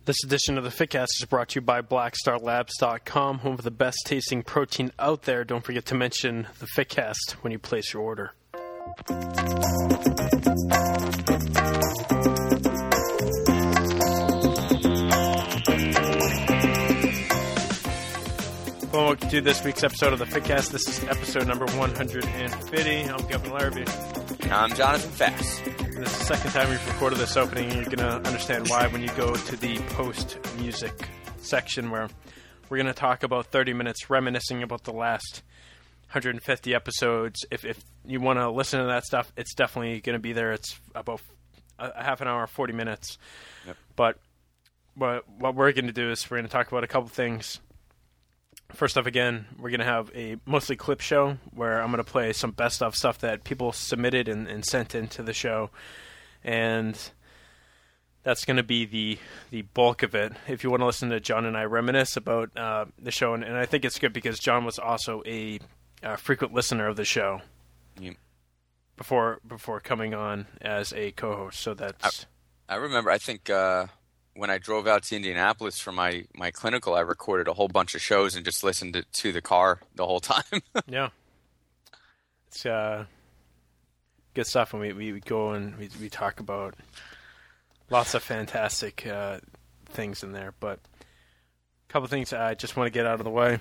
This edition of the Fitcast is brought to you by BlackStarLabs.com, home of the best tasting protein out there. Don't forget to mention the Fitcast when you place your order. Well, welcome to this week's episode of the Fitcast. This is episode number 150. I'm Kevin Larrabee. And I'm Jonathan Fass. This is the second time we've recorded this opening, and you're going to understand why when you go to the post-music section, where we're going to talk about 30 minutes reminiscing about the last 150 episodes. If you want to listen to that stuff, it's definitely going to be there. It's about a half an hour, 40 minutes. Yep. But what we're going to do is we're going to talk about a couple things. First off, again, we're going to have a mostly clip show where I'm going to play some best of stuff that people submitted and sent into the show. And that's going to be the bulk of it. If you want to listen to John and I reminisce about the show, and I think it's good because John was also a frequent listener of the show before coming on as a co-host. So that's... I remember, I think... when I drove out to Indianapolis for my clinical, I recorded a whole bunch of shows and just listened to the car the whole time. Yeah. It's good stuff. And we go and we talk about lots of fantastic things in there. But a couple things I just want to get out of the way.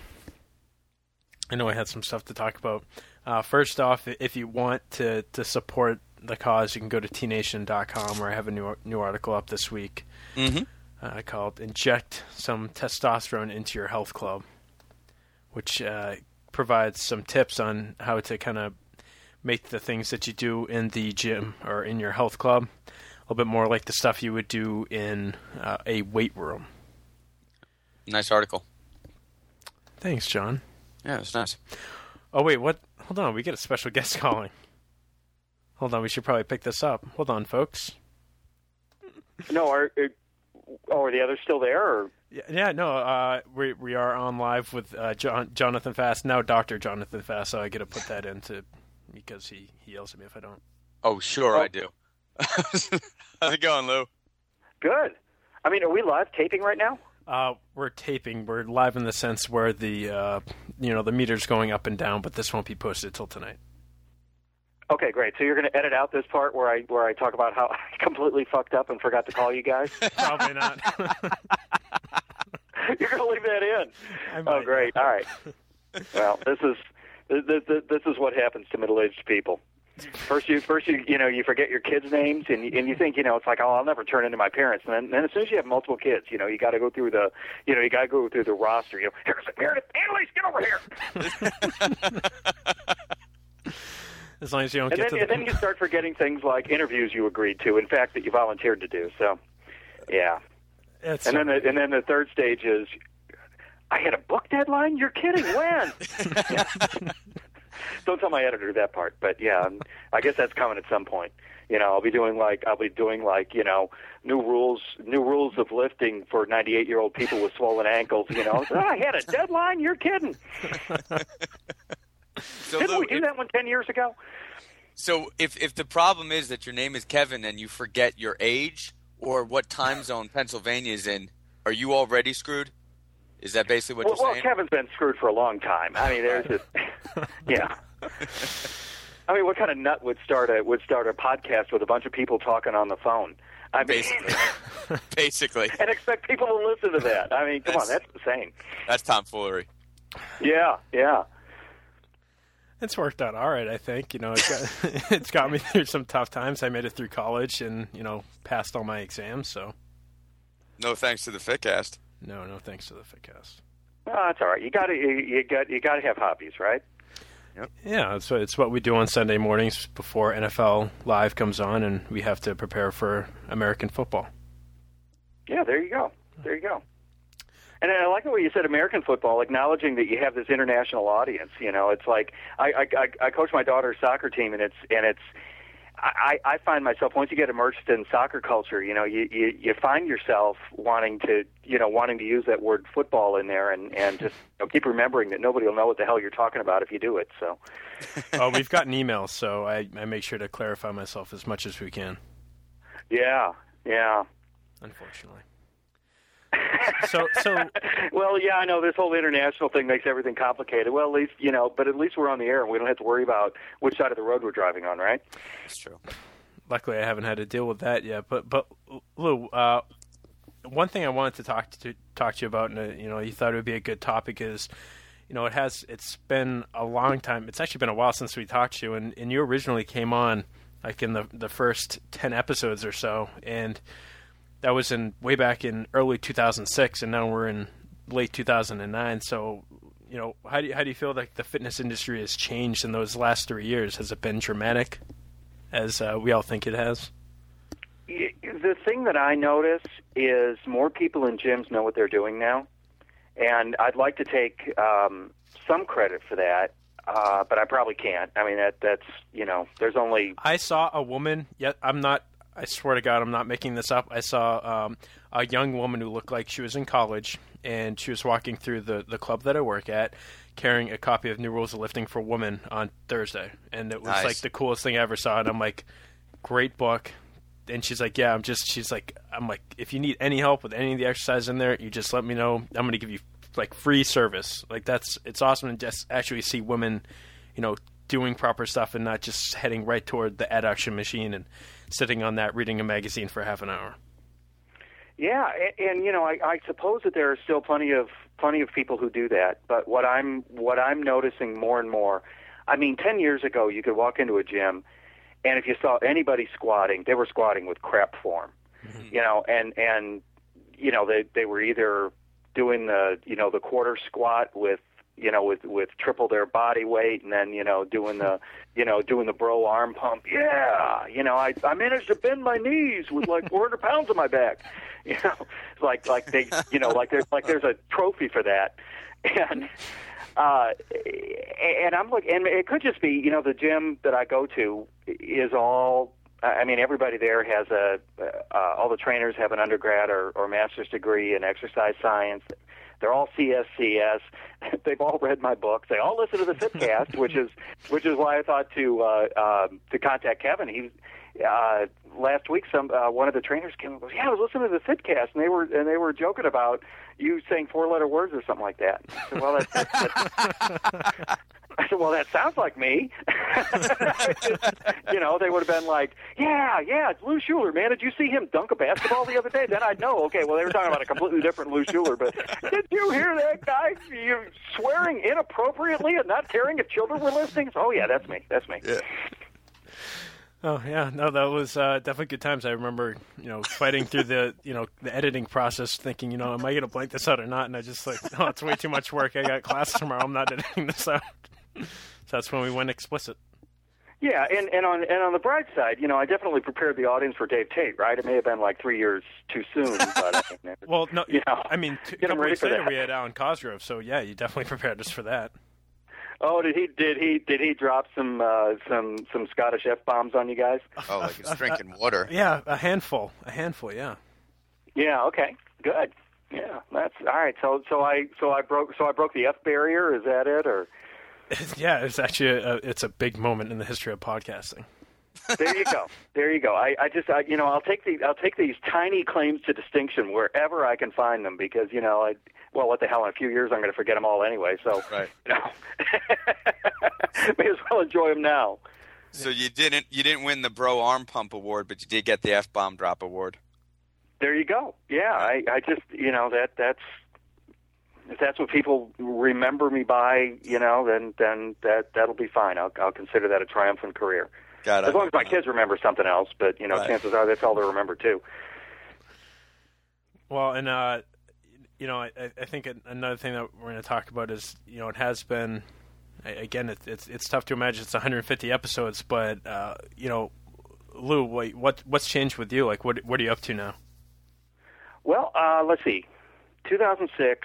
I know I had some stuff to talk about. First off, if you want to support the cause, you can go to tnation.com, where I have a new article up this week. Called Inject Some Testosterone into Your Health Club, which provides some tips on how to kind of make the things that you do in the gym or in your health club a little bit more like the stuff you would do in a weight room. Nice article. Thanks, John. Yeah, it was nice. Oh, wait, what? Hold on, we get a special guest calling. Hold on, we should probably pick this up. Hold on, folks. No, are the others still there? Or? No, we are on live with Jonathan Fass, now Dr. Jonathan Fass, so I got to put that in because he yells at me if I don't. Oh, sure, I do. How's it going, Lou? Good. I mean, are we live taping right now? We're taping. We're live in the sense where the the meter's going up and down, but this won't be posted till tonight. Okay, great. So you're going to edit out this part where I talk about how I completely fucked up and forgot to call you guys? Probably not. You're going to leave that in? Oh, great. All right. Well, this is what happens to middle-aged people. First you forget your kids' names and you think it's like, oh, I'll never turn into my parents. And then as soon as you have multiple kids, you got to go through the roster. Here's Annalise, get over here. As long as you don't and then you start forgetting things like interviews you agreed to, in fact, that you volunteered to do. So, yeah. And then the third stage is, I had a book deadline? You're kidding. When? Don't tell my editor that part. But yeah, I guess that's coming at some point. I'll be doing like new rules of lifting for 98-year-old people with swollen ankles. I had a deadline. You're kidding. So, Didn't we do that one 10 years ago? So if the problem is that your name is Kevin and you forget your age or what time zone Pennsylvania is in, are you already screwed? Is that basically what you're saying? Well, Kevin's been screwed for a long time. I mean, there's this, yeah. I mean, what kind of nut would start a podcast with a bunch of people talking on the phone? I mean, basically. And expect people to listen to that. I mean, come on, that's insane. That's tomfoolery. Yeah. It's worked out all right, I think. It's got me through some tough times. I made it through college and, passed all my exams, so. No thanks to the Fitcast. No thanks to the Fitcast. Oh, that's all right. You got to have hobbies, right? Yep. Yeah, it's what we do on Sunday mornings before NFL Live comes on, and we have to prepare for American football. Yeah, there you go. And I like the way you said American football, acknowledging that you have this international audience. It's like I coach my daughter's soccer team, and I find myself, once you get immersed in soccer culture, you find yourself wanting to use that word football in there, and just keep remembering that nobody will know what the hell you're talking about if you do it. So, we've gotten emails, so I make sure to clarify myself as much as we can. Yeah. Unfortunately. So. Well, yeah, I know this whole international thing makes everything complicated. Well, at least but at least we're on the air and we don't have to worry about which side of the road we're driving on, right? That's true. Luckily, I haven't had to deal with that yet. But Lou, one thing I wanted to talk to you about, and you thought it would be a good topic, is it's been a long time. It's actually been a while since we talked to you, and you originally came on like in the first 10 episodes or so, and that was way back in early 2006, and now we're in late 2009. So, how do you feel like the fitness industry has changed in those last 3 years? Has it been dramatic, as we all think it has? The thing that I notice is more people in gyms know what they're doing now, and I'd like to take some credit for that, but I probably can't. I mean, that's there's only... I saw a woman, I swear to God, I'm not making this up. I saw a young woman who looked like she was in college, and she was walking through the club that I work at, carrying a copy of New Rules of Lifting for Women on Thursday, and it was Nice. like the coolest thing I ever saw. And I'm like, great book. And she's like, yeah, I'm like, if you need any help with any of the exercises in there, you just let me know. I'm going to give you like free service. Like it's awesome to just actually see women, doing proper stuff and not just heading right toward the adduction machine and sitting on that reading a magazine for half an hour. Yeah, and I suppose that there are still plenty of people who do that. But what I'm noticing more and more, I mean, 10 years ago, you could walk into a gym, and if you saw anybody squatting, they were squatting with crap form, and they were either doing the quarter squat with triple their body weight, and then doing the bro arm pump. Yeah, I managed to bend my knees with like 400 pounds on my back. Like they like there's a trophy for that, and I'm like, and it could just be the gym that I go to is all. I mean, everybody there has all the trainers have an undergrad or master's degree in exercise science. They're all CSCS. They've all read my books. They all listen to the Fitcast, which is why I thought to contact Kevin. He last week one of the trainers came and goes, yeah, I was listening to the Fitcast, and they were joking about you saying 4-letter words or something like that. I said, well, I said, well, that sounds like me. They would have been like, yeah, it's Lou Schuler, man. Did you see him dunk a basketball the other day? Then I'd know. Okay, well, they were talking about a completely different Lou Schuler. But did you hear that guy swearing inappropriately and not caring if children were listening? Oh, yeah, that's me. Yeah. Oh yeah, no, that was definitely good times. I remember, fighting through the editing process, thinking, am I going to blank this out or not? And I just like, oh, it's way too much work. I got class tomorrow. I'm not editing this out. So that's when we went explicit. Yeah, and on the bright side, I definitely prepared the audience for Dave Tate, right? It may have been like 3 years too soon, but well, no, I mean, a couple weeks later we had Alan Cosgrove, so yeah, you definitely prepared us for that. Oh, did he drop some Scottish F-bombs on you guys? Oh, like he's drinking water. Yeah, a handful, yeah. Yeah, okay, good. Yeah, that's all right. So I broke the F barrier. Is that it, or? Yeah, it's actually it's a big moment in the history of podcasting. There you go. I'll take these tiny claims to distinction wherever I can find them, because what the hell, in a few years I'm going to forget them all anyway. So right. May as well enjoy them now. So you didn't win the Bro Arm Pump Award, but you did get the F-Bomb Drop Award. There you go. Yeah, I just that's if that's what people remember me by, then that'll be fine. I'll consider that a triumphant career. As long as my kids remember something else, but right. Chances are that's all they'll remember too. Well, and I think another thing that we're going to talk about is it has been, again, it's tough to imagine it's 150 episodes, but Lou, what's changed with you? Like, what are you up to now? Well, let's see, 2006.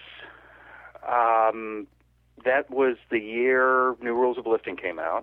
That was the year New Rules of Lifting came out.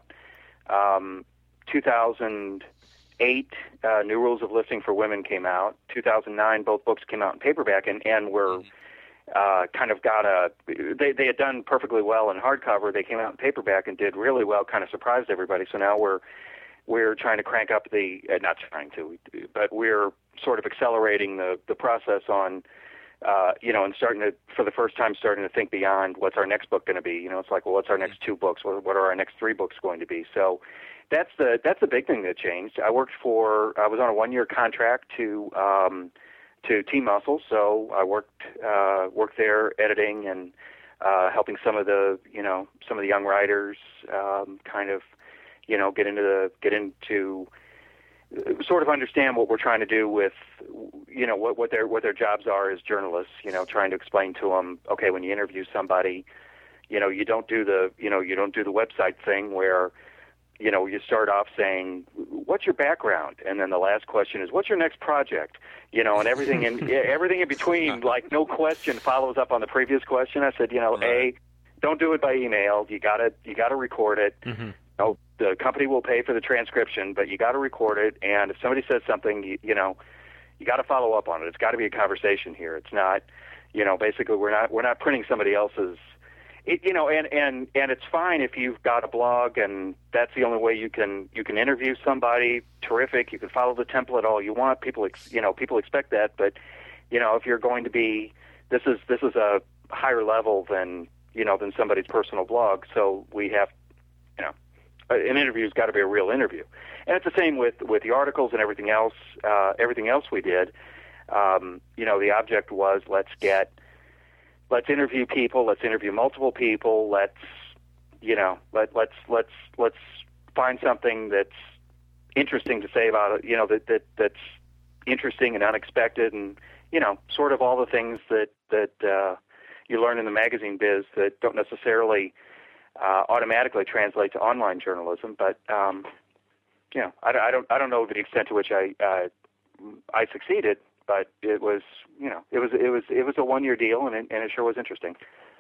2008, New Rules of Lifting for Women came out. 2009, both books came out in paperback, and were kind of they had done perfectly well in hardcover. They came out in paperback and did really well, kind of surprised everybody. So now we're trying to crank up but we're sort of accelerating the process on and for the first time, starting to think beyond what's our next book going to be. You know, it's like, well, what's our next 2 books? What are our next 3 books going to be? So that's the big thing that changed. I was on a 1-year contract to Team Muscle, so I worked there editing and helping some of the young writers kind of, get into sort of understand what we're trying to do with, what their jobs are as journalists, trying to explain to them, okay, when you interview somebody, you don't do the website thing where, you start off saying, what's your background? And then the last question is, what's your next project? And everything in between, like no question follows up on the previous question. I said, A, don't do it by email. You gotta record it. Mm-hmm. The company will pay for the transcription, but you got to record it. And if somebody says something, you got to follow up on it. It's got to be a conversation here. It's not, basically we're not printing somebody else's. And it's fine if you've got a blog and that's the only way you can interview somebody. Terrific. You can follow the template all you want. People expect that, but if you're going to be, this is a higher level than somebody's personal blog. So we have, an interview's got to be a real interview, and it's the same with the articles and everything else. Everything else we did, the object was let's interview people, let's interview multiple people, let's find something that's interesting to say about it, that's interesting and unexpected, and sort of all the things that you learn in the magazine biz that don't necessarily automatically translate to online journalism, but I don't know the extent to which I succeeded, but it was a 1-year deal, and it sure was interesting.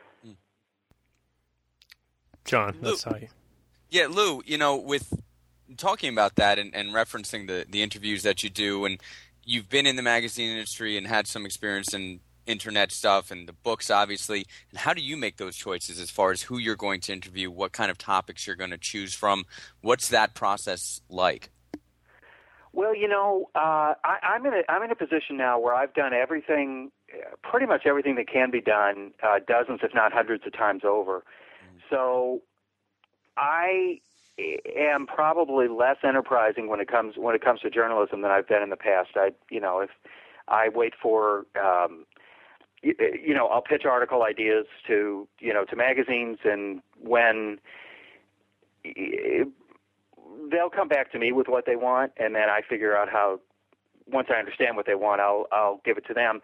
John, that's how you. Yeah, Lou, with talking about that and referencing the interviews that you do, and you've been in the magazine industry and had some experience in internet stuff and the books, obviously. And how do you make those choices as far as who you're going to interview, what kind of topics you're going to choose from? What's that process like? Well, I'm in a position now where I've done everything, pretty much everything that can be done, dozens, if not hundreds of times over. So I am probably less enterprising when it comes to journalism than I've been in the past. If I wait for I'll pitch article ideas to magazines, and when they'll come back to me with what they want, and then I figure out how, once I understand what they want, I'll give it to them.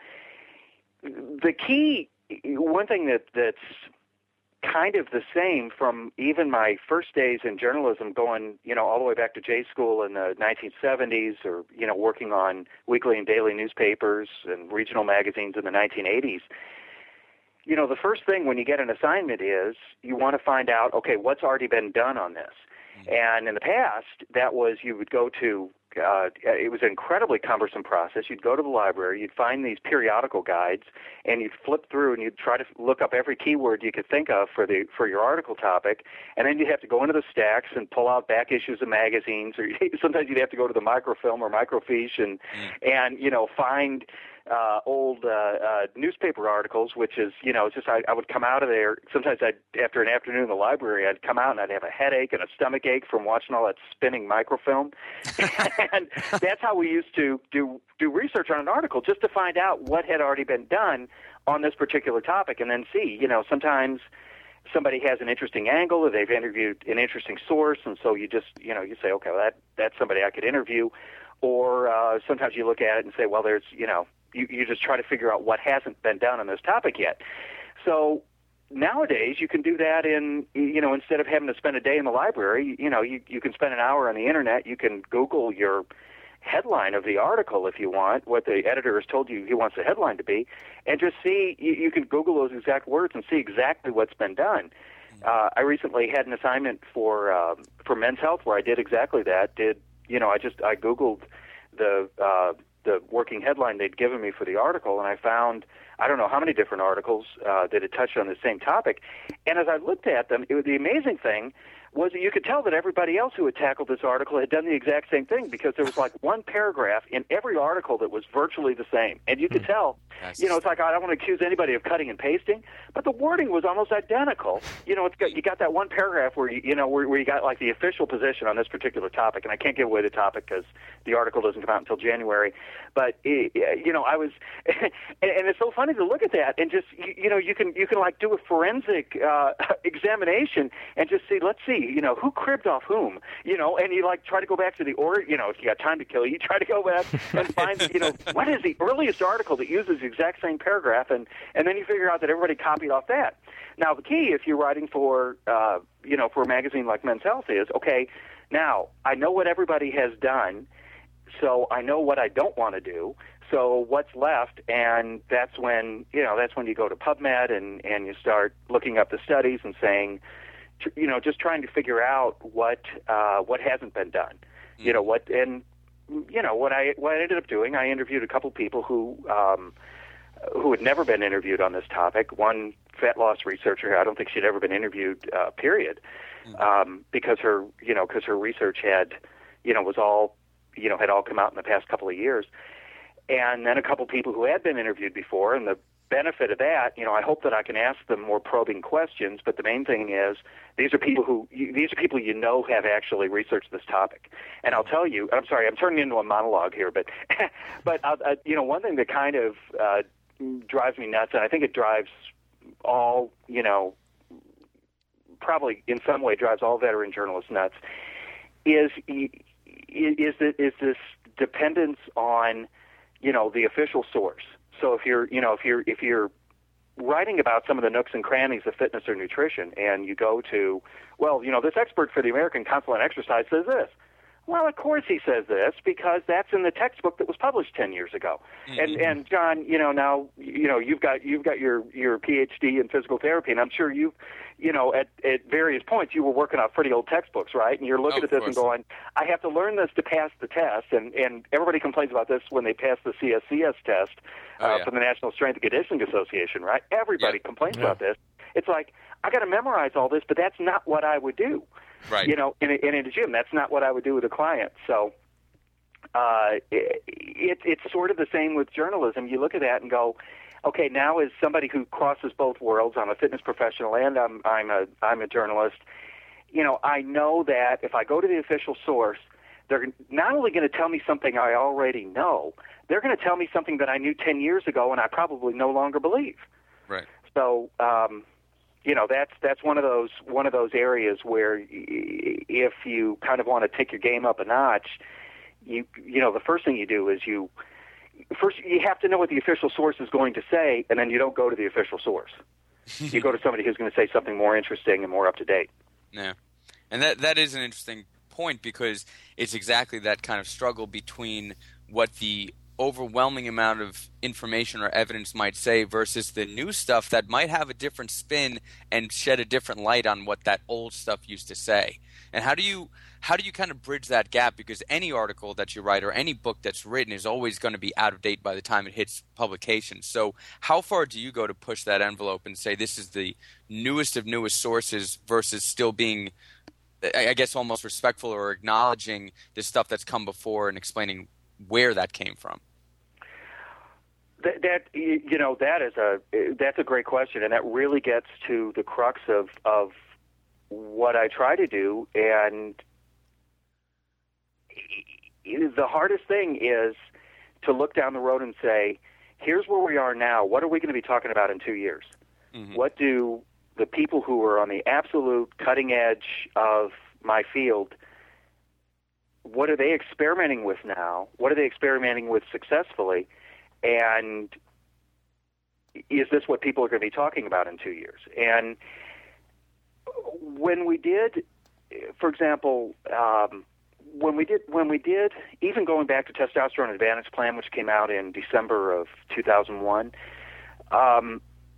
The key, one thing that's kind of the same from even my first days in journalism, going, all the way back to J School in the 1970s, or, working on weekly and daily newspapers and regional magazines in the 1980s. The first thing when you get an assignment is you want to find out, okay, what's already been done on this? And in the past, that was, you would go to, it was an incredibly cumbersome process. You'd go to the library, you'd find these periodical guides, and you'd flip through and you'd try to look up every keyword you could think of for your article topic, and then you'd have to go into the stacks and pull out back issues of magazines, or sometimes you'd have to go to the microfilm or microfiche and find old newspaper articles, which is, it's just I would come out of there. Sometimes after an afternoon in the library, I'd come out and I'd have a headache and a stomach ache from watching all that spinning microfilm. And that's how we used to do research on an article, just to find out what had already been done on this particular topic, and then see, sometimes somebody has an interesting angle, or they've interviewed an interesting source, and so you just, you say, okay, well, that's somebody I could interview. Or sometimes you look at it and say, well, there's, you just try to figure out what hasn't been done on this topic yet. So nowadays you can do that in, instead of having to spend a day in the library, you can spend an hour on the internet. You can Google your headline of the article if you want, what the editor has told you he wants the headline to be, and just see, you can Google those exact words and see exactly what's been done. I recently had an assignment for Men's Health where I did exactly that. I Googled the working headline they'd given me for the article, and I found I don't know how many different articles that had touched on the same topic. And as I looked at them, the amazing thing was that you could tell that everybody else who had tackled this article had done the exact same thing, because there was like one paragraph in every article that was virtually the same. And you could tell, it's like, I don't want to accuse anybody of cutting and pasting, but the wording was almost identical. You got that one paragraph where where you got like the official position on this particular topic, and I can't give away the topic because the article doesn't come out until January. But I was, and it's so funny to look at that and just you can like do a forensic examination and just see, let's see, who cribbed off whom, and you like try to go back to the if you got time to kill, you try to go back and find what is the earliest article that uses the exact same paragraph, and then you figure out that everybody copied off that. Now the key, if you're writing for for a magazine like Men's Health, is okay. Now I know what everybody has done, so I know what I don't want to do. So what's left? And that's when you go to PubMed and you start looking up the studies and saying, just trying to figure out what hasn't been done. What I ended up doing, I interviewed a couple people who had never been interviewed on this topic. One fat loss researcher, I don't think she'd ever been interviewed, period, because her research had all come out in the past couple of years. And then a couple people who had been interviewed before, and the benefit of that, I hope that I can ask them more probing questions. But the main thing is, these are people have actually researched this topic. And I'll tell you, I'm sorry, I'm turning into a monologue here, but one thing that kind of drives me nuts, and I think it drives all, probably in some way drives all veteran journalists nuts, is this dependence on the official source. So if you're writing about some of the nooks and crannies of fitness or nutrition, and you go to, this expert for the American Council on Exercise says this. Well, of course he says this because that's in the textbook that was published 10 years ago. Mm-hmm. And John, now you've got your PhD in physical therapy, and I'm sure you at various points you were working off pretty old textbooks, right? And you're looking at this and going, I have to learn this to pass the test. And everybody complains about this when they pass the CSCS test from the National Strength and Conditioning Association, right? Everybody complains about this. It's like, I got to memorize all this, but that's not what I would do. Right. In a gym, that's not what I would do with a client. So it's sort of the same with journalism. You look at that and go, okay, now as somebody who crosses both worlds, I'm a fitness professional and I'm a journalist. I know that if I go to the official source, they're not only going to tell me something I already know, they're going to tell me something that I knew 10 years ago and I probably no longer believe. Right. So that's one of those areas where if you kind of want to take your game up a notch, the first thing you do is you have to know what the official source is going to say, and then you don't go to the official source. You go to somebody who's going to say something more interesting and more up to date. Yeah, and that is an interesting point, because it's exactly that kind of struggle between what the overwhelming amount of information or evidence might say versus the new stuff that might have a different spin and shed a different light on what that old stuff used to say. And how do you kind of bridge that gap? Because any article that you write or any book that's written is always going to be out of date by the time it hits publication. So how far do you go to push that envelope and say this is the newest of newest sources versus still being, I guess, almost respectful or acknowledging the stuff that's come before and explaining where that came from? That's a great question, and that really gets to the crux of what I try to do. And the hardest thing is to look down the road and say, here's where we are now. What are we going to be talking about in 2 years? Mm-hmm. What do the people who are on the absolute cutting edge of my field, what are they experimenting with now? What are they experimenting with successfully? And is this what people are going to be talking about in 2 years? And when we did, for example, when we did, even going back to Testosterone Advantage Plan, which came out in December of 2001, I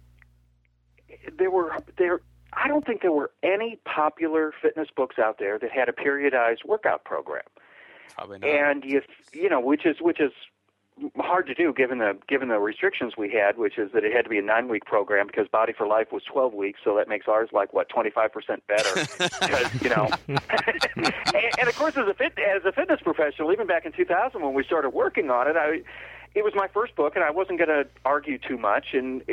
don't think there were any popular fitness books out there that had a periodized workout program. Probably not. And which is hard to do given the restrictions we had, which is that it had to be a 9-week program because Body for Life was 12 weeks, so that makes ours 25% better. Because and of course, as a fitness professional, even back in 2000 when we started working on it, it was my first book, and I wasn't going to argue too much, and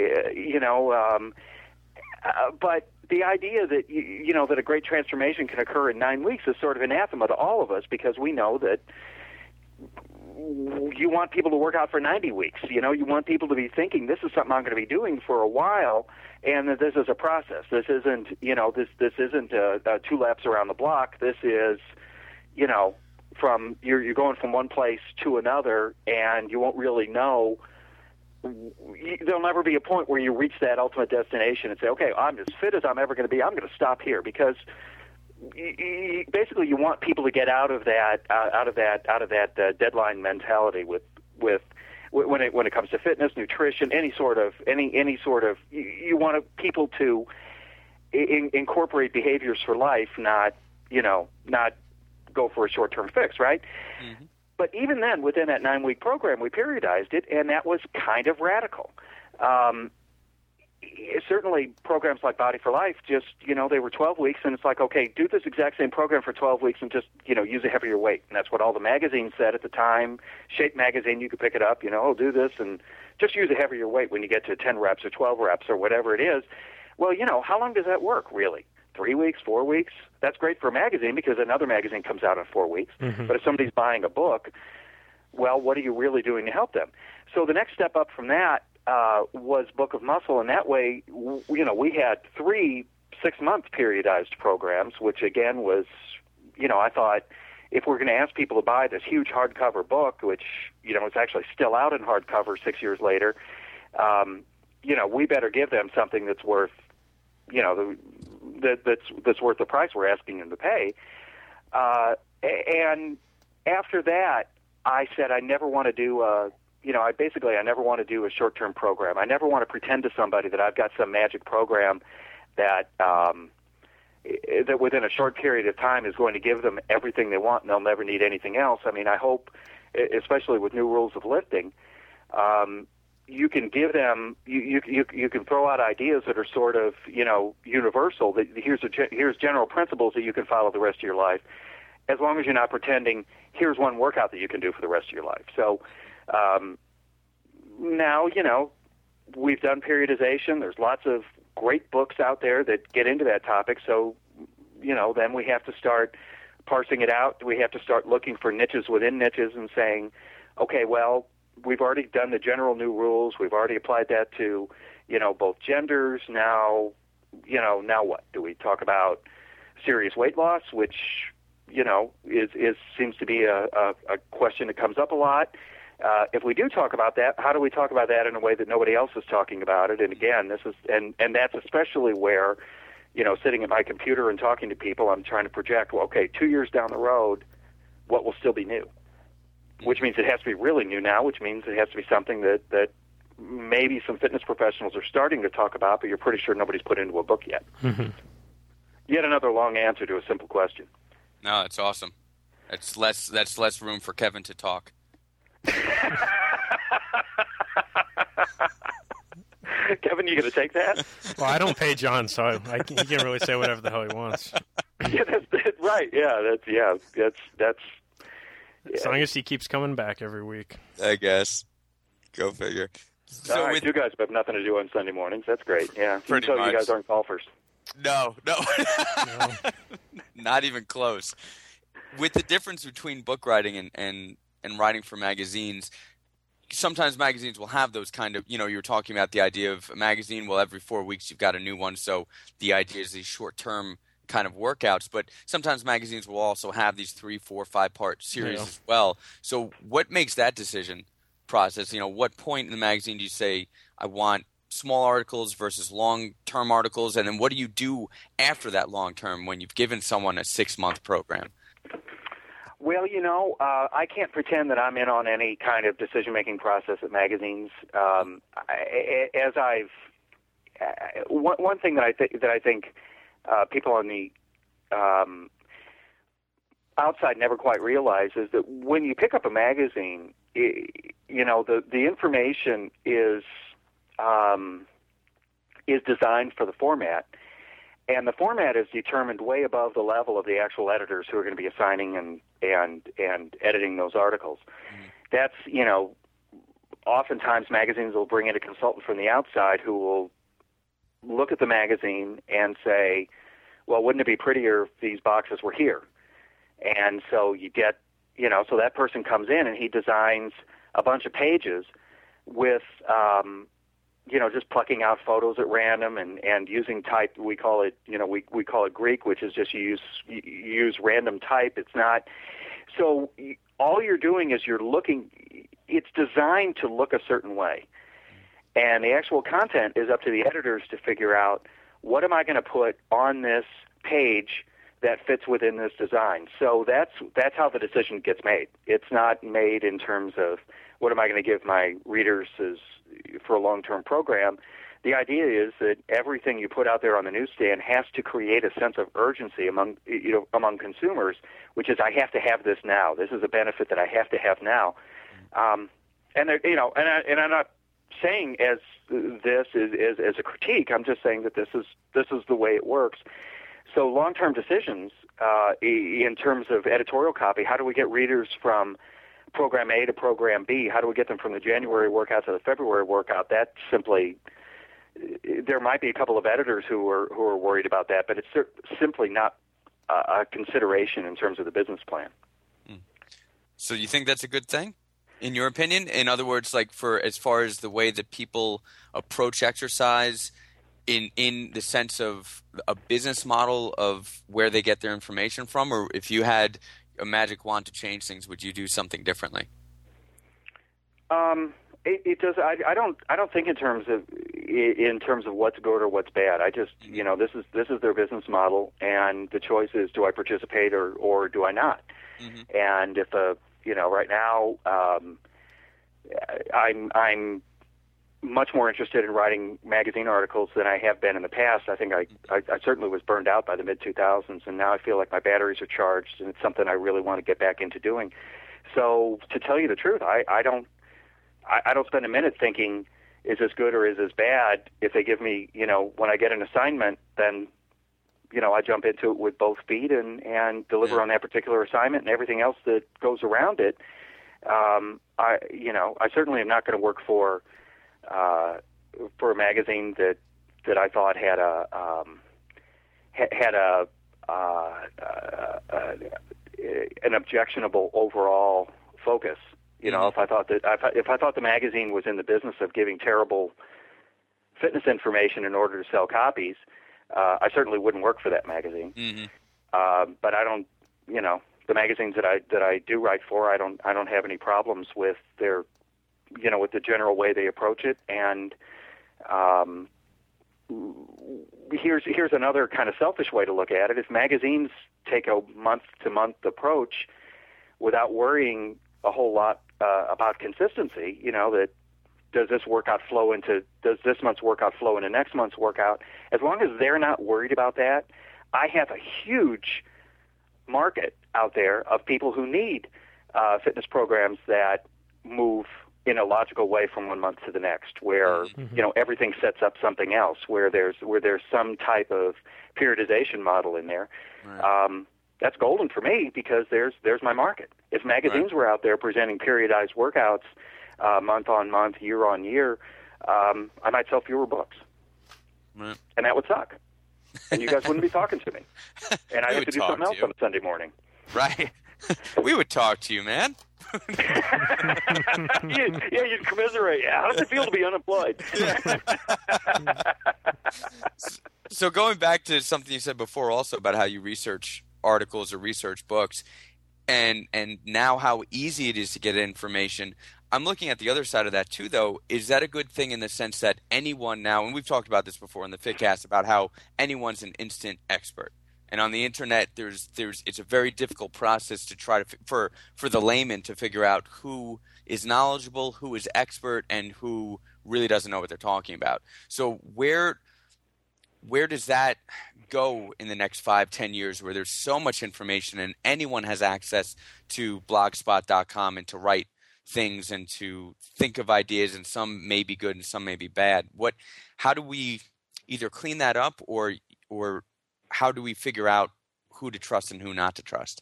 but the idea that that a great transformation can occur in 9 weeks is sort of anathema to all of us, because we know that you want people to work out for 90 weeks. You want people to be thinking, this is something I'm going to be doing for a while, and that this is a process. This isn't, this isn't 2 laps around the block. This is, from you're going from one place to another, and you won't really know. There'll never be a point where you reach that ultimate destination and say, okay, I'm as fit as I'm ever going to be. I'm going to stop here, because basically you want people to get out of that deadline mentality with when it comes to fitness, nutrition, any sort of you want people to incorporate behaviors for life, not go for a short-term fix, right? Mm-hmm. But even then, within that 9-week program, we periodized it, and that was kind of radical. Certainly, programs like Body for Life, just, they were 12 weeks, and it's like, okay, do this exact same program for 12 weeks and just, use a heavier weight. And that's what all the magazines said at the time. Shape magazine, you could pick it up, do this, and just use a heavier weight when you get to 10 reps or 12 reps or whatever it is. Well, how long does that work, really? 3 weeks, 4 weeks? That's great for a magazine because another magazine comes out in 4 weeks. Mm-hmm. But if somebody's buying a book, well, what are you really doing to help them? So the next step up from that was Book of Muscle, and that way, we had 3 6-month periodized programs, which again was, I thought if we're going to ask people to buy this huge hardcover book, which, it's actually still out in hardcover 6 years later, we better give them something that's worth, that's worth the price we're asking them to pay. And after that, I said I never want to do I never want to do a short-term program. I never want to pretend to somebody that I've got some magic program that that within a short period of time is going to give them everything they want and they'll never need anything else. I mean, I hope, especially with new rules of lifting, you can give them, you can throw out ideas that are sort of, universal. That here's general principles that you can follow the rest of your life, as long as you're not pretending here's one workout that you can do for the rest of your life. So now, we've done periodization. There's lots of great books out there that get into that topic. So, then we have to start parsing it out. We have to start looking for niches within niches and saying, okay, well, we've already done the general new rules. We've already applied that to, both genders. Now what? Do we talk about serious weight loss, which, seems to be a question that comes up a lot. If we do talk about that, how do we talk about that in a way that nobody else is talking about it? And again, this is, and that's especially where, sitting at my computer and talking to people, I'm trying to project, well, okay, 2 years down the road, what will still be new? Which means it has to be really new now, which means it has to be something that maybe some fitness professionals are starting to talk about, but you're pretty sure nobody's put into a book yet. Mm-hmm. Yet another long answer to a simple question. No, it's awesome. That's less room for Kevin to talk. Kevin, you going to take that? Well, I don't pay John, so he can really say whatever the hell he wants. Yeah, that's right. Yeah, that's. As long as he keeps coming back every week, I guess. Go figure. So all right, you guys have nothing to do on Sunday mornings. That's great. Yeah, pretty so much. You guys aren't golfers. No. Not even close. With the difference between book writing and writing for magazines, sometimes magazines will have those kind of, you were talking about the idea of a magazine, well, every 4 weeks you've got a new one, so the idea is these short-term kind of workouts, but sometimes magazines will also have these 3, 4, 5-part series as well. So what makes that decision process? What point in the magazine do you say, I want small articles versus long-term articles, and then what do you do after that long-term when you've given someone a 6-month program? Well, I can't pretend that I'm in on any kind of decision-making process at magazines. As I've one thing that I think people on the outside never quite realize is that when you pick up a magazine, the information is designed for the format, and the format is determined way above the level of the actual editors who are going to be assigning and editing those articles. That's, oftentimes magazines will bring in a consultant from the outside who will look at the magazine and say, well, wouldn't it be prettier if these boxes were here? And so you get, so that person comes in and he designs a bunch of pages with, just plucking out photos at random and using type. We call it, we call it Greek, which is just you use random type. It's not. So all you're doing is you're looking. It's designed to look a certain way, and the actual content is up to the editors to figure out what am I going to put on this page that fits within this design. So that's how the decision gets made. It's not made in terms of what am I going to give my readers for a long-term program. The idea is that everything you put out there on the newsstand has to create a sense of urgency among consumers, which is I have to have this now. This is a benefit that I have to have now. And I'm not saying as this is as a critique. I'm just saying that this is the way it works. So long-term decisions in terms of editorial copy, how do we get readers from program A to program B? How do we get them from the January workout to the February workout? That simply, there might be a couple of editors who are worried about that, but it's simply not a consideration in terms of the business plan. So you think that's a good thing, in your opinion? In other words, like as far as the way that people approach exercise, in the sense of a business model of where they get their information from, or if you had a magic wand to change things, would you do something differently? It does. I don't think in terms of what's good or what's bad. I just this is their business model, and the choice is, do I participate or do I not? Mm-hmm. And if right now I'm much more interested in writing magazine articles than I have been in the past. I think I certainly was burned out by the mid-2000s, and now I feel like my batteries are charged, and it's something I really want to get back into doing. So to tell you the truth, I don't spend a minute thinking, is this good or is this bad? If they give me, when I get an assignment, then, I jump into it with both feet and deliver on that particular assignment and everything else that goes around it. I certainly am not going to work for a magazine that I thought had an objectionable overall focus. If I thought the magazine was in the business of giving terrible fitness information in order to sell copies, I certainly wouldn't work for that magazine. Mm-hmm. But I don't, the magazines that I do write for, I don't have any problems with their, with the general way they approach it. And here's another kind of selfish way to look at it. If magazines take a month-to-month approach without worrying a whole lot about consistency, that does this month's workout flow into next month's workout? As long as they're not worried about that, I have a huge market out there of people who need fitness programs that move in a logical way from one month to the next, where everything sets up something else, where there's some type of periodization model in there. Right. That's golden for me because there's my market. If magazines were out there presenting periodized workouts month on month, year on year, I might sell fewer books, and that would suck. And you guys wouldn't be talking to me, and I have to do something else on a Sunday morning. Right. We would talk to you, man. You'd commiserate. Yeah, how does it feel to be unemployed? So going back to something you said before also about how you research articles or research books, and now how easy it is to get information, I'm looking at the other side of that too, though. Is that a good thing in the sense that anyone now, and we've talked about this before in the Fitcast, about how anyone's an instant expert. And on the internet, it's a very difficult process to try to for the layman to figure out who is knowledgeable, who is expert, and who really doesn't know what they're talking about. So where does that go in the next 5-10 years, where there's so much information and anyone has access to blogspot.com and to write things and to think of ideas, and some may be good and some may be bad. How do we either clean that up, or how do we figure out who to trust and who not to trust?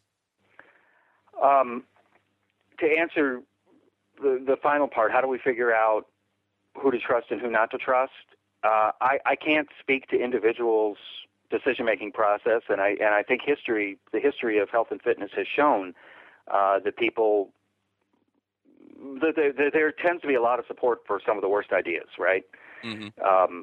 To answer the final part, how do we figure out who to trust and who not to trust? I can't speak to individuals' decision-making process, and I think the history of health and fitness has shown that people, there tends to be a lot of support for some of the worst ideas, right? Mm-hmm.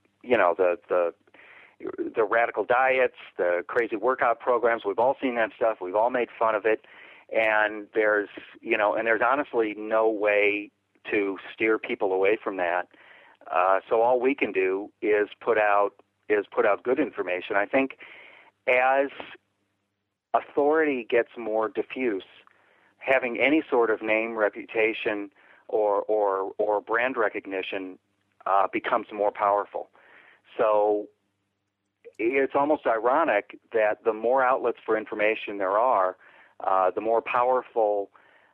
The radical diets, the crazy workout programs, we've all seen that stuff. We've all made fun of it. And there's honestly no way to steer people away from that. So all we can do is put out good information. I think as authority gets more diffuse, having any sort of name, reputation, or brand recognition becomes more powerful. So it's almost ironic that the more outlets for information there are, the more powerful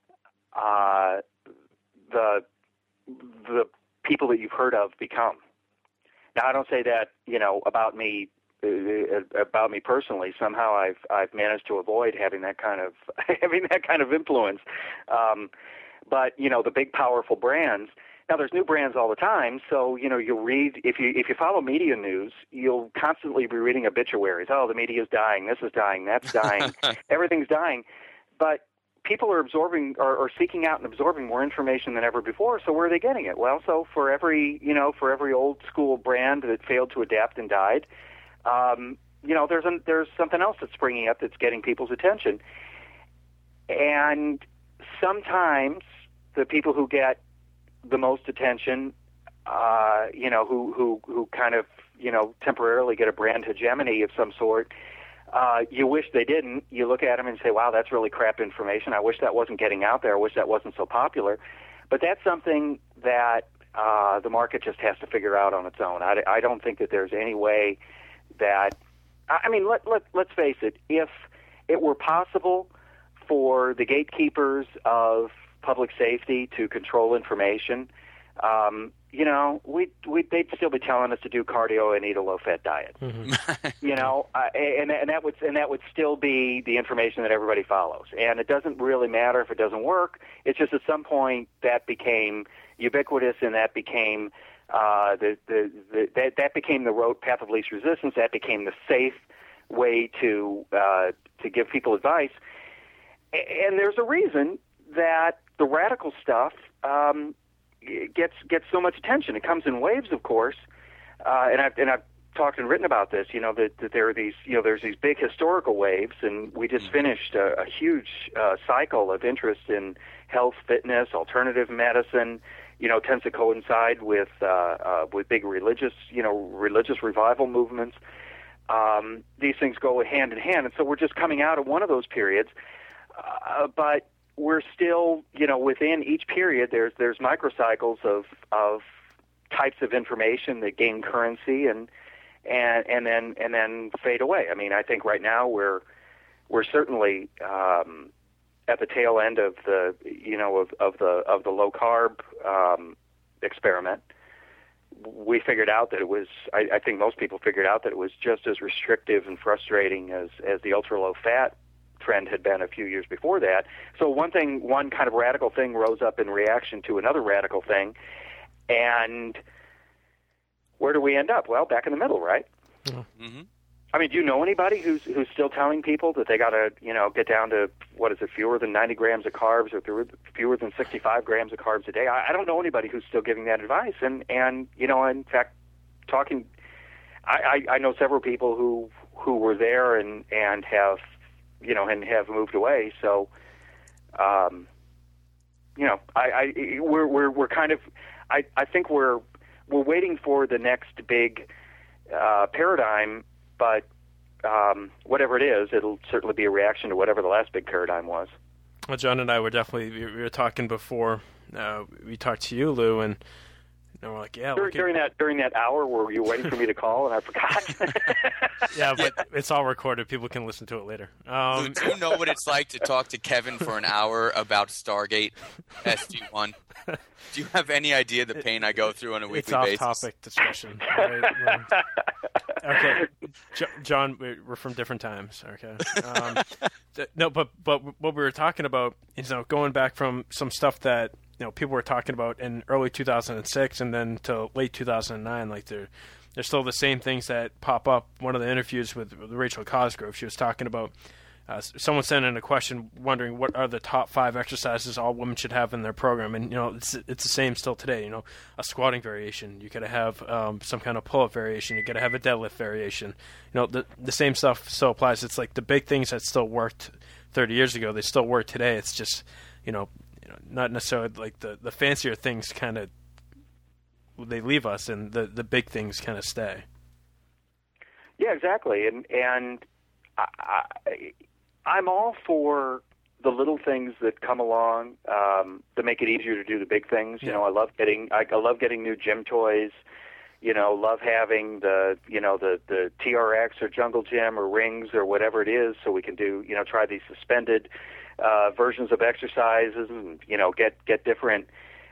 the people that you've heard of become. Now, I don't say that about me personally. Somehow, I've managed to avoid having that kind of influence. But the big powerful brands. Now, there's new brands all the time, so you'll read if you follow media news, you'll constantly be reading obituaries. Oh, the media is dying. This is dying. That's dying. Everything's dying. But people are absorbing or seeking out and absorbing more information than ever before. So where are they getting it? Well, so for every old school brand that failed to adapt and died, there's something else that's springing up that's getting people's attention. And sometimes the people who get the most attention, who kind of, temporarily get a brand hegemony of some sort, you wish they didn't. You look at them and say, wow, that's really crap information. I wish that wasn't getting out there. I wish that wasn't so popular. But that's something that the market just has to figure out on its own. I don't think that there's any way that, let's face it, if it were possible for the gatekeepers of public safety to control information, they'd still be telling us to do cardio and eat a low-fat diet. Mm-hmm. And that would still be the information that everybody follows. And it doesn't really matter if it doesn't work. It's just at some point that became ubiquitous, and that became that became the road path of least resistance. That became the safe way to give people advice. And there's a reason that the radical stuff gets so much attention. It comes in waves, of course, and I've talked and written about this. That there are these there's these big historical waves, and we just finished a huge cycle of interest in health, fitness, alternative medicine. Tends to coincide with big religious revival movements. These things go hand in hand, and so we're just coming out of one of those periods, but we're still, within each period, there's microcycles of types of information that gain currency and then fade away. I mean, I think right now we're certainly at the tail end of the of the low carb experiment. We figured out that it was. I think most people figured out that it was just as restrictive and frustrating as the ultra low fat trend had been a few years before that. So one kind of radical thing rose up in reaction to another radical thing, and where do we end up? Well, back in the middle, right? Mm-hmm. I mean, do you know anybody who's still telling people that they got to get down to fewer than 90 grams of carbs or fewer than 65 grams of carbs a day? I don't know anybody who's still giving that advice, and in fact, talking, I know several people who were there and have moved away. So, we're kind of, I think we're waiting for the next big paradigm, but whatever it is, it'll certainly be a reaction to whatever the last big paradigm was. Well, John and I were definitely, we were talking before we talked to you, Lou, and And we're like, yeah. During that hour where you were waiting for me to call and I forgot. Yeah, but it's all recorded. People can listen to it later. Lou, do you know what it's like to talk to Kevin for an hour about Stargate SG-1? Do you have any idea the pain I go through on a weekly basis? It's off-topic discussion. Okay, John, we're from different times. Okay, no, but what we were talking about is going back from some stuff that people were talking about in early 2006 and then to late 2009. Like there's still the same things that pop up. One of the interviews with Rachel Cosgrove, she was talking about. Someone sent in a question wondering what are the top 5 exercises all women should have in their program, and it's the same still today. A squatting variation, you got to have some kind of pull-up variation, you got to have a deadlift variation. The same stuff still applies. It's like the big things that still worked 30 years ago, they still work today. It's just not necessarily like the fancier things kind of they leave us, and the big things kind of stay. Yeah, exactly, and I'm all for the little things that come along that make it easier to do the big things. Yeah. I love getting new gym toys. Love having the TRX or Jungle Gym or rings or whatever it is, so we can do try these suspended versions of exercises and get different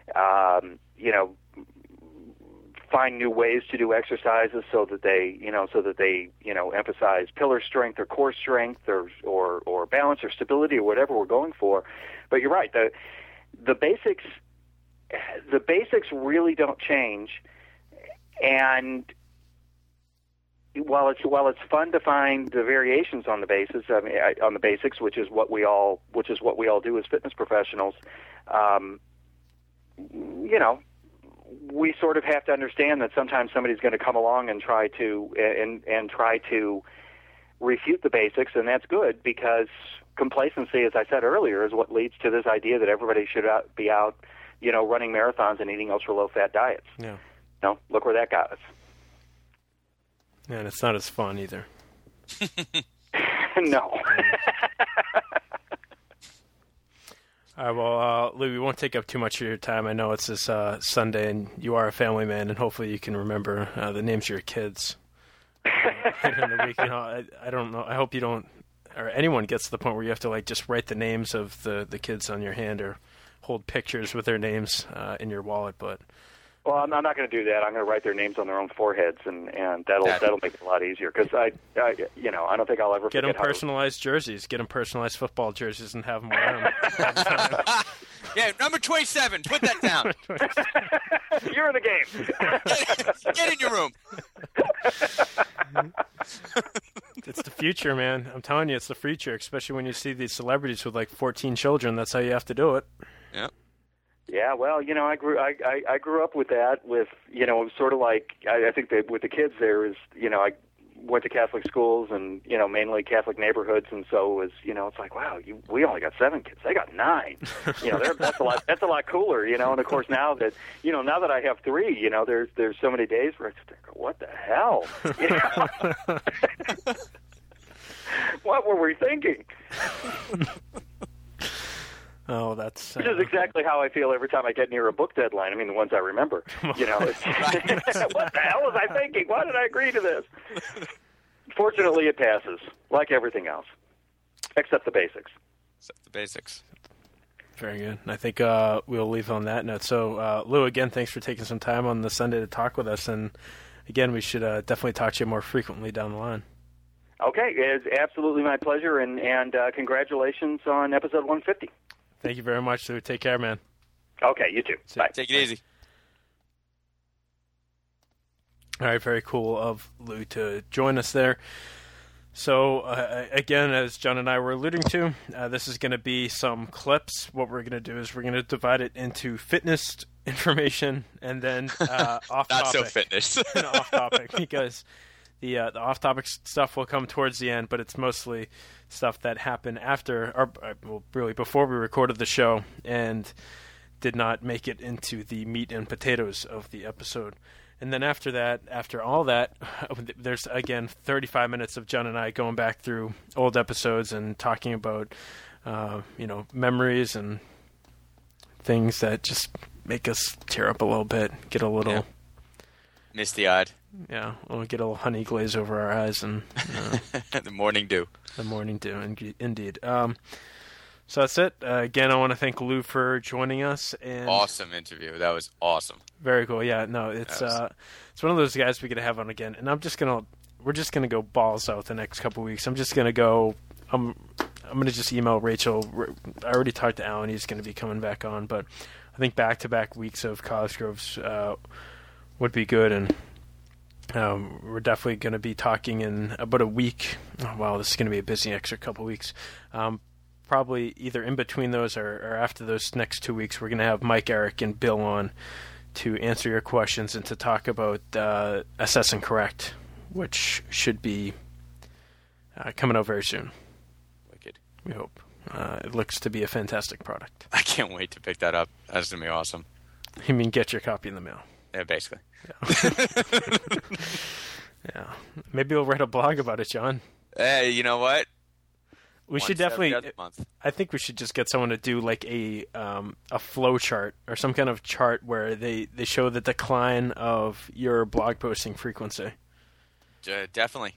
find new ways to do exercises so that they emphasize pillar strength or core strength or balance or stability or whatever we're going for. But you're right, the basics really don't change. And while it's fun to find the variations on the basics, which is what we all do as fitness professionals, we sort of have to understand that sometimes somebody's going to come along and try to refute the basics, and that's good because complacency, as I said earlier, is what leads to this idea that everybody should be out, running marathons and eating ultra low fat diets. Yeah. Look where that got us. Yeah, and it's not as fun either. No. All right, well, Lou, we won't take up too much of your time. I know it's this Sunday, and you are a family man, and hopefully you can remember the names of your kids. In the week, I don't know. I hope you don't, or anyone gets to the point where you have to just write the names of the kids on your hand or hold pictures with their names in your wallet. But well, I'm not going to do that. I'm going to write their names on their own foreheads, and that'll make it a lot easier because I don't think I'll ever get them personalized jerseys, get them personalized football jerseys, and have them wear them. Yeah, number 27. Put that down. You're in the game. Get in your room. It's the future, man. I'm telling you, it's the future, especially when you see these celebrities with 14 children. That's how you have to do it. Yep. Yeah, well, I grew up with that. With it was sort of like I think that with the kids there is I went to Catholic schools and mainly Catholic neighborhoods, and so it was it's like wow, we only got 7 kids, they got 9. That's a lot cooler, and of course now that I have 3, there's so many days where I just think, what the hell, what were we thinking? Oh, that's... Which is exactly how I feel every time I get near a book deadline. I mean, the ones I remember. It's, what the hell was I thinking? Why did I agree to this? Fortunately, it passes, like everything else, except the basics. Except the basics. Very good. I think we'll leave on that note. So, Lou, again, thanks for taking some time on the Sunday to talk with us. And, again, we should definitely talk to you more frequently down the line. Okay. It's absolutely my pleasure, and congratulations on episode 150. Thank you very much, Lou. Take care, man. Okay, you too. Bye. Take it easy. All right, very cool of Lou to join us there. So, again, as John and I were alluding to, this is going to be some clips. What we're going to do is we're going to divide it into fitness information and then off-topic. Not so fitness. Off-topic, because the off-topic stuff will come towards the end, but it's mostly stuff that happened after, or really before we recorded the show and did not make it into the meat and potatoes of the episode. And then after that, after all that, there's, again, 35 minutes of John and I going back through old episodes and talking about, memories and things that just make us tear up a little bit, get a little misty-eyed. Yeah, we'll get a little honey glaze over our eyes and the morning dew. The morning dew, indeed. So that's it. Again, I want to thank Lou for joining us. And awesome interview. That was awesome. Very cool. Yeah, no, it's one of those guys we could have on again. And we're just gonna go balls out the next couple of weeks. I'm gonna just email Rachel. I already talked to Alan. He's gonna be coming back on, but I think back-to-back weeks of College Groves would be good. And we're definitely going to be talking in about a week. Oh, wow, this is going to be a busy extra couple of weeks. Probably either in between those or after those next 2 weeks, we're going to have Mike, Eric, and Bill on to answer your questions and to talk about Assess and Correct, which should be coming out very soon. Wicked. We hope. It looks to be a fantastic product. I can't wait to pick that up. That's going to be awesome. You mean get your copy in the mail? Yeah, basically. Yeah. Yeah. Maybe we'll write a blog about it, John. Hey, you know what? We should definitely. I think we should just get someone to do like a flow chart or some kind of chart where they show the decline of your blog posting frequency. Definitely.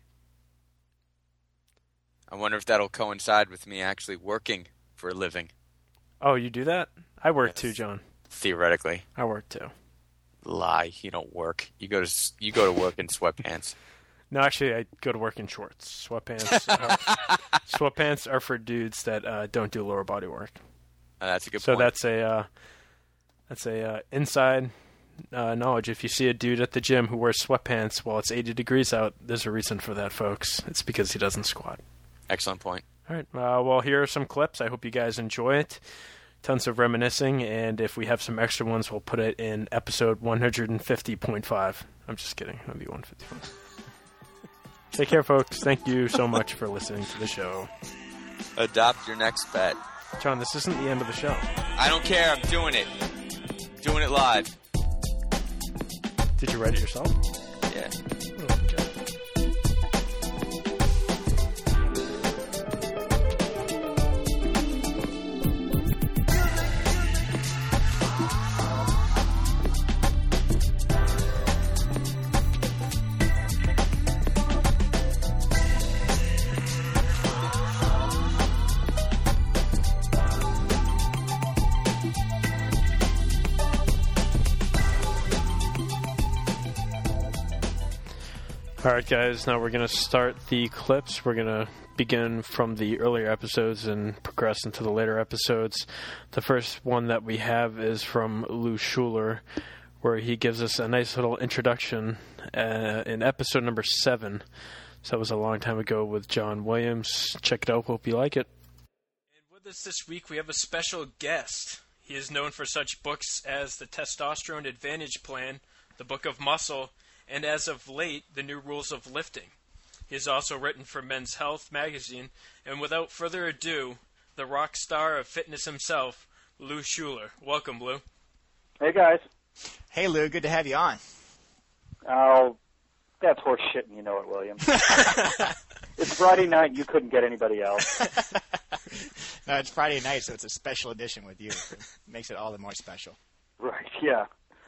I wonder if that'll coincide with me actually working for a living. Oh, you do that? I work too, John. Theoretically. I work too. Lie. You don't work. You go to work in sweatpants. No, actually, I go to work in shorts. Sweatpants are for dudes that don't do lower body work. That's a good point. So that's a inside knowledge. If you see a dude at the gym who wears sweatpants while it's 80 degrees out, there's a reason for that, folks. It's because he doesn't squat. Excellent point. All right. Well, here are some clips. I hope you guys enjoy it. Tons of reminiscing, and if we have some extra ones, we'll put it in episode 150.5. I'm just kidding. It'll be 155. Take care, folks. Thank you so much for listening to the show. Adopt your next pet. John, this isn't the end of the show. I don't care. I'm doing it. Doing it live. Did you write it yourself? Yeah. Oh, okay. Alright guys, now we're going to start the clips. We're going to begin from the earlier episodes and progress into the later episodes. The first one that we have is from Lou Schuler, where he gives us a nice little introduction in episode number 7. So that was a long time ago with John Williams. Check it out, hope you like it. And with us this week we have a special guest. He is known for such books as The Testosterone Advantage Plan, The Book of Muscle, and as of late, The New Rules of Lifting. He has also written for Men's Health magazine, and without further ado, the rock star of fitness himself, Lou Schuler. Welcome, Lou. Hey, guys. Hey, Lou. Good to have you on. Oh, that's horse shit, and you know it, William. It's Friday night, and you couldn't get anybody else. No, it's Friday night, so it's a special edition with you. It makes it all the more special. Right, yeah.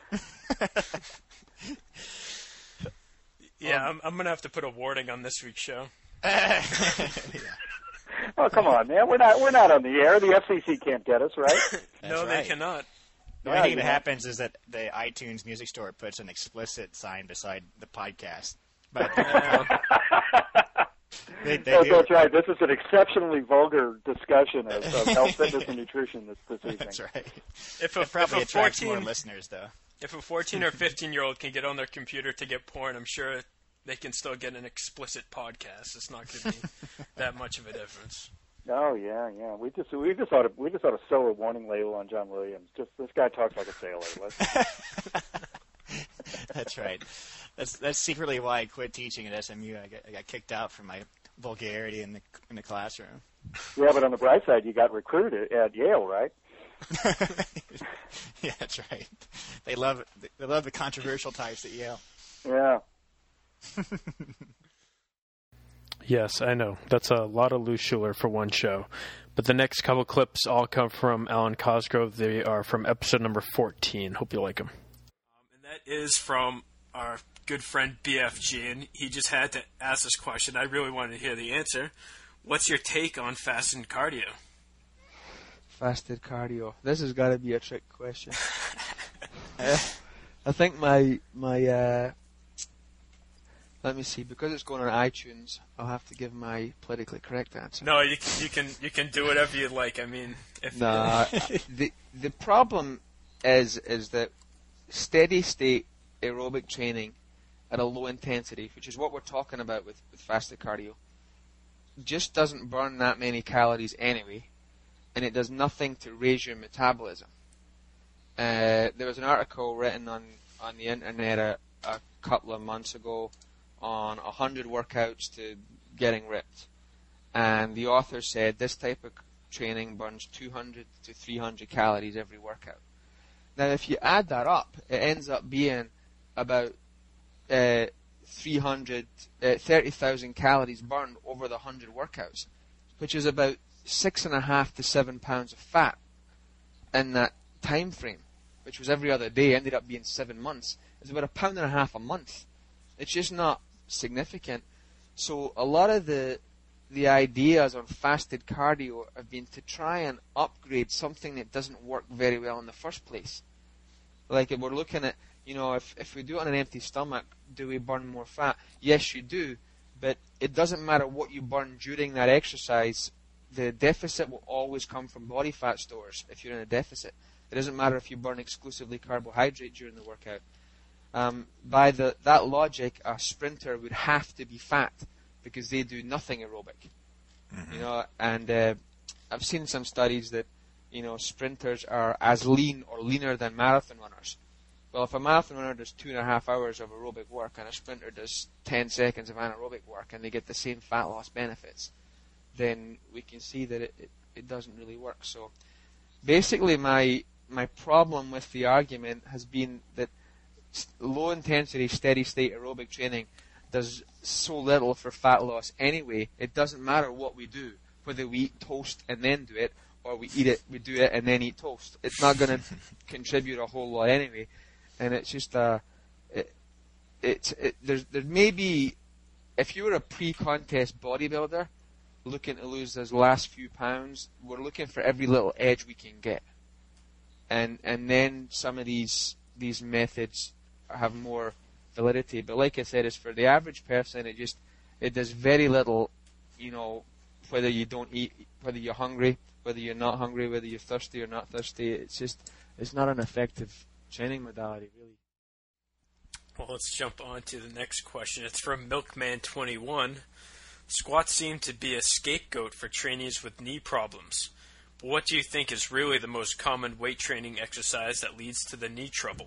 Yeah, I'm going to have to put a warning on this week's show. Yeah. Oh, come on, man. We're not on the air. The FCC can't get us, right? No, right. they cannot. The only thing that happens is that the iTunes Music Store puts an explicit sign beside the podcast. But they do. That's right. This is an exceptionally vulgar discussion of health, fitness, and nutrition this evening. That's right. If It probably attracts more listeners, though. If a 14 or 15-year-old can get on their computer to get porn, I'm sure they can still get an explicit podcast. It's not going to be that much of a difference. Oh yeah. We just ought to sew a warning label on John Williams. Just this guy talks like a sailor. That's right. That's secretly why I quit teaching at SMU. I got kicked out for my vulgarity in the classroom. Yeah, but on the bright side, you got recruited at Yale, right? Yeah, that's right. They love the controversial types at Yale. Yeah. Yes, I know. That's a lot of Lou Schuler for one show. But the next couple clips all come from Alan Cosgrove. They are from episode number 14. Hope you like them. And that is from our good friend BFG, and he just had to ask this question. I really wanted to hear the answer. What's your take on fasted cardio? Fasted cardio. This has got to be a trick question. I think my let me see, because it's going on iTunes, I'll have to give my politically correct answer. No, you can do whatever you like. I mean, the problem is that steady state aerobic training at a low intensity, which is what we're talking about with fasted cardio, just doesn't burn that many calories anyway, and it does nothing to raise your metabolism. There was an article written on the internet a couple of months ago on 100 workouts to getting ripped, and the author said this type of training burns 200 to 300 calories every workout. Now, if you add that up, it ends up being about 30,000 calories burned over the 100 workouts, which is about 6.5 to 7 pounds of fat in that time frame, which was every other day, ended up being 7 months. It's about 1.5 pounds a month. It's just not significant. So a lot of the ideas on fasted cardio have been to try and upgrade something that doesn't work very well in the first place. Like if we're looking at, if we do it on an empty stomach, do we burn more fat? Yes, you do, but it doesn't matter what you burn during that exercise. The deficit will always come from body fat stores if you're in a deficit. It doesn't matter if you burn exclusively carbohydrate during the workout. By that logic, a sprinter would have to be fat because they do nothing aerobic. Mm-hmm. And I've seen some studies that sprinters are as lean or leaner than marathon runners. Well, if a marathon runner does 2.5 hours of aerobic work and a sprinter does 10 seconds of anaerobic work and they get the same fat loss benefits, then we can see that it doesn't really work. So basically my problem with the argument has been that low intensity steady state aerobic training does so little for fat loss anyway. It doesn't matter what we do, whether we eat toast and then do it or we do it and then eat toast. It's not going to contribute a whole lot anyway. And it's just there may be, if you were a pre-contest bodybuilder looking to lose those last few pounds, we're looking for every little edge we can get, and then some of these methods have more validity. But like I said, it's for the average person. It does very little, whether you don't eat, whether you're hungry, whether you're not hungry, whether you're thirsty or not thirsty. It's not an effective training modality, really. Well, let's jump on to the next question. It's from Milkman21. Squats seem to be a scapegoat for trainees with knee problems. But what do you think is really the most common weight training exercise that leads to the knee trouble?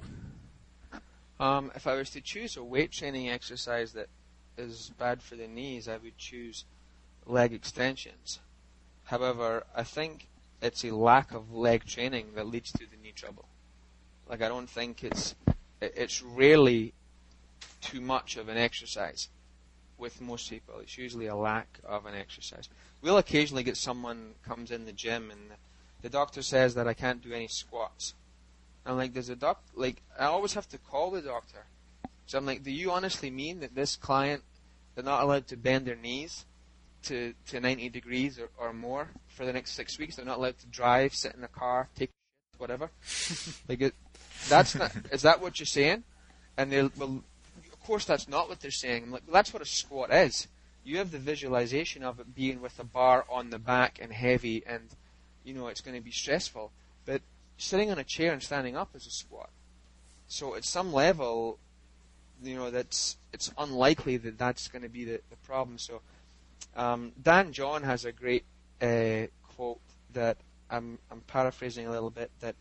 If I was to choose a weight training exercise that is bad for the knees, I would choose leg extensions. However, I think it's a lack of leg training that leads to the knee trouble. Like, I don't think it's rarely too much of an exercise with most people. It's usually a lack of an exercise. We'll occasionally get someone comes in the gym and the doctor says that I can't do any squats. I'm like, I always have to call the doctor. So I'm like, do you honestly mean that this client, they're not allowed to bend their knees to 90 degrees or more for the next 6 weeks? They're not allowed to drive, sit in a car, take whatever? That's not, is that what you're saying? And well, of course that's not what they're saying. I'm like, well, that's what a squat is. You have the visualization of it being with a bar on the back and heavy, and it's going to be stressful. But sitting on a chair and standing up is a squat. So at some level, it's unlikely that that's going to be the problem. So Dan John has a great quote that I'm paraphrasing a little bit, that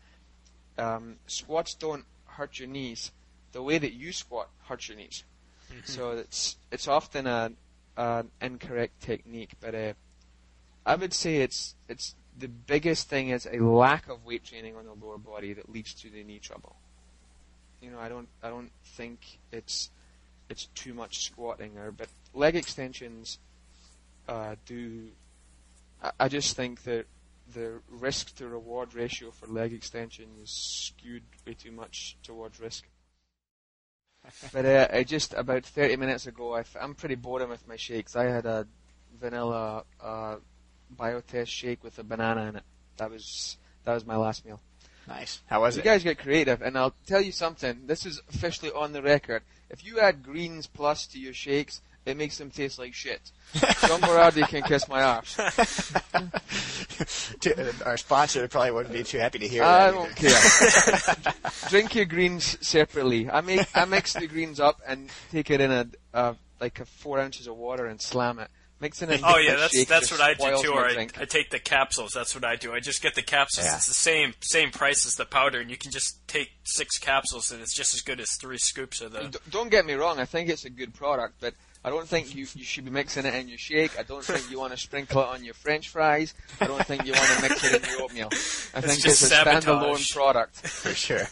squats don't hurt your knees. The way that you squat hurts your knees. Mm-hmm. So it's often an incorrect technique. But I would say it's the biggest thing is a lack of weight training on the lower body that leads to the knee trouble. I don't think it's too much squatting but leg extensions do. I just think that the risk to reward ratio for leg extension is skewed way too much towards risk. But I just about 30 minutes ago, I'm pretty boring with my shakes. I had a vanilla Biotest shake with a banana in it. That was my last meal. Nice. How was it? You guys get creative, and I'll tell you something. This is officially on the record. If you add Greens Plus to your shakes, it makes them taste like shit. John Berardi can kiss my arse. Our sponsor probably wouldn't be too happy to hear I that. don't care. Drink your greens separately. I mix the greens up and take it in a 4 ounces of water and slam it. Mixing it. Oh yeah, that's just what I do spoils too. my Or drink. I take the capsules. That's what I do. I just get the capsules. Yeah. It's the same price as the powder, and you can just take 6 capsules, and it's just as good as 3 scoops of the. Don't get me wrong. I think it's a good product, but I don't think you should be mixing it in your shake. I don't think you want to sprinkle it on your French fries. I don't think you want to mix it in your oatmeal. I think just it's a standalone sabotage. product. For sure.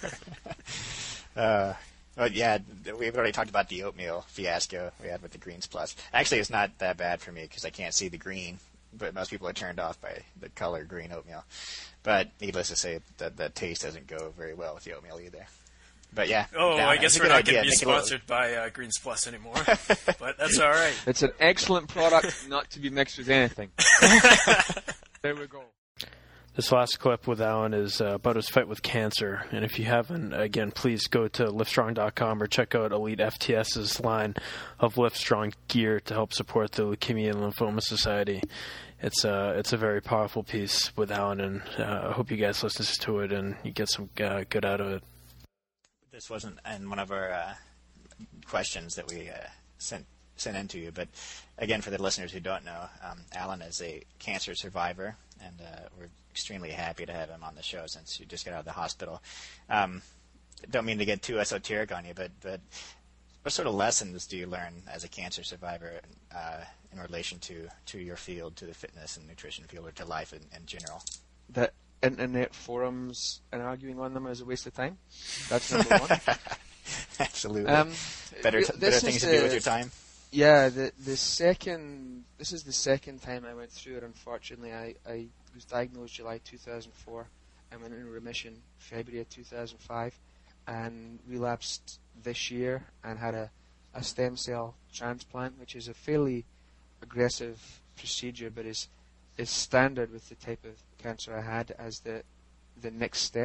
But yeah, we've already talked about the oatmeal fiasco we had with the Greens Plus. Actually, it's not that bad for me because I can't see the green, but most people are turned off by the color green oatmeal. But needless to say, the taste doesn't go very well with the oatmeal either. But yeah. Oh, no, I it's guess a we're good not going idea. to be Make it a little- sponsored by Greens Plus anymore, but that's all right. It's an excellent product, not to be mixed with anything. There we go. This last clip with Alan is about his fight with cancer. And if you haven't, again, please go to liftstrong.com or check out Elite FTS's line of Liftstrong gear to help support the Leukemia and Lymphoma Society. It's a very powerful piece with Alan, and I hope you guys listen to it and you get some good out of it. This wasn't in one of our questions that we sent in to you, but again, for the listeners who don't know, Alan is a cancer survivor, and we're extremely happy to have him on the show since you just got out of the hospital. Don't mean to get too esoteric on you, but what sort of lessons do you learn as a cancer survivor in relation to your field, to the fitness and nutrition field, or to life in general? That internet forums and arguing on them is a waste of time. That's number one. Absolutely. This Better is things to do with your time? Yeah, this is the second time I went through it. Unfortunately, I was diagnosed July 2004. I went into remission February of 2005, and relapsed this year and had a stem cell transplant, which is a fairly aggressive procedure, but is standard with the type of cancer I had as the next step.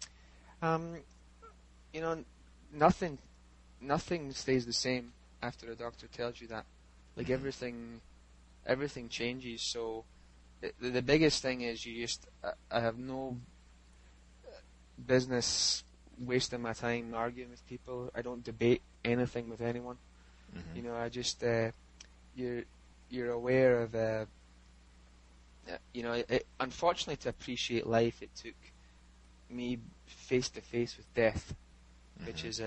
Nothing stays the same after a doctor tells you that. Like everything changes. So the biggest thing is I have no business wasting my time arguing with people. I don't debate anything with anyone. Mm-hmm. I just you're aware of unfortunately, to appreciate life, it took me face to face with death, which is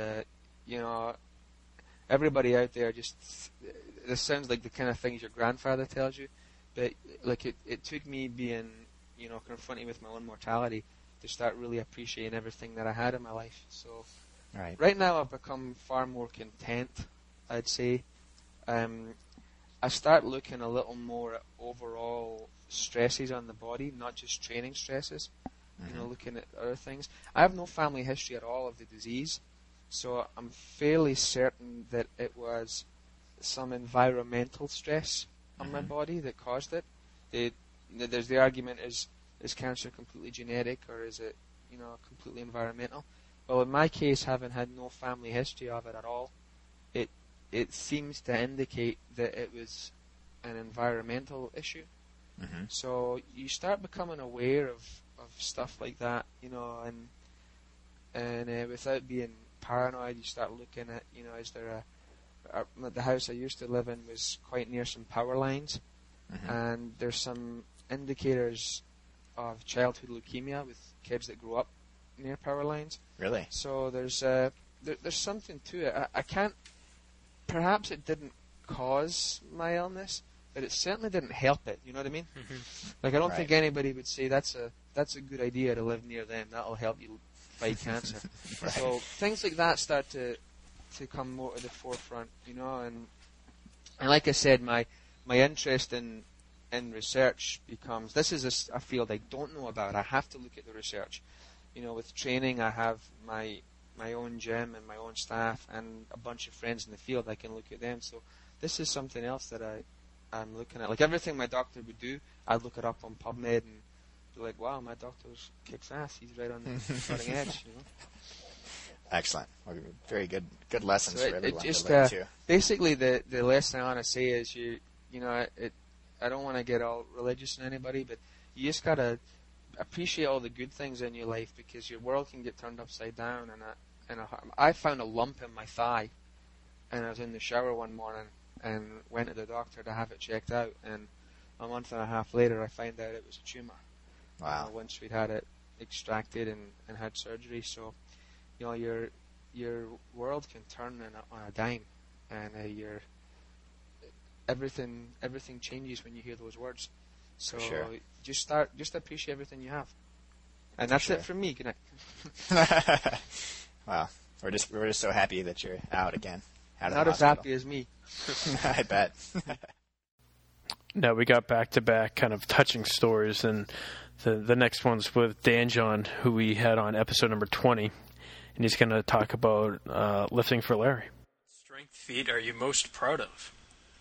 everybody out there this sounds like the kind of things your grandfather tells you, but like it took me being confronted with my own mortality to start really appreciating everything that I had in my life. So right now I've become far more content, I'd say. I start looking a little more at overall stresses on the body, not just training stresses. Looking at other things. I have no family history at all of the disease, so I'm fairly certain that it was some environmental stress on my body that caused it. There's the argument: is cancer completely genetic, or is it completely environmental? Well, in my case, having had no family history of it at all, it seems to indicate that it was an environmental issue. So you start becoming aware of stuff like that, and without being paranoid, you start looking at, is there the house I used to live in was quite near some power lines, and there's some indicators of childhood leukemia with kids that grow up near power lines. Really? So there's something to it. I can't. Perhaps it didn't cause my illness, but it certainly didn't help it. You know what I mean? Like I don't think anybody would say that's a good idea to live near them. That'll help you fight cancer. So things like that start to come more to the forefront, and like I said, my interest in and research becomes, this is a field I don't know about. I have to look at the research. With training, I have my own gym and my own staff and a bunch of friends in the field. I can look at them. So this is something else that I'm looking at. Like everything my doctor would do, I'd look it up on PubMed and be like, wow, my doctor kicks ass. He's right on the cutting edge. Excellent. Well, very good lessons so for everyone just, to learn too. Basically, the lesson I want to say is I don't want to get all religious on anybody, but you just gotta appreciate all the good things in your life, because your world can get turned upside down. And I found a lump in my thigh, and I was in the shower one morning and went to the doctor to have it checked out, and a month and a half later I found out it was a tumor. Wow. Once we'd had it extracted and had surgery. So your world can turn on a dime, and everything changes when you hear those words. So sure. just appreciate everything you have. And that's it from me. Good night. Wow. We're just so happy that you're out again. Not as happy as me. I bet. Now we got back-to-back kind of touching stories, and the next one's with Dan John, who we had on episode number 20, and he's going to talk about lifting for Larry. Strength feat are you most proud of?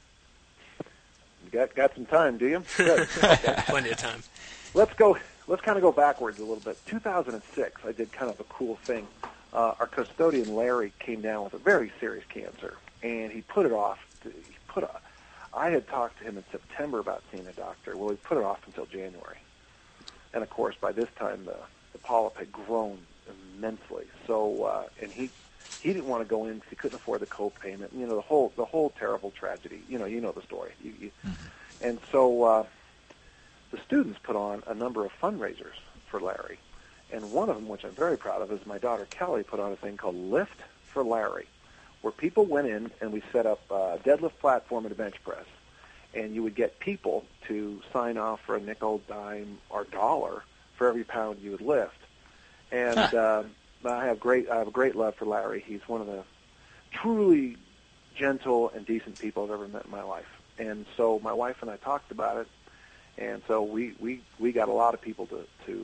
You got some time, do you? Good. Plenty of time. Let's kind of go backwards a little bit. 2006, I did kind of a cool thing. Our custodian, Larry, came down with a very serious cancer, and he put it off. I had talked to him in September about seeing a doctor. Well, he put it off until January. And, of course, by this time, the polyp had grown immensely. So, and he didn't want to go in because he couldn't afford the co-payment. The whole terrible tragedy. You know the story. And so the students put on a number of fundraisers for Larry. And one of them, which I'm very proud of, is my daughter Kelly put on a thing called Lift for Larry, where people went in and we set up a deadlift platform and a bench press. And you would get people to sign off for a nickel, dime, or dollar for every pound you would lift. And I have a great love for Larry. He's one of the truly gentle and decent people I've ever met in my life. And so my wife and I talked about it, and so we got a lot of people to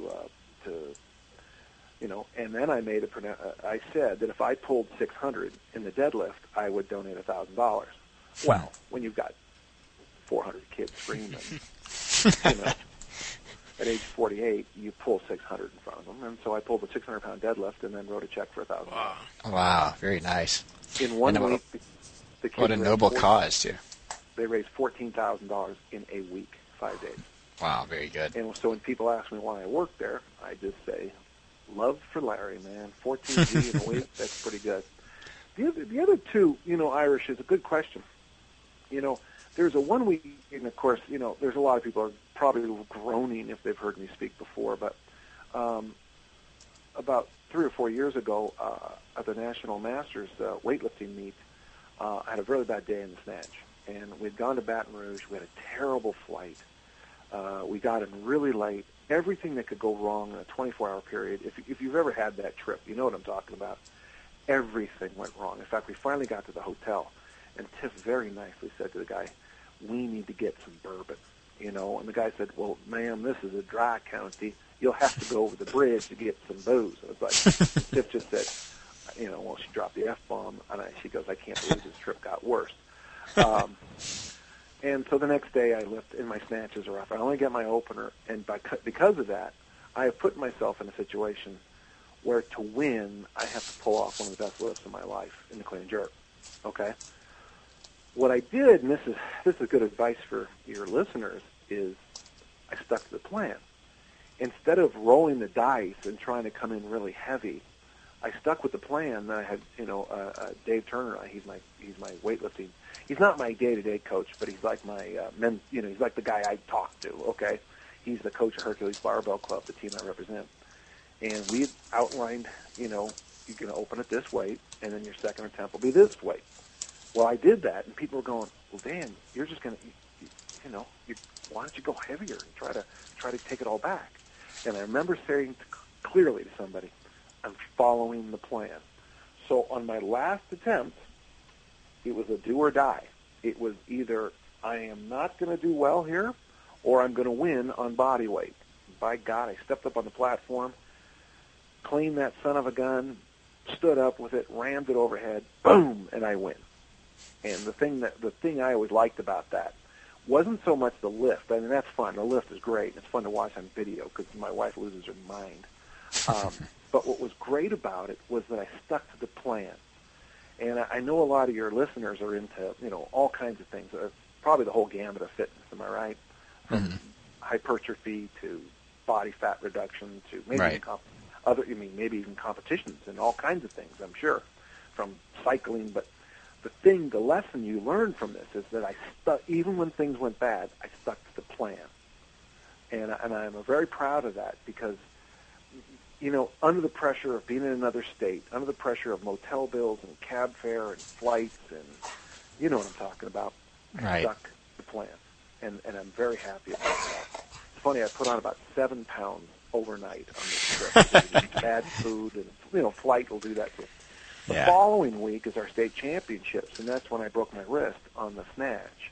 and then I said that if I pulled 600 in the deadlift, I would donate $1,000. Well, when you've got 400 kids screaming, at age 48, you pull 600 in front of them. And so I pulled a 600-pound deadlift and then wrote a check for $1,000. Wow, very nice. In 1 week, the kids what a noble cause, too. They raised $14,000 in a week, 5 days. Wow, very good. And so when people ask me why I work there, I just say, love for Larry, man. 14G in a week, that's pretty good. The other two, Irish, is a good question. There's a 1 week, and of course, there's a lot of people are probably groaning if they've heard me speak before, but about 3 or 4 years ago at the National Masters weightlifting meet, I had a really bad day in the snatch. And we'd gone to Baton Rouge. We had a terrible flight. We got in really late. Everything that could go wrong in a 24-hour period, if you've ever had that trip, you know what I'm talking about. Everything went wrong. In fact, we finally got to the hotel, and Tiff very nicely said to the guy, we need to get some bourbon, And the guy said, well, ma'am, this is a dry county. You'll have to go over the bridge to get some booze. I was like, Tiff just said, well, she dropped the F-bomb, and she goes, I can't believe this trip got worse. And so the next day I lift, and my snatches are off. I only get my opener, and because of that, I have put myself in a situation where to win, I have to pull off one of the best lifts of my life in the clean and jerk. Okay? What I did, and this is good advice for your listeners, is I stuck to the plan. Instead of rolling the dice and trying to come in really heavy, I stuck with the plan that I had. Dave Turner, he's my weightlifting. He's not my day-to-day coach, but he's like my he's like the guy I talk to. Okay, he's the coach of Hercules Barbell Club, the team I represent, and we outlined. You're going to open at this weight, and then your second attempt will be this weight. Well, I did that, and people were going, "Well, Dan, you're just going to, why don't you go heavier and try to take it all back?" And I remember saying clearly to somebody, I'm following the plan. So on my last attempt, it was a do or die. It was either I am not going to do well here, or I'm going to win on body weight. By God, I stepped up on the platform, cleaned that son of a gun, stood up with it, rammed it overhead, boom, and I win. And the thing I always liked about that wasn't so much the lift. I mean, that's fun. The lift is great. It's fun to watch on video because my wife loses her mind. But what was great about it was that I stuck to the plan. And I know a lot of your listeners are into, all kinds of things. Probably the whole gamut of fitness. Am I right? From hypertrophy to body fat reduction to maybe maybe even competitions and all kinds of things. I'm sure, from cycling. But the lesson you learn from this is that I stuck, even when things went bad, I stuck to the plan. And I'm very proud of that because, under the pressure of being in another state, under the pressure of motel bills and cab fare and flights and you know what I'm talking about, I stuck to the plan. And I'm very happy about that. It's funny, I put on about 7 pounds overnight on this trip. Bad food and, flight will do that to you. The following week is our state championships, and that's when I broke my wrist on the snatch.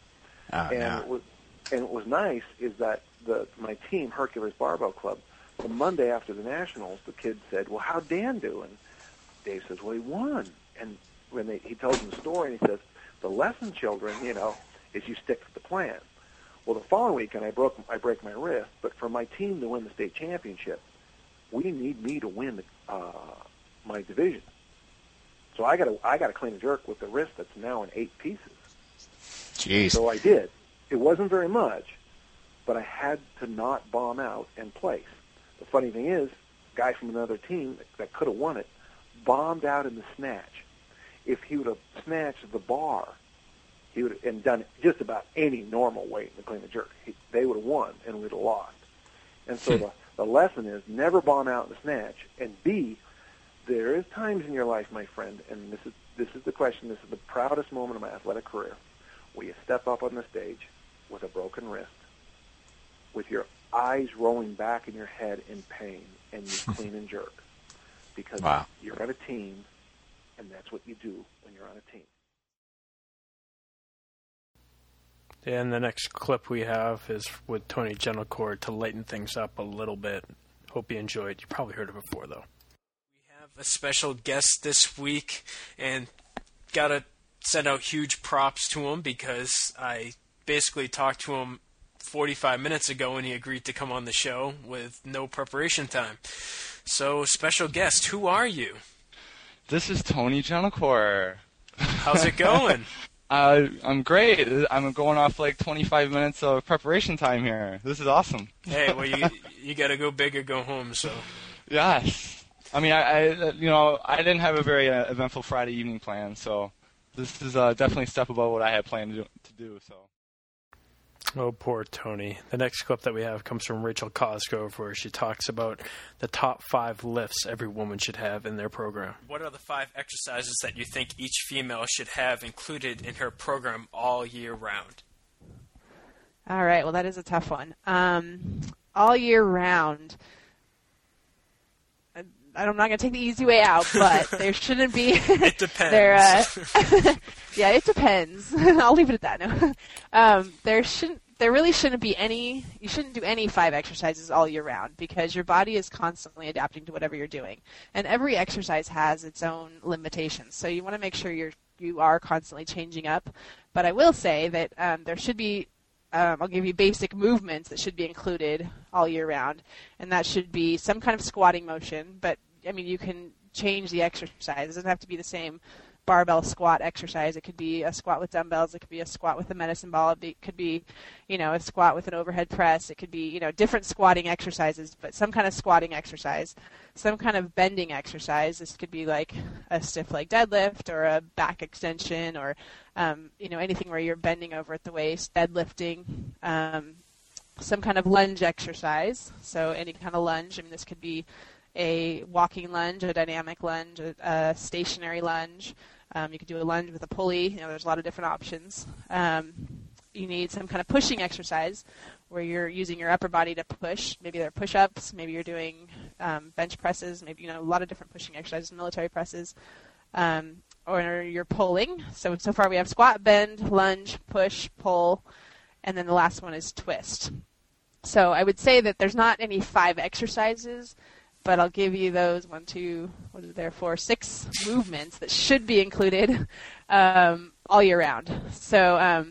It was nice is that my team, Hercules Barbell Club, the Monday after the Nationals, the kid said, well, how'd Dan do? And Dave says, well, he won. And when he tells them the story, and he says, the lesson, children, is you stick to the plan. Well, the following weekend, I break my wrist, but for my team to win the state championship, we need me to win my division. So I got to clean and jerk with the wrist that's now in 8 pieces. Jeez. So I did. It wasn't very much, but I had to not bomb out and place. The funny thing is, a guy from another team that could have won it bombed out in the snatch. If he would have snatched the bar, he would have done just about any normal weight in the clean and jerk, they would have won and we'd have lost. And so the lesson is never bomb out in the snatch. And B, there is times in your life, my friend, and this is the question. This is the proudest moment of my athletic career, where you step up on the stage with a broken wrist, with your eyes rolling back in your head in pain, and you clean and jerk because you're on a team, and that's what you do when you're on a team. And the next clip we have is with Tony Gentilcore to lighten things up a little bit. Hope you enjoyed. You probably heard it before, though. We have a special guest this week, and got to send out huge props to him because I basically talked to him 45 minutes ago and he agreed to come on the show with no preparation time. So, special guest, who are you? This is Tony Gentilcore. How's it going? I'm great. I'm going off like 25 minutes of preparation time here. This is awesome. Hey, well, you got to go big or go home, so. Yes. I mean, I didn't have a very eventful Friday evening plan, so this is definitely a step above what I had planned to do. So. Oh, poor Tony. The next clip that we have comes from Rachel Cosgrove, where she talks about the top 5 lifts every woman should have in their program. What are the 5 exercises that you think each female should have included in her program all year round? All right, well, that is a tough one. All year round, I'm not going to take the easy way out, but there shouldn't be... It depends. Yeah, it depends. I'll leave it at that. No. There really shouldn't be any... You shouldn't do any 5 exercises all year round because your body is constantly adapting to whatever you're doing. And every exercise has its own limitations. So you want to make sure you are constantly changing up. But I will say that there should be... I'll give you basic movements that should be included all year round, and that should be some kind of squatting motion, but, I mean, you can change the exercise. It doesn't have to be the same barbell squat exercise. It could be a squat with dumbbells. It could be a squat with a medicine ball. It could be, a squat with an overhead press. It could be, different squatting exercises, but some kind of squatting exercise, some kind of bending exercise. This could be like a stiff leg deadlift or a back extension or, anything where you're bending over at the waist, deadlifting, some kind of lunge exercise. So any kind of lunge. I mean, this could be a walking lunge, a dynamic lunge, a stationary lunge. You could do a lunge with a pulley. There's a lot of different options. You need some kind of pushing exercise where you're using your upper body to push. Maybe they're push-ups. Maybe you're doing bench presses. Maybe, a lot of different pushing exercises, military presses. Or you're pulling. So far we have squat, bend, lunge, push, pull, and then the last one is twist. So I would say that there's not any 5 exercises, but I'll give you those 6 movements that should be included all year round. So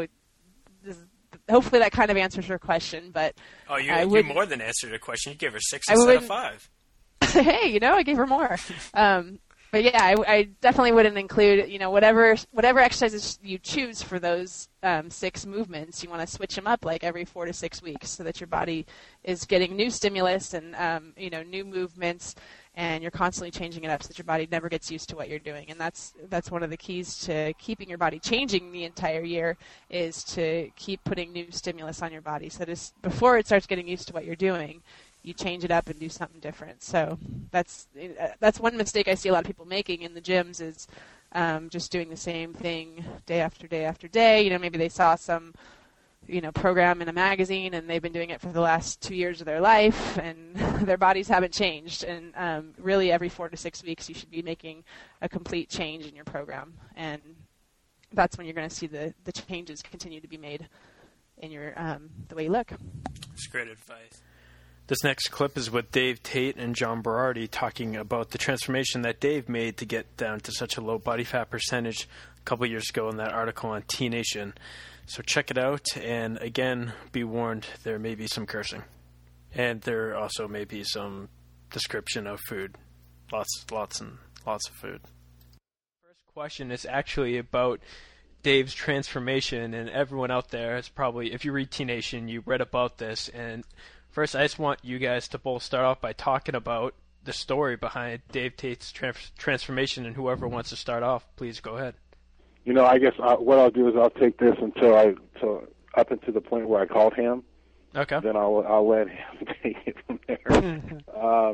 hopefully that kind of answers your question. But you more than answered a question. You gave her 6 instead of 5. Hey, I gave her more. But yeah, I definitely wouldn't include, whatever exercises you choose for those 6 movements. You want to switch them up like every 4 to 6 weeks so that your body is getting new stimulus and new movements, and you're constantly changing it up so that your body never gets used to what you're doing. And that's one of the keys to keeping your body changing the entire year, is to keep putting new stimulus on your body. So just before it starts getting used to what you're doing, you change it up and do something different. So that's one mistake I see a lot of people making in the gyms, is just doing the same thing day after day after day. Maybe they saw some program in a magazine and they've been doing it for the last 2 years of their life, and their bodies haven't changed. And really every 4 to 6 weeks you should be making a complete change in your program, and that's when you're going to see the changes continue to be made in your the way you look. That's great advice. This next clip is with Dave Tate and John Berardi talking about the transformation that Dave made to get down to such a low body fat percentage a couple years ago in that article on T Nation. So check it out, and again, be warned, there may be some cursing. And there also may be some description of food. Lots and lots of food. First question is actually about Dave's transformation, and everyone out there is probably, if you read T Nation, you read about this. And first, I just want you guys to both start off by talking about the story behind Dave Tate's transformation, and whoever wants to start off, please go ahead. I guess what I'll do is I'll take this until up until the point where I called him. Okay. Then I'll let him take it from there.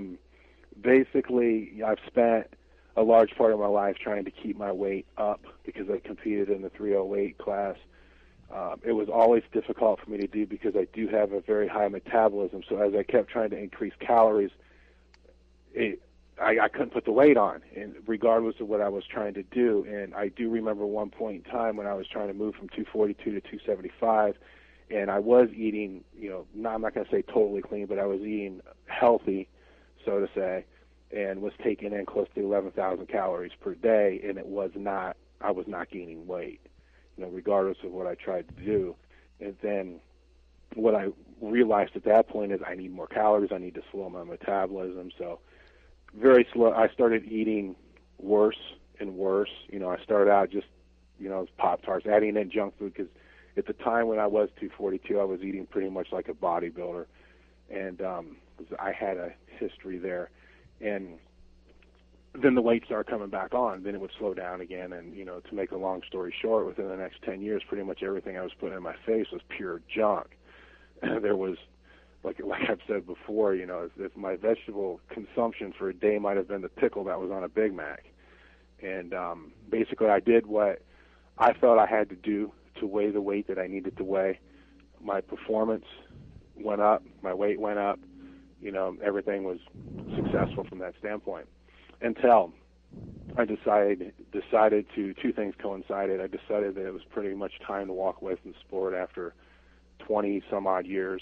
Basically, I've spent a large part of my life trying to keep my weight up because I competed in the 308 class. It was always difficult for me to do because I do have a very high metabolism. So as I kept trying to increase calories, I couldn't put the weight on, and regardless of what I was trying to do. And I do remember one point in time when I was trying to move from 242 to 275, and I was eating, I'm not going to say totally clean, but I was eating healthy, so to say, and was taking in close to 11,000 calories per day, and I was not gaining weight, regardless of what I tried to do. And then what I realized at that point is I need more calories, I need to slow my metabolism. So very slow, I started eating worse and worse. I started out just, Pop-Tarts, adding in junk food, because at the time when I was 242, I was eating pretty much like a bodybuilder, and I had a history there. And then the weight started coming back on. Then it would slow down again, and, to make a long story short, within the next 10 years, pretty much everything I was putting in my face was pure junk. There was, like I've said before, if my vegetable consumption for a day might have been the pickle that was on a Big Mac. And basically I did what I felt I had to do to weigh the weight that I needed to weigh. My performance went up, my weight went up, everything was successful from that standpoint. Until I decided to, two things coincided. I decided that it was pretty much time to walk away from the sport after 20 some odd years.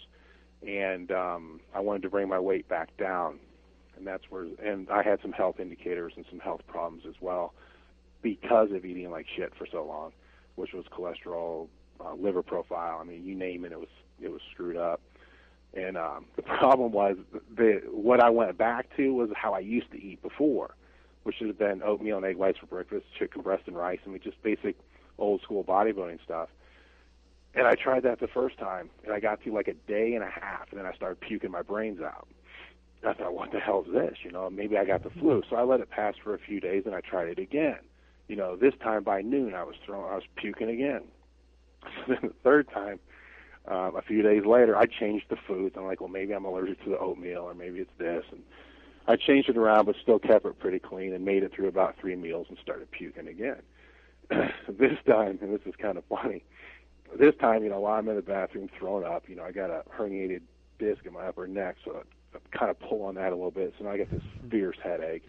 And I wanted to bring my weight back down, and and I had some health indicators and some health problems as well because of eating like shit for so long, which was cholesterol, liver profile. I mean, you name it, it was screwed up. And the problem was what I went back to was how I used to eat before, which would have been oatmeal and egg whites for breakfast, chicken breast and rice. I mean, just basic old school bodybuilding stuff. And I tried that the first time, and I got through like a day and a half, and then I started puking my brains out. I thought, what the hell is this? Maybe I got the flu. So I let it pass for a few days, and I tried it again. This time by noon, I was puking again. So then the third time, a few days later, I changed the foods. I'm like, well, maybe I'm allergic to the oatmeal, or maybe it's this. And I changed it around, but still kept it pretty clean and made it through about 3 meals and started puking again. This time, and this is kind of funny, this time, while I'm in the bathroom throwing up, I got a herniated disc in my upper neck, so I kind of pull on that a little bit. So now I get this fierce headache.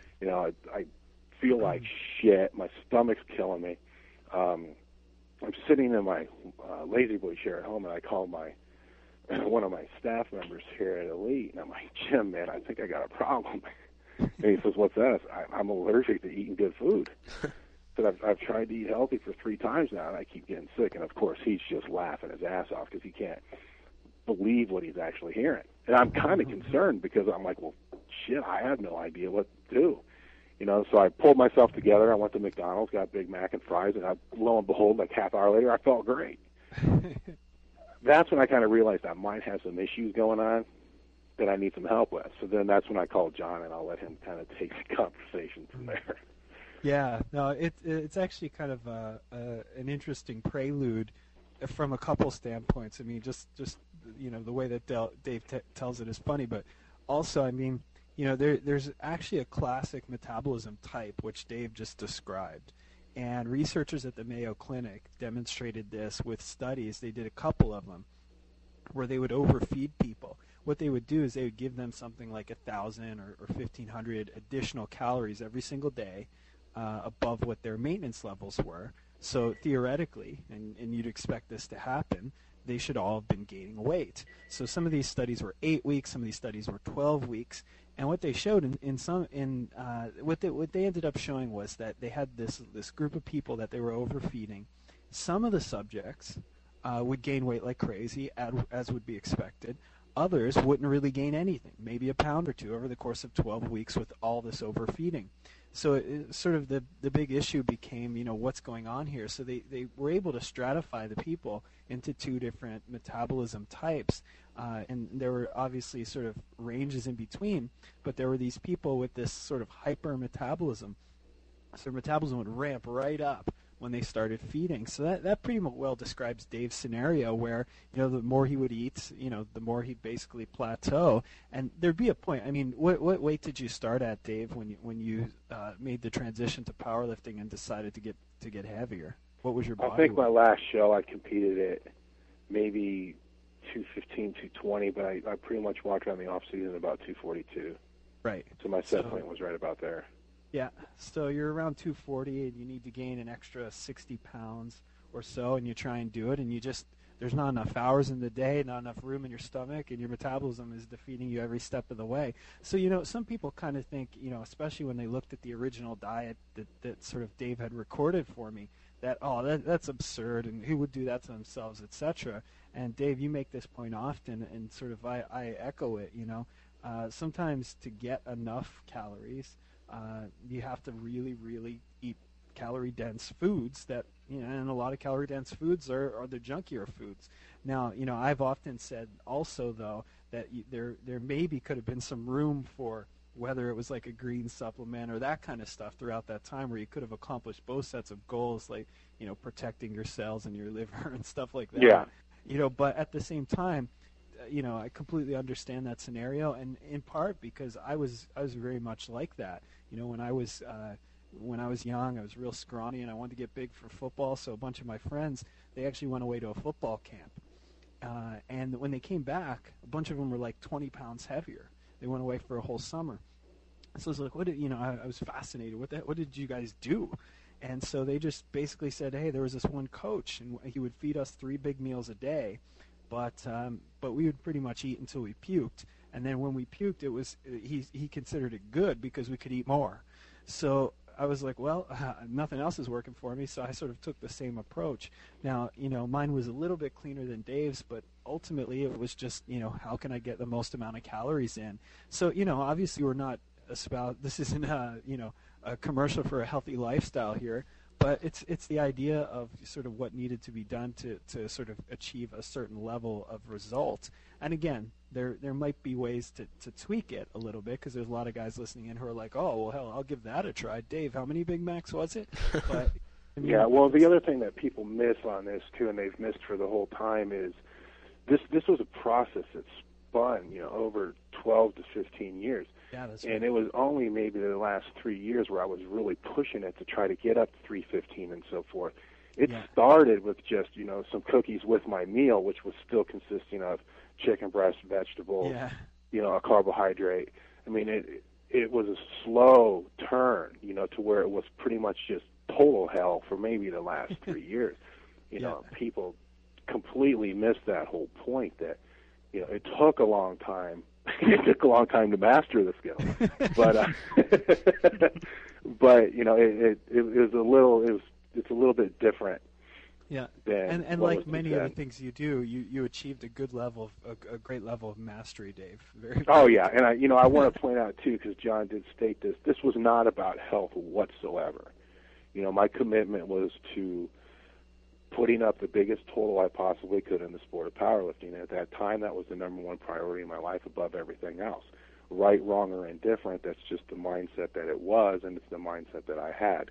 I feel like shit. My stomach's killing me. I'm sitting in my lazy boy chair at home, and I call my one of my staff members here at Elite, and I'm like, Jim, man, I think I got a problem. And he says, what's that? I'm allergic to eating good food. So I've tried to eat healthy for 3 times now, and I keep getting sick. And, of course, he's just laughing his ass off because he can't believe what he's actually hearing. And I'm kind of concerned because I'm like, well, shit, I have no idea what to do. So I pulled myself together. I went to McDonald's, got Big Mac and fries, and lo and behold, like half hour later, I felt great. That's when I kind of realized I might have some issues going on that I need some help with. So then that's when I called John, and I'll let him kind of take the conversation from there. Yeah, no, it's actually kind of an interesting prelude from a couple standpoints. I mean, just the way that Dave tells it is funny, but also, I mean, there's actually a classic metabolism type which Dave just described, and researchers at the Mayo Clinic demonstrated this with studies. They did a couple of them where they would overfeed people. What they would do is they would give them something like 1,000 or 1,500 additional calories every single day, above what their maintenance levels were. So theoretically, and you'd expect this to happen, they should all have been gaining weight. So some of these studies were 8 weeks, some of these studies were 12 weeks, and what they showed what they ended up showing was that they had this group of people that they were overfeeding. Some of the subjects would gain weight like crazy, as would be expected. Others wouldn't really gain anything, maybe a pound or two over the course of 12 weeks with all this overfeeding. So sort of the big issue became, what's going on here? So they were able to stratify the people into 2 different metabolism types, and there were obviously sort of ranges in between, but there were these people with this sort of hypermetabolism. So metabolism would ramp right up when they started feeding. So that pretty well describes Dave's scenario where, the more he would eat, the more he'd basically plateau. And there'd be a point. I mean, what weight did you start at, Dave, when you made the transition to powerlifting and decided to get heavier? What was your body I think weight? my last show I competed at maybe 215, 220, but I pretty much walked around the off season about 242. Right. So my set point was right about there. Yeah, so you're around 240, and you need to gain an extra 60 pounds or so, and you try and do it, and there's not enough hours in the day, not enough room in your stomach, and your metabolism is defeating you every step of the way. So, some people kind of think, especially when they looked at the original diet that sort of Dave had recorded for me, that's absurd, and who would do that to themselves, etc. And Dave, you make this point often, and sort of I echo it, sometimes to get enough calories, you have to really, really eat calorie-dense foods and a lot of calorie-dense foods are the junkier foods. Now, I've often said also, though, that there maybe could have been some room for whether it was like a green supplement or that kind of stuff throughout that time where you could have accomplished both sets of goals, like, protecting your cells and your liver and stuff like that. Yeah. But at the same time, I completely understand that scenario, and in part because I was very much like that. When I was young, I was real scrawny, and I wanted to get big for football. So a bunch of my friends, they actually went away to a football camp, and when they came back, a bunch of them were like 20 pounds heavier. They went away for a whole summer. So I was like, I was fascinated. What did you guys do? And so they just basically said, hey, there was this one coach, and he would feed us 3 big meals a day. But we would pretty much eat until we puked, and then when we puked, it was he considered it good because we could eat more. So I was like, well, nothing else is working for me, so I sort of took the same approach. Now, mine was a little bit cleaner than Dave's, but ultimately it was just, how can I get the most amount of calories in? So, obviously we're not this isn't a commercial for a healthy lifestyle here. But it's the idea of sort of what needed to be done to sort of achieve a certain level of result. And again, there might be ways to tweak it a little bit because there's a lot of guys listening in who are like, oh, well, hell, I'll give that a try. Dave, how many Big Macs was it? But, yeah, well, the other thing that people miss on this, too, and they've missed for the whole time is this was a process that spun, over 12 to 15 years. Yeah, that's and right. It was only maybe the last 3 years where I was really pushing it to try to get up to 315 and so forth. It started with just, some cookies with my meal, which was still consisting of chicken breast, vegetables, a carbohydrate. I mean, it was a slow turn, to where it was pretty much just total hell for maybe the last 3 years. People completely missed that whole point that, it took a long time. It took a long time to master the skill, but but it's a little bit different. Yeah, than and what like was many then. other things you do, you achieved a good level of a great level of mastery, Dave. Very. Oh yeah, and I want to point out too, because John did state this. This was not about health whatsoever. My commitment was to putting up the biggest total I possibly could in the sport of powerlifting. And at that time, that was the number one priority in my life above everything else. Right, wrong, or indifferent, that's just the mindset that it was, and it's the mindset that I had.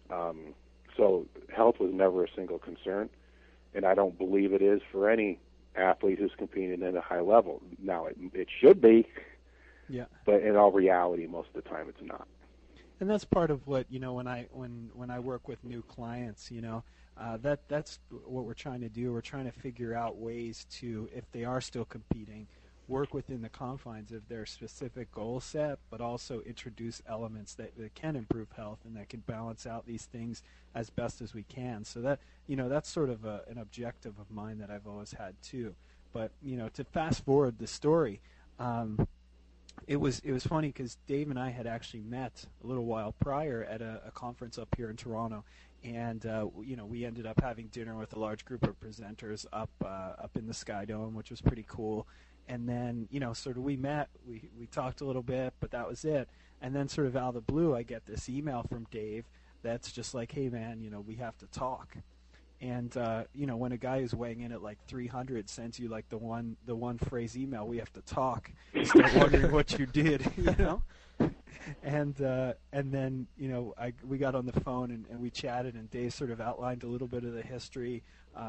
So health was never a single concern, and I don't believe it is for any athlete who's competing at a high level. Now, it should be, but in all reality, most of the time, it's not. And that's part of what when I work with new clients, that's what we're trying to do. We're trying to figure out ways to, if they are still competing, work within the confines of their specific goal set, but also introduce elements that can improve health and that can balance out these things as best as we can. So that that's sort of an objective of mine that I've always had too. But to fast forward the story. It was funny because Dave and I had actually met a little while prior at a conference up here in Toronto, and we ended up having dinner with a large group of presenters up in the Sky Dome, which was pretty cool. And then sort of we met, we talked a little bit, but that was it. And then sort of out of the blue, I get this email from Dave that's just like, hey man, we have to talk. And when a guy who's weighing in at like 300 sends you like the one phrase email, we have to talk. You start wondering what you did, And then we got on the phone and we chatted, and Dave sort of outlined a little bit of the history,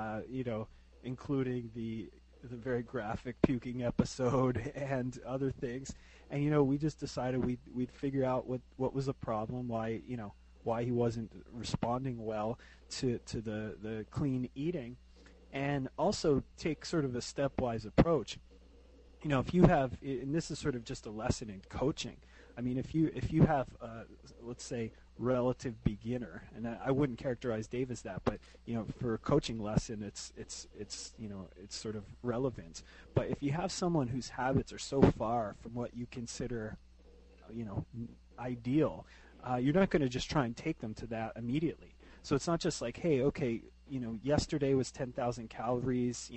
including the very graphic puking episode and other things. And we just decided we'd figure out what was the problem, why he wasn't responding well to the clean eating, and also take sort of a stepwise approach. If you have, and this is sort of just a lesson in coaching. I mean, if you have, let's say, relative beginner, and I wouldn't characterize Dave as that, but for a coaching lesson, it's sort of relevant. But if you have someone whose habits are so far from what you consider, ideal, you're not going to just try and take them to that immediately. So it's not just like, hey, okay, yesterday was 10,000 calories,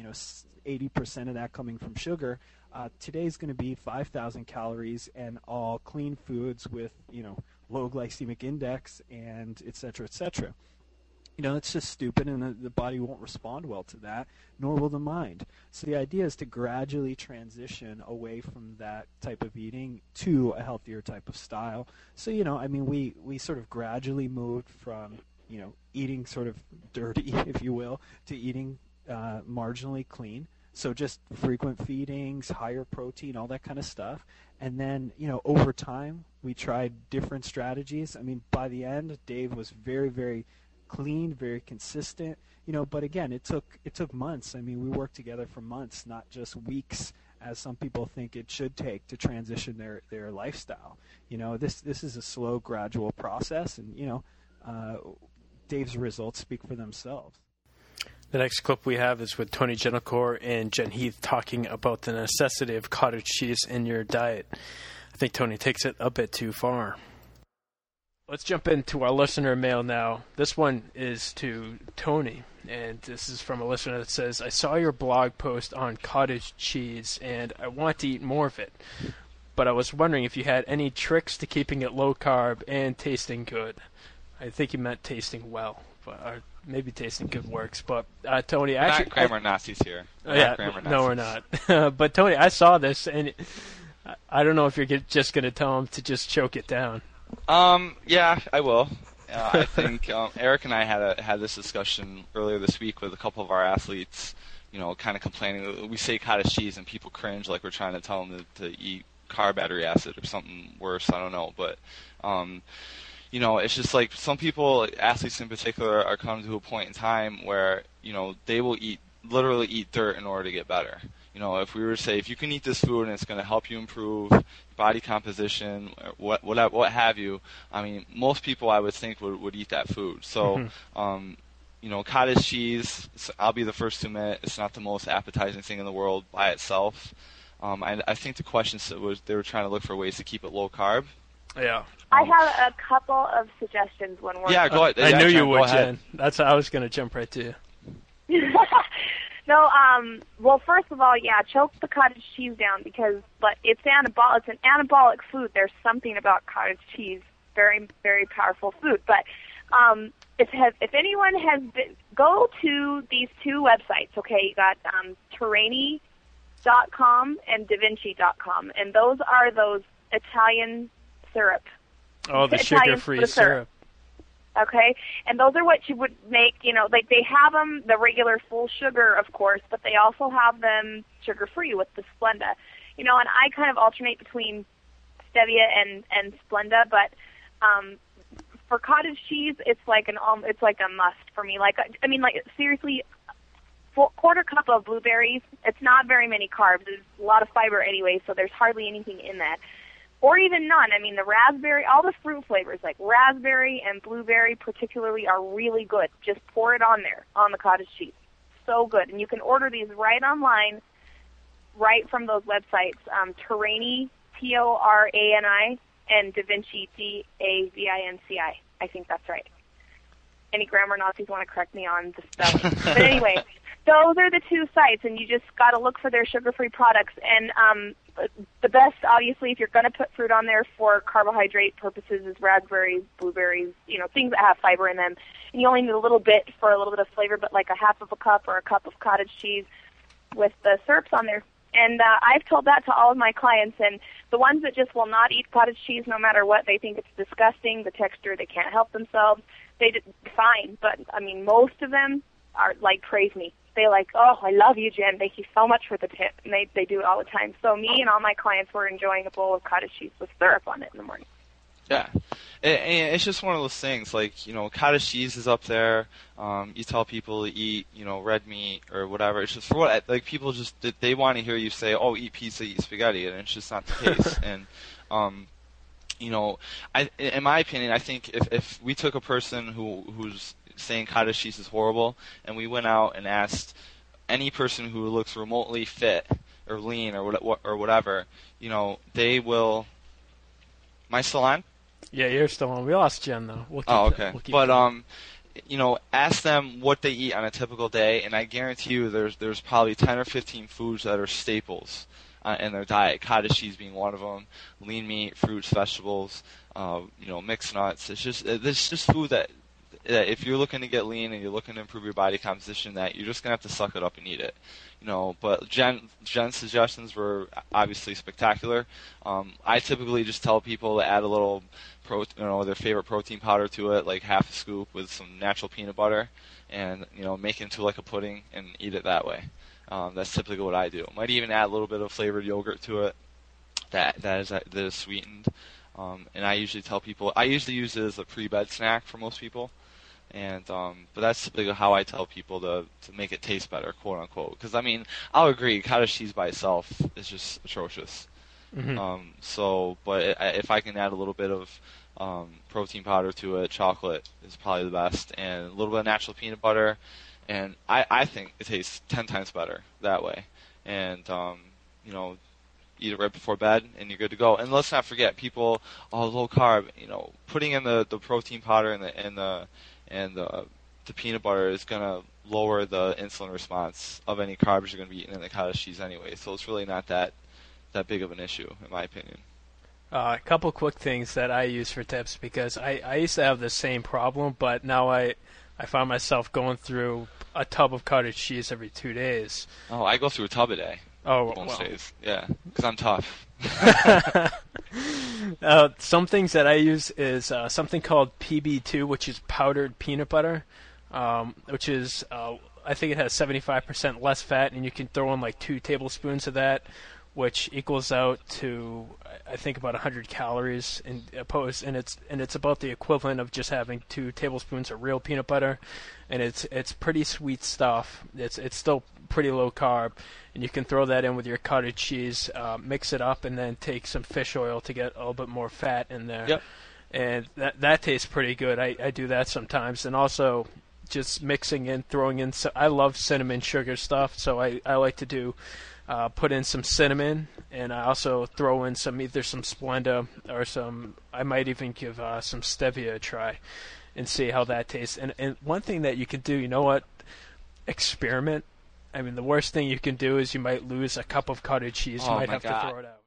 80% of that coming from sugar. Today's going to be 5,000 calories and all clean foods with, low glycemic index and et cetera, et cetera. It's just stupid, and the body won't respond well to that, nor will the mind. So the idea is to gradually transition away from that type of eating to a healthier type of style. So, we sort of gradually moved from, eating sort of dirty, if you will, to eating marginally clean. So just frequent feedings, higher protein, all that kind of stuff. And then, over time, we tried different strategies. I mean, by the end, Dave was very, very clean, very consistent, but again, it took months. I mean, we worked together for months, not just weeks, as some people think it should take to transition their lifestyle. This is a slow, gradual process, and Dave's results speak for themselves. The next clip we have is with Tony Gentilcore and Jen Heath talking about the necessity of cottage cheese in your diet. I think Tony takes it a bit too far. Let's jump into our listener mail now. This one is to Tony, and this is from a listener that says, I saw your blog post on cottage cheese, and I want to eat more of it. But I was wondering if you had any tricks to keeping it low carb and tasting good. I think you meant tasting well, or maybe tasting good works. But Tony, we're actually, not grammar Nazis here. No, we're not. But Tony, I saw this, and I don't know if you're just going to tell him to just choke it down. Yeah, I will. I think Eric and I had this discussion earlier this week with a couple of our athletes. Kind of complaining. We say cottage cheese, and people cringe like we're trying to tell them to eat carb battery acid or something worse. I don't know, but it's just like some people, athletes in particular, are coming to a point in time where they will literally eat dirt in order to get better. If we were to say, if you can eat this food and it's going to help you improve body composition, what have you, I mean, most people I would think would eat that food. So, cottage cheese, I'll be the first to admit, it's not the most appetizing thing in the world by itself. I think the question was they were trying to look for ways to keep it low carb. Yeah. I have a couple of suggestions when we're... Yeah, go ahead. I knew you would, Jen. That's how I was going to jump right to you. No, well, first of all, yeah, choke the cottage cheese down because it's anabolic. It's an anabolic food. There's something about cottage cheese, very, very powerful food. But if anyone has been, go to these two websites, okay? You got Terrani.com and DaVinci.com, and those are those Italian syrup. Oh, the sugar-free syrup. Okay, and those are what you would make, like they have them, the regular full sugar, of course, but they also have them sugar-free with the Splenda. And I kind of alternate between stevia and Splenda, but for cottage cheese, it's like a must for me. Seriously, quarter cup of blueberries, it's not very many carbs. There's a lot of fiber anyway, so there's hardly anything in that. Or even none. The raspberry, all the fruit flavors like raspberry and blueberry particularly are really good. Just pour it on there, on the cottage cheese. So good. And you can order these right online, right from those websites. Terrani, Torani, and DaVinci, Davinci. I think that's right. Any grammar Nazis want to correct me on the spelling. But anyway, those are the two sites, and you just got to look for their sugar-free products. And the best, obviously, if you're going to put fruit on there for carbohydrate purposes, is raspberries, blueberries, things that have fiber in them. And you only need a little bit for a little bit of flavor, but like a half of a cup or a cup of cottage cheese with the syrups on there. And I've told that to all of my clients, and the ones that just will not eat cottage cheese no matter what, they think it's disgusting, the texture, they can't help themselves, fine. But, most of them are praise me. They oh, I love you, Jen. Thank you so much for the tip. And they do it all the time. So me and all my clients were enjoying a bowl of cottage cheese with syrup on it in the morning. Yeah. And it's just one of those things, cottage cheese is up there. You tell people to eat, red meat or whatever. It's just for what, people just, they want to hear you say, oh, eat pizza, eat spaghetti, and it's just not the case. And, in my opinion, I think if we took a person who's saying cottage cheese is horrible, and we went out and asked any person who looks remotely fit or lean or whatever, they will. Am I still on? Yeah, you're still on. We lost Jen though. Okay. But ask them what they eat on a typical day, and I guarantee you, there's probably 10 or 15 foods that are staples in their diet. Cottage cheese being one of them. Lean meat, fruits, vegetables, mixed nuts. It's just food that if you're looking to get lean and you're looking to improve your body composition, that you're just gonna have to suck it up and eat it. But Jen's suggestions were obviously spectacular. I typically just tell people to add a little their favorite protein powder to it, like half a scoop with some natural peanut butter, and make it into like a pudding and eat it that way. That's typically what I do. Might even add a little bit of flavored yogurt to it that is sweetened. And I usually tell people, I usually use it as a pre-bed snack for most people. And but that's typically how I tell people to make it taste better, quote unquote. Because I'll agree, cottage cheese by itself is just atrocious. Mm-hmm. But if I can add a little bit of protein powder to it, chocolate is probably the best, and a little bit of natural peanut butter, and I think it tastes 10 times better that way. And eat it right before bed, and you're good to go. And let's not forget, people, low carb. Putting in the protein powder and the peanut butter is going to lower the insulin response of any carbs you're going to be eating in the cottage cheese anyway. So it's really not that big of an issue, in my opinion. A couple quick things that I use for tips, because I used to have the same problem, but now I find myself going through a tub of cottage cheese every 2 days. Oh, I go through a tub a day. Oh, most days. Yeah, because I'm tough. Some things that I use is something called PB2, which is powdered peanut butter, which is, I think it has 75% less fat, and you can throw in like 2 tablespoons of that, which equals out to, I think, about 100 calories and it's about the equivalent of just having 2 tablespoons of real peanut butter, and it's pretty sweet stuff. It's still pretty low carb, and you can throw that in with your cottage cheese, mix it up, and then take some fish oil to get a little bit more fat in there. Yep. And that tastes pretty good. I do that sometimes, and also just mixing in, throwing in. I love cinnamon sugar stuff, so I like to do put in some cinnamon, and I also throw in either some Splenda or I might even give some stevia a try and see how that tastes. And one thing that you can do, you know what? Experiment. I mean, the worst thing you can do is you might lose a cup of cottage cheese. You might have to throw it out.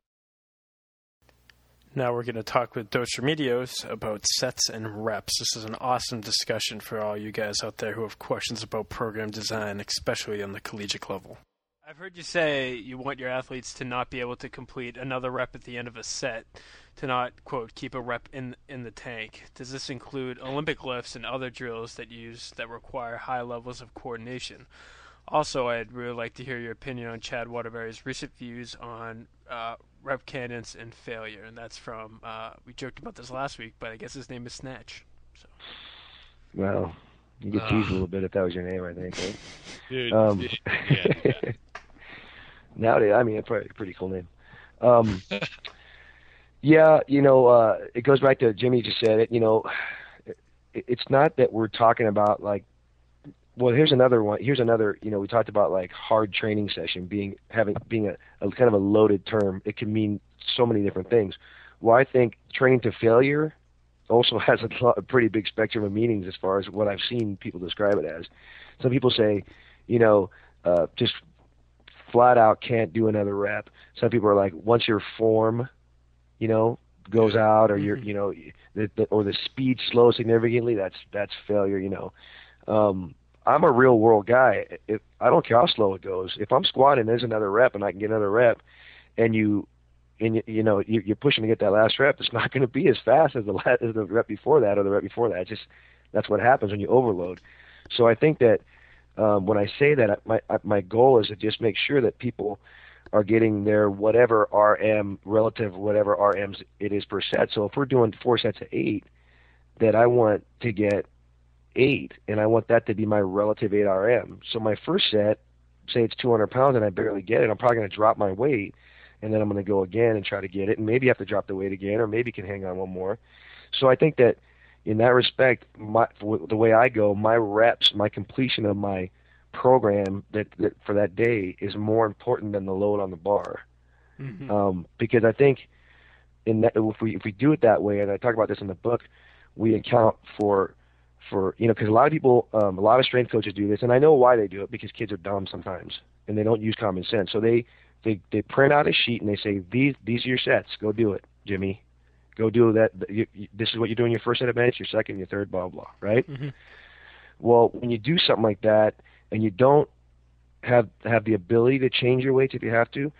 Now we're going to talk with Dos Remedios about sets and reps. This is an awesome discussion for all you guys out there who have questions about program design, especially on the collegiate level. I've heard you say you want your athletes to not be able to complete another rep at the end of a set, to not, quote, keep a rep in the tank. Does this include Olympic lifts and other drills that require high levels of coordination? Also, I'd really like to hear your opinion on Chad Waterbury's recent views on rep cadence and failure. And that's from, we joked about this last week, but I guess his name is Snatch. So. Well, you get teased a little bit if that was your name, I think, right? Dude, yeah. Nowadays, I mean, it's probably a pretty cool name. Yeah, it goes back to Jimmy just said it. It's not that we're talking about like. Well, here's another one. Here's another. We talked about like hard training session being a kind of a loaded term. It can mean so many different things. Well, I think training to failure also has a pretty big spectrum of meanings as far as what I've seen people describe it as. Some people say, just flat out can't do another rep. Some people are like, once your form, goes out, or or the speed slows significantly, that's failure. I'm a real world guy. I don't care how slow it goes. If I'm squatting, there's another rep, and I can get another rep, and you're pushing to get that last rep, it's not going to be as fast as the rep before that or the rep before that. That's what happens when you overload. So I think that when I say that, my goal is to just make sure that people are getting their whatever RM relative, whatever RMs it is per set. So if we're doing 4 sets of 8, that I want to get 8, and I want that to be my relative 8 RM. So my first set, say it's 200 pounds and I barely get it, I'm probably going to drop my weight, and then I'm going to go again and try to get it, and maybe have to drop the weight again, or maybe can hang on one more. So I think that in that respect, the way I go, my reps, my completion of my program that for that day is more important than the load on the bar. Mm-hmm. Because I think if we do it that way, and I talk about this in the book, we account for because a lot of people, a lot of strength coaches do this, and I know why they do it, because kids are dumb sometimes and they don't use common sense. So they print out a sheet and they say, these are your sets. Go do it, Jimmy. Go do that. This is what you're doing your first set of bench, your second, your third, blah, blah, right? Mm-hmm. Well, when you do something like that and you don't have the ability to change your weights if you have to,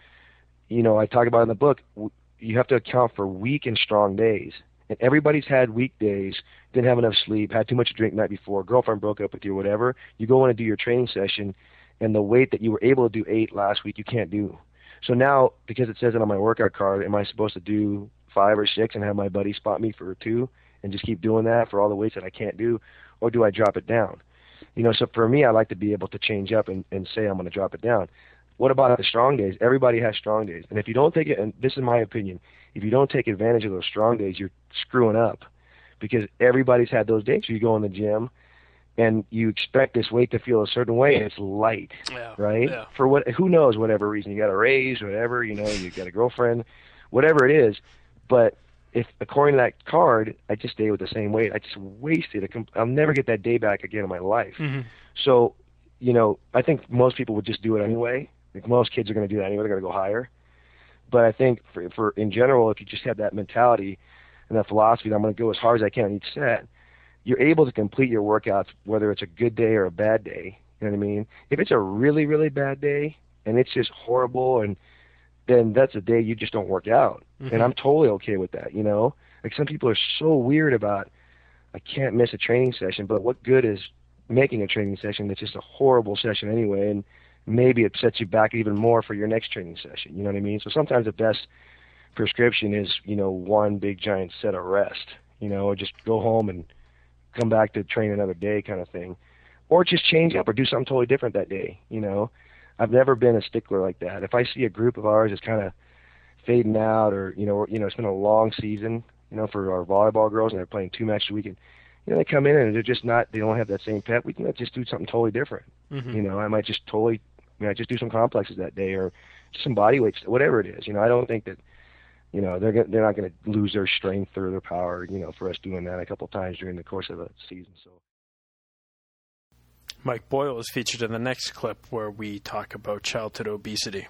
I talk about in the book, you have to account for weak and strong days. And everybody's had weak days, didn't have enough sleep, had too much to drink the night before, girlfriend broke up with you, whatever. You go in and do your training session, and the weight that you were able to do 8 last week, you can't do. So now, because it says it on my workout card, am I supposed to do 5 or 6 and have my buddy spot me for 2 and just keep doing that for all the weights that I can't do, or do I drop it down? So for me, I like to be able to change up and say I'm going to drop it down. What about the strong days? Everybody has strong days. And if you don't take it, and this is my opinion, if you don't take advantage of those strong days, you're screwing up, because everybody's had those days where you go in the gym and you expect this weight to feel a certain way, and it's light, right? Yeah. For who knows, whatever reason. You got a raise, whatever, you got a girlfriend, whatever it is. But if, according to that card, I just stay with the same weight, I just wasted I'll never get that day back again in my life. Mm-hmm. So, I think most people would just do it anyway. Like most kids are going to do that anyway. They're going to go higher. But I think for in general, if you just have that mentality and that philosophy that I'm going to go as hard as I can on each set, you're able to complete your workouts, whether it's a good day or a bad day. You know what I mean? If it's a really, really bad day and it's just horrible, and then that's a day you just don't work out. Mm-hmm. And I'm totally okay with that, Like some people are so weird about, I can't miss a training session, but what good is making a training session that's just a horrible session anyway, and maybe it sets you back even more for your next training session. You know what I mean? So sometimes the best prescription is, one big giant set of rest, or just go home and come back to train another day kind of thing. Or just change up or do something totally different that day, I've never been a stickler like that. If I see a group of ours is kind of fading out, or, it's been a long season, for our volleyball girls, and they're playing 2 matches a week, and, they come in and they're just not, they don't have that same pep. We can just do something totally different. Mm-hmm. I might just do some complexes that day or some body weights, whatever it is. I don't think that, they're not going to lose their strength or their power, for us doing that a couple times during the course of a season. So. Mike Boyle is featured in the next clip where we talk about childhood obesity.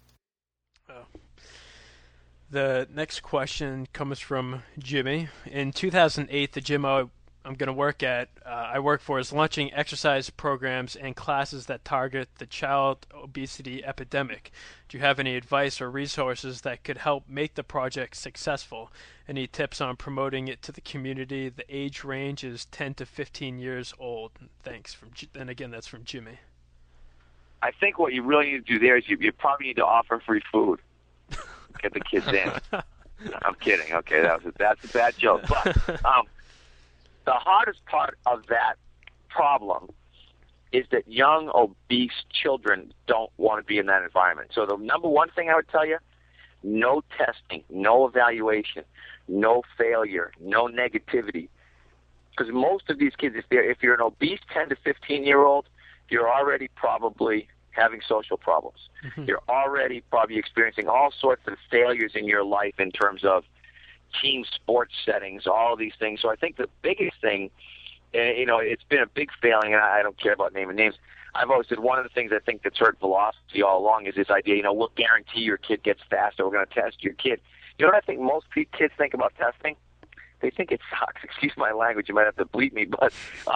The next question comes from Jimmy. In 2008, the gym I'm going to work at, I work for, is launching exercise programs and classes that target the child obesity epidemic. Do you have any advice or resources that could help make the project successful? Any tips on promoting it to the community? The age range is 10 to 15 years old. Thanks. And again, that's from Jimmy. I think what you really need to do there is you probably need to offer free food. Get the kids in. I'm kidding. Okay, that's a bad joke. But the hardest part of that problem is that young, obese children don't want to be in that environment. So the number one thing I would tell you, no testing, no evaluation, no failure, no negativity. Because most of these kids, if you're an obese 10 to 15-year-old, you're already probably having social problems. Mm-hmm. You're already probably experiencing all sorts of failures in your life in terms of team sports settings, all of these things. So I think the biggest thing, it's been a big failing, and I don't care about naming names. I've always said one of the things I think that's hurt velocity all along is this idea, we'll guarantee your kid gets faster. We're going to test your kid. You know what I think most kids think about testing? They think it sucks. Excuse my language. You might have to bleep me. But,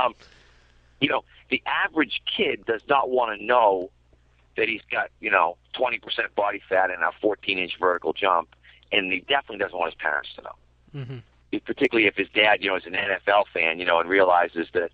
the average kid does not want to know that he's got, 20% body fat and a 14-inch vertical jump, and he definitely doesn't want his parents to know. Mm-hmm. Particularly if his dad, is an NFL fan, and realizes that,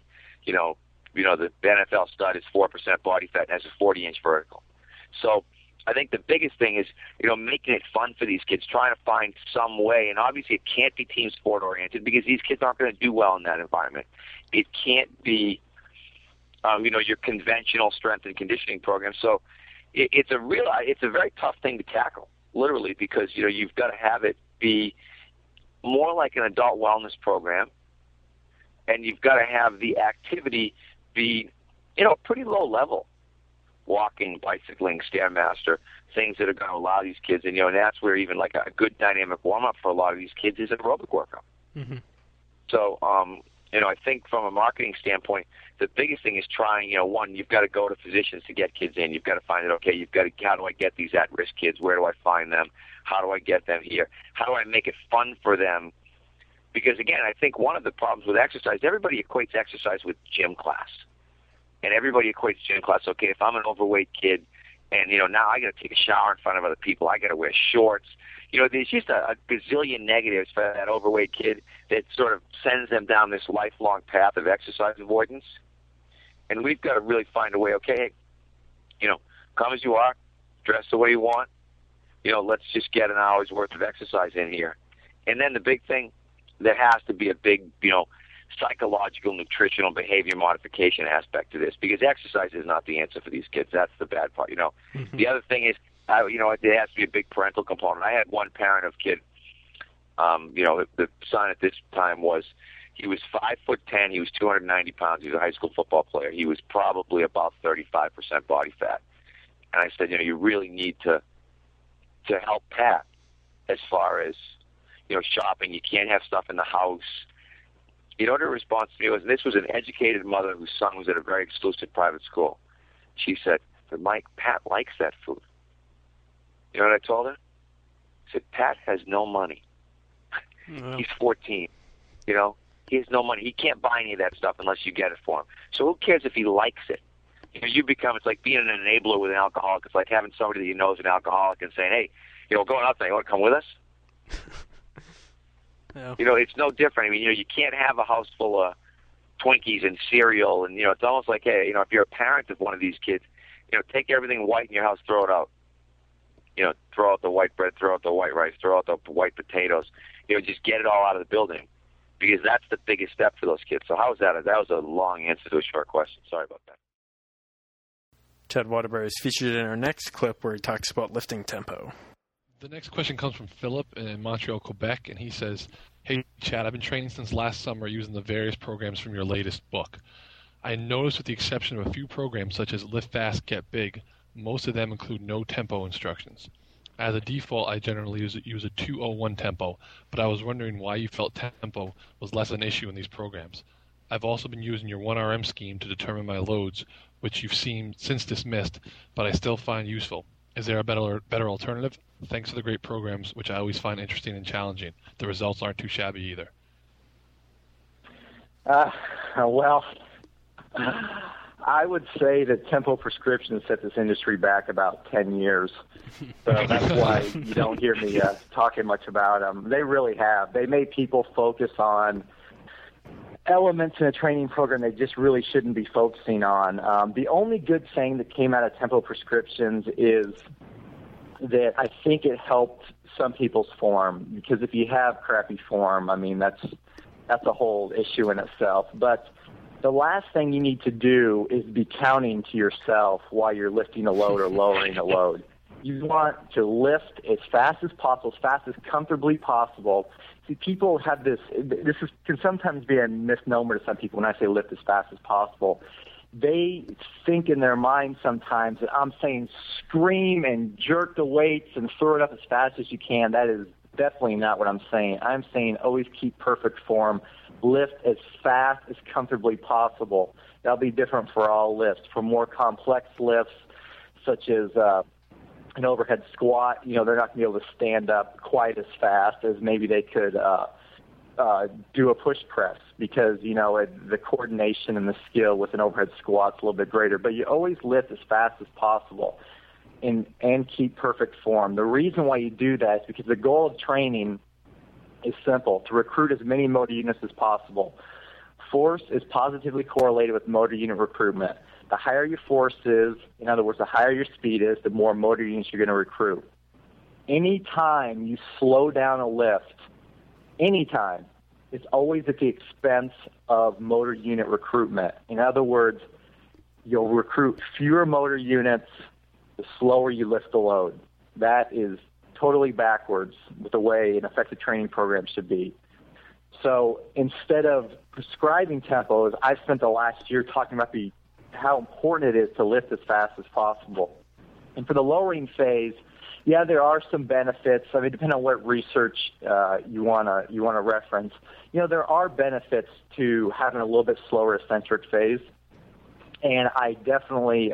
the NFL stud is 4% body fat and has a 40-inch vertical. So I think the biggest thing is, making it fun for these kids, trying to find some way, and obviously it can't be team sport oriented because these kids aren't going to do well in that environment. It can't be, your conventional strength and conditioning program. So it's a very tough thing to tackle, literally, because, you've got to have it be more like an adult wellness program, and you've got to have the activity be, pretty low level. Walking, bicycling, Stairmaster, things that are going to allow these kids, and that's where even like a good dynamic warm-up for a lot of these kids is an aerobic workout. Mm-hmm. So, I think from a marketing standpoint, the biggest thing is trying, one, you've got to go to physicians to get kids in. You've got to find out, okay, how do I get these at-risk kids? Where do I find them? How do I get them here? How do I make it fun for them? Because, again, I think one of the problems with exercise, everybody equates exercise with gym class. And everybody equates gym class, okay, if I'm an overweight kid and, now I got to take a shower in front of other people, I got to wear shorts. There's just a gazillion negatives for that overweight kid that sort of sends them down this lifelong path of exercise avoidance. And we've got to really find a way, okay, come as you are, dress the way you want, let's just get an hour's worth of exercise in here. And then the big thing, there has to be a big, psychological, nutritional, behavior modification aspect to this, because exercise is not the answer for these kids. That's the bad part, Mm-hmm. The other thing is, there has to be a big parental component. I had one parent of kid, the son at this time he was 5'10", he was 290 pounds, he was a high school football player. He was probably about 35% body fat. And I said, you really need to help Pat as far as, shopping. You can't have stuff in the house. Her response to me was, and this was an educated mother whose son was at a very exclusive private school. She said, but Mike, Pat likes that food. You know what I told her? I said, Pat has no money. He's 14. He has no money. He can't buy any of that stuff unless you get it for him. So who cares if he likes it? It's like being an enabler with an alcoholic. It's like having somebody that you know is an alcoholic and saying, hey, going out there, you want to come with us? Yeah. It's no different. You can't have a house full of Twinkies and cereal, and it's almost like, hey, if you're a parent of one of these kids, take everything white in your house, throw it out. Throw out the white bread, throw out the white rice, throw out the white potatoes. Just get it all out of the building, because that's the biggest step for those kids. So how was that? That was a long answer to a short question. Sorry about that. Ted Waterbury is featured in our next clip where he talks about lifting tempo. The next question comes from Philip in Montreal, Quebec, and he says, "Hey, Chad, I've been training since last summer using the various programs from your latest book. I noticed with the exception of a few programs such as Lift Fast, Get Big, most of them include no tempo instructions. As a default, I generally use a 2:01 tempo, but I was wondering why you felt tempo was less an issue in these programs. I've also been using your 1RM scheme to determine my loads, which you've seen since dismissed, but I still find useful. Is there a better alternative? Thanks for the great programs, which I always find interesting and challenging. The results aren't too shabby either." Well, I would say that tempo prescriptions set this industry back about 10 years. So that's why you don't hear me talking much about them. They really have. They made people focus on elements in a training program they just really shouldn't be focusing on. The only good thing that came out of tempo prescriptions is that I think it helped some people's form, because if you have crappy form, I mean, that's a whole issue in itself. But the last thing you need to do is be counting to yourself while you're lifting a load or lowering a load. You want to lift as fast as possible, as fast as comfortably possible. See, people have this can sometimes be a misnomer to some people when I say lift as fast as possible. They think in their mind sometimes that I'm saying scream and jerk the weights and throw it up as fast as you can. That is definitely not what I'm saying. I'm saying always keep perfect form. Lift as fast as comfortably possible. That'll be different for all lifts. For more complex lifts, such as an overhead squat, they're not going to be able to stand up quite as fast as maybe they could do a push press, because, the coordination and the skill with an overhead squat is a little bit greater. But you always lift as fast as possible and keep perfect form. The reason why you do that is because the goal of training is simple: to recruit as many motor units as possible. Force is positively correlated with motor unit recruitment. The higher your force is, in other words, the higher your speed is, the more motor units you're going to recruit. Anytime you slow down a lift, anytime, it's always at the expense of motor unit recruitment. In other words, you'll recruit fewer motor units the slower you lift the load. That is totally backwards with the way an effective training program should be. So instead of prescribing tempos, I've spent the last year talking about how important it is to lift as fast as possible. And for the lowering phase, yeah, there are some benefits. I mean, depending on what research you want to reference, there are benefits to having a little bit slower eccentric phase, and I definitely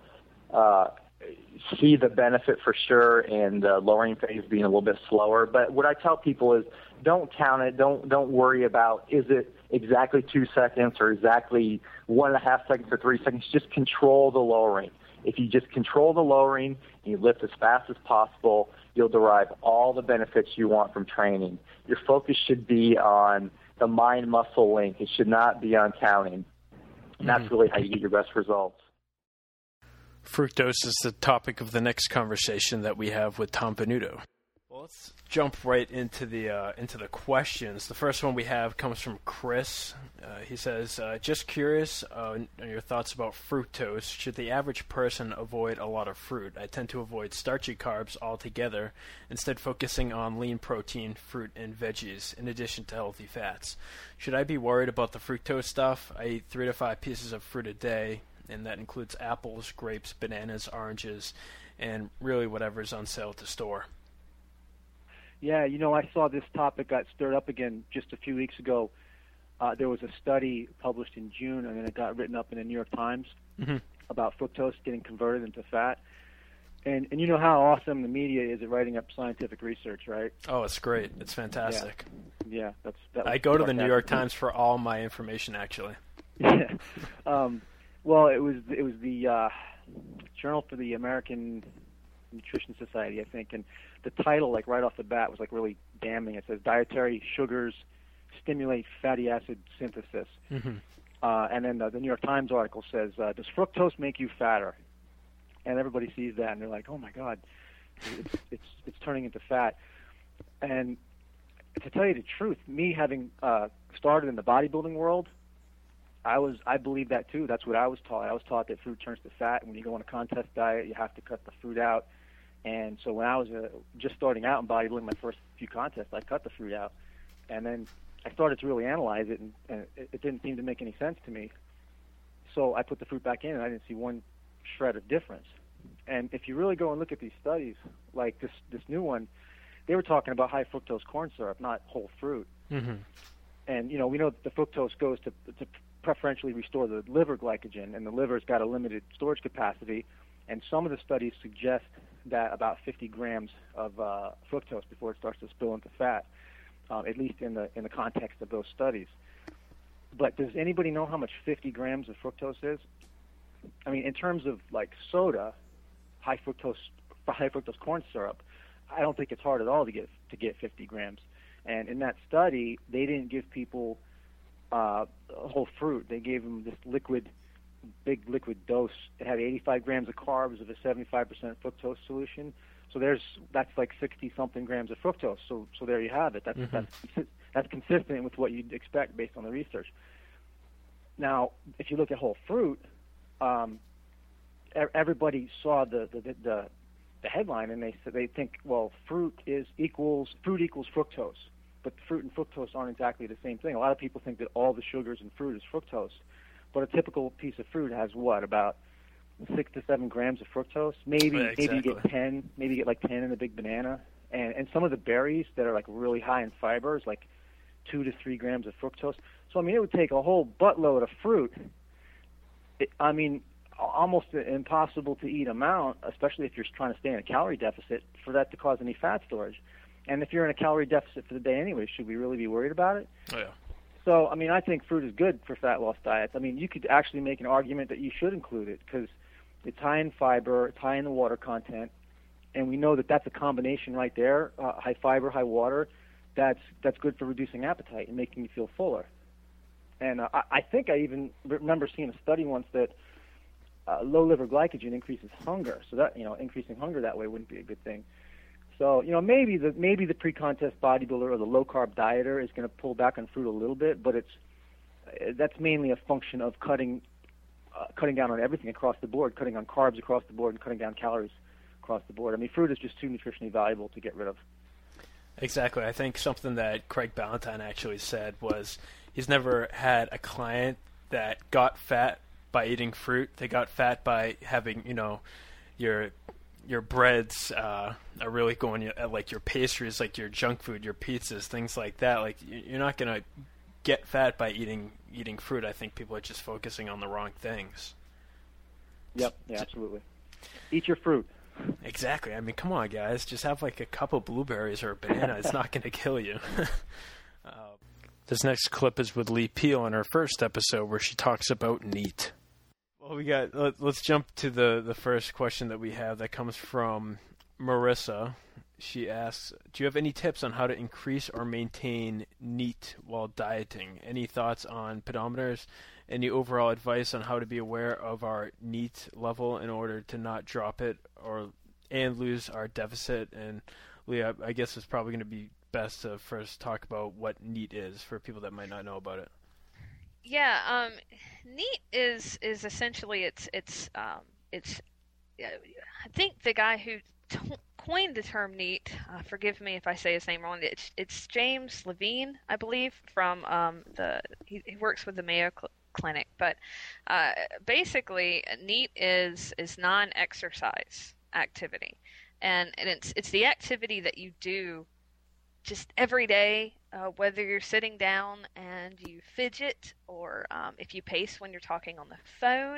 see the benefit for sure in the lowering phase being a little bit slower. But what I tell people is, don't count it. Don't worry about, is it exactly 2 seconds or exactly 1.5 seconds or 3 seconds. Just control the lowering. If you just control the lowering and you lift as fast as possible, you'll derive all the benefits you want from training. Your focus should be on the mind-muscle link. It should not be on counting. And that's really how you get your best results. Fructose is the topic of the next conversation that we have with Tom Venuto. Well, let's jump right into the questions. The first one we have comes from Chris. He says, just curious on your thoughts about fructose. Should the average person avoid a lot of fruit? I tend to avoid starchy carbs altogether, instead focusing on lean protein, fruit, and veggies, in addition to healthy fats. Should I be worried about the fructose stuff? I eat 3 to 5 pieces of fruit a day, and that includes apples, grapes, bananas, oranges, and really whatever's on sale at the store. Yeah, I saw this topic got stirred up again just a few weeks ago. There was a study published in June, and then it got written up in the New York Times about fructose getting converted into fat. And you know how awesome the media is at writing up scientific research, right? Oh, it's great. It's fantastic. Yeah, I go to the New York Times for all my information, actually. Yeah. Well, it was the Journal for the American Nutrition Society, I think, and the title, like right off the bat, was like really damning. It says dietary sugars stimulate fatty acid synthesis, and then the New York Times article says, "Does fructose make you fatter?" And everybody sees that and they're like, "Oh my God, it's turning into fat." And to tell you the truth, me having started in the bodybuilding world, I believe that too. That's what I was taught. I was taught that fruit turns to fat. When you go on a contest diet, you have to cut the fruit out. And so when I was just starting out in bodybuilding, my first few contests, I cut the fruit out. And then I started to really analyze it, and it didn't seem to make any sense to me. So I put the fruit back in, and I didn't see one shred of difference. And if you really go and look at these studies, like this new one, they were talking about high fructose corn syrup, not whole fruit. Mm-hmm. And, you know, we know that the fructose goes to preferentially restore the liver glycogen, and the liver's got a limited storage capacity. And some of the studies suggest that about 50 grams of fructose before it starts to spill into fat, at least in the context of those studies. But does anybody know how much 50 grams of fructose is? I mean, in terms of like soda, high fructose corn syrup, I don't think it's hard at all to get 50 grams. And in that study, they didn't give people whole fruit. They gave them this big liquid dose. It had 85 grams of carbs of a 75% fructose solution. So that's like 60-something grams of fructose. So there you have it. That's consistent with what you'd expect based on the research. Now, if you look at whole fruit, everybody saw the headline, and they think, well, fruit equals fructose, but fruit and fructose aren't exactly the same thing. A lot of people think that all the sugars in fruit is fructose, but a typical piece of fruit has about 6 to 7 grams of fructose. Maybe you get 10. Maybe you get like 10 in a big banana, and some of the berries that are like really high in fibers, like 2 to 3 grams of fructose. So I mean, it would take a whole buttload of fruit. Almost an impossible to eat amount, especially if you're trying to stay in a calorie deficit, for that to cause any fat storage. And if you're in a calorie deficit for the day anyway, should we really be worried about it? Oh, yeah. So, I mean, I think fruit is good for fat loss diets. I mean, you could actually make an argument that you should include it because it's high in fiber, it's high in the water content, and we know that that's a combination right there, high fiber, high water, that's good for reducing appetite and making you feel fuller. And I think I even remember seeing a study once that low liver glycogen increases hunger, so that increasing hunger that way wouldn't be a good thing. So maybe the pre-contest bodybuilder or the low carb dieter is going to pull back on fruit a little bit, but that's mainly a function of cutting down on everything across the board, cutting on carbs across the board, and cutting down calories across the board. I mean, fruit is just too nutritionally valuable to get rid of. Exactly. I think something that Craig Ballantyne actually said was he's never had a client that got fat by eating fruit. They got fat by having, your breads are really going, like your pastries, like your junk food, your pizzas, things like that. Like you're not going to get fat by eating fruit. I think people are just focusing on the wrong things. Yep. Yeah, absolutely. Eat your fruit. Exactly. I mean, come on, guys. Just have like a couple blueberries or a banana. It's not going to kill you. This next clip is with Lee Peel in her first episode where she talks about NEAT. Well, let's jump to the first question that we have that comes from Marissa. She asks, do you have any tips on how to increase or maintain NEAT while dieting? Any thoughts on pedometers? Any overall advice on how to be aware of our NEAT level in order to not drop it and lose our deficit? And Leah, I guess it's probably going to be best to first talk about what NEAT is for people that might not know about it. Yeah, NEAT is essentially it's I think the guy who coined the term NEAT, forgive me if I say his name wrong, it's James Levine, I believe, from he works with the Mayo Clinic, but basically NEAT is non-exercise activity, and it's the activity that you do just every day, whether you're sitting down and you fidget or if you pace when you're talking on the phone.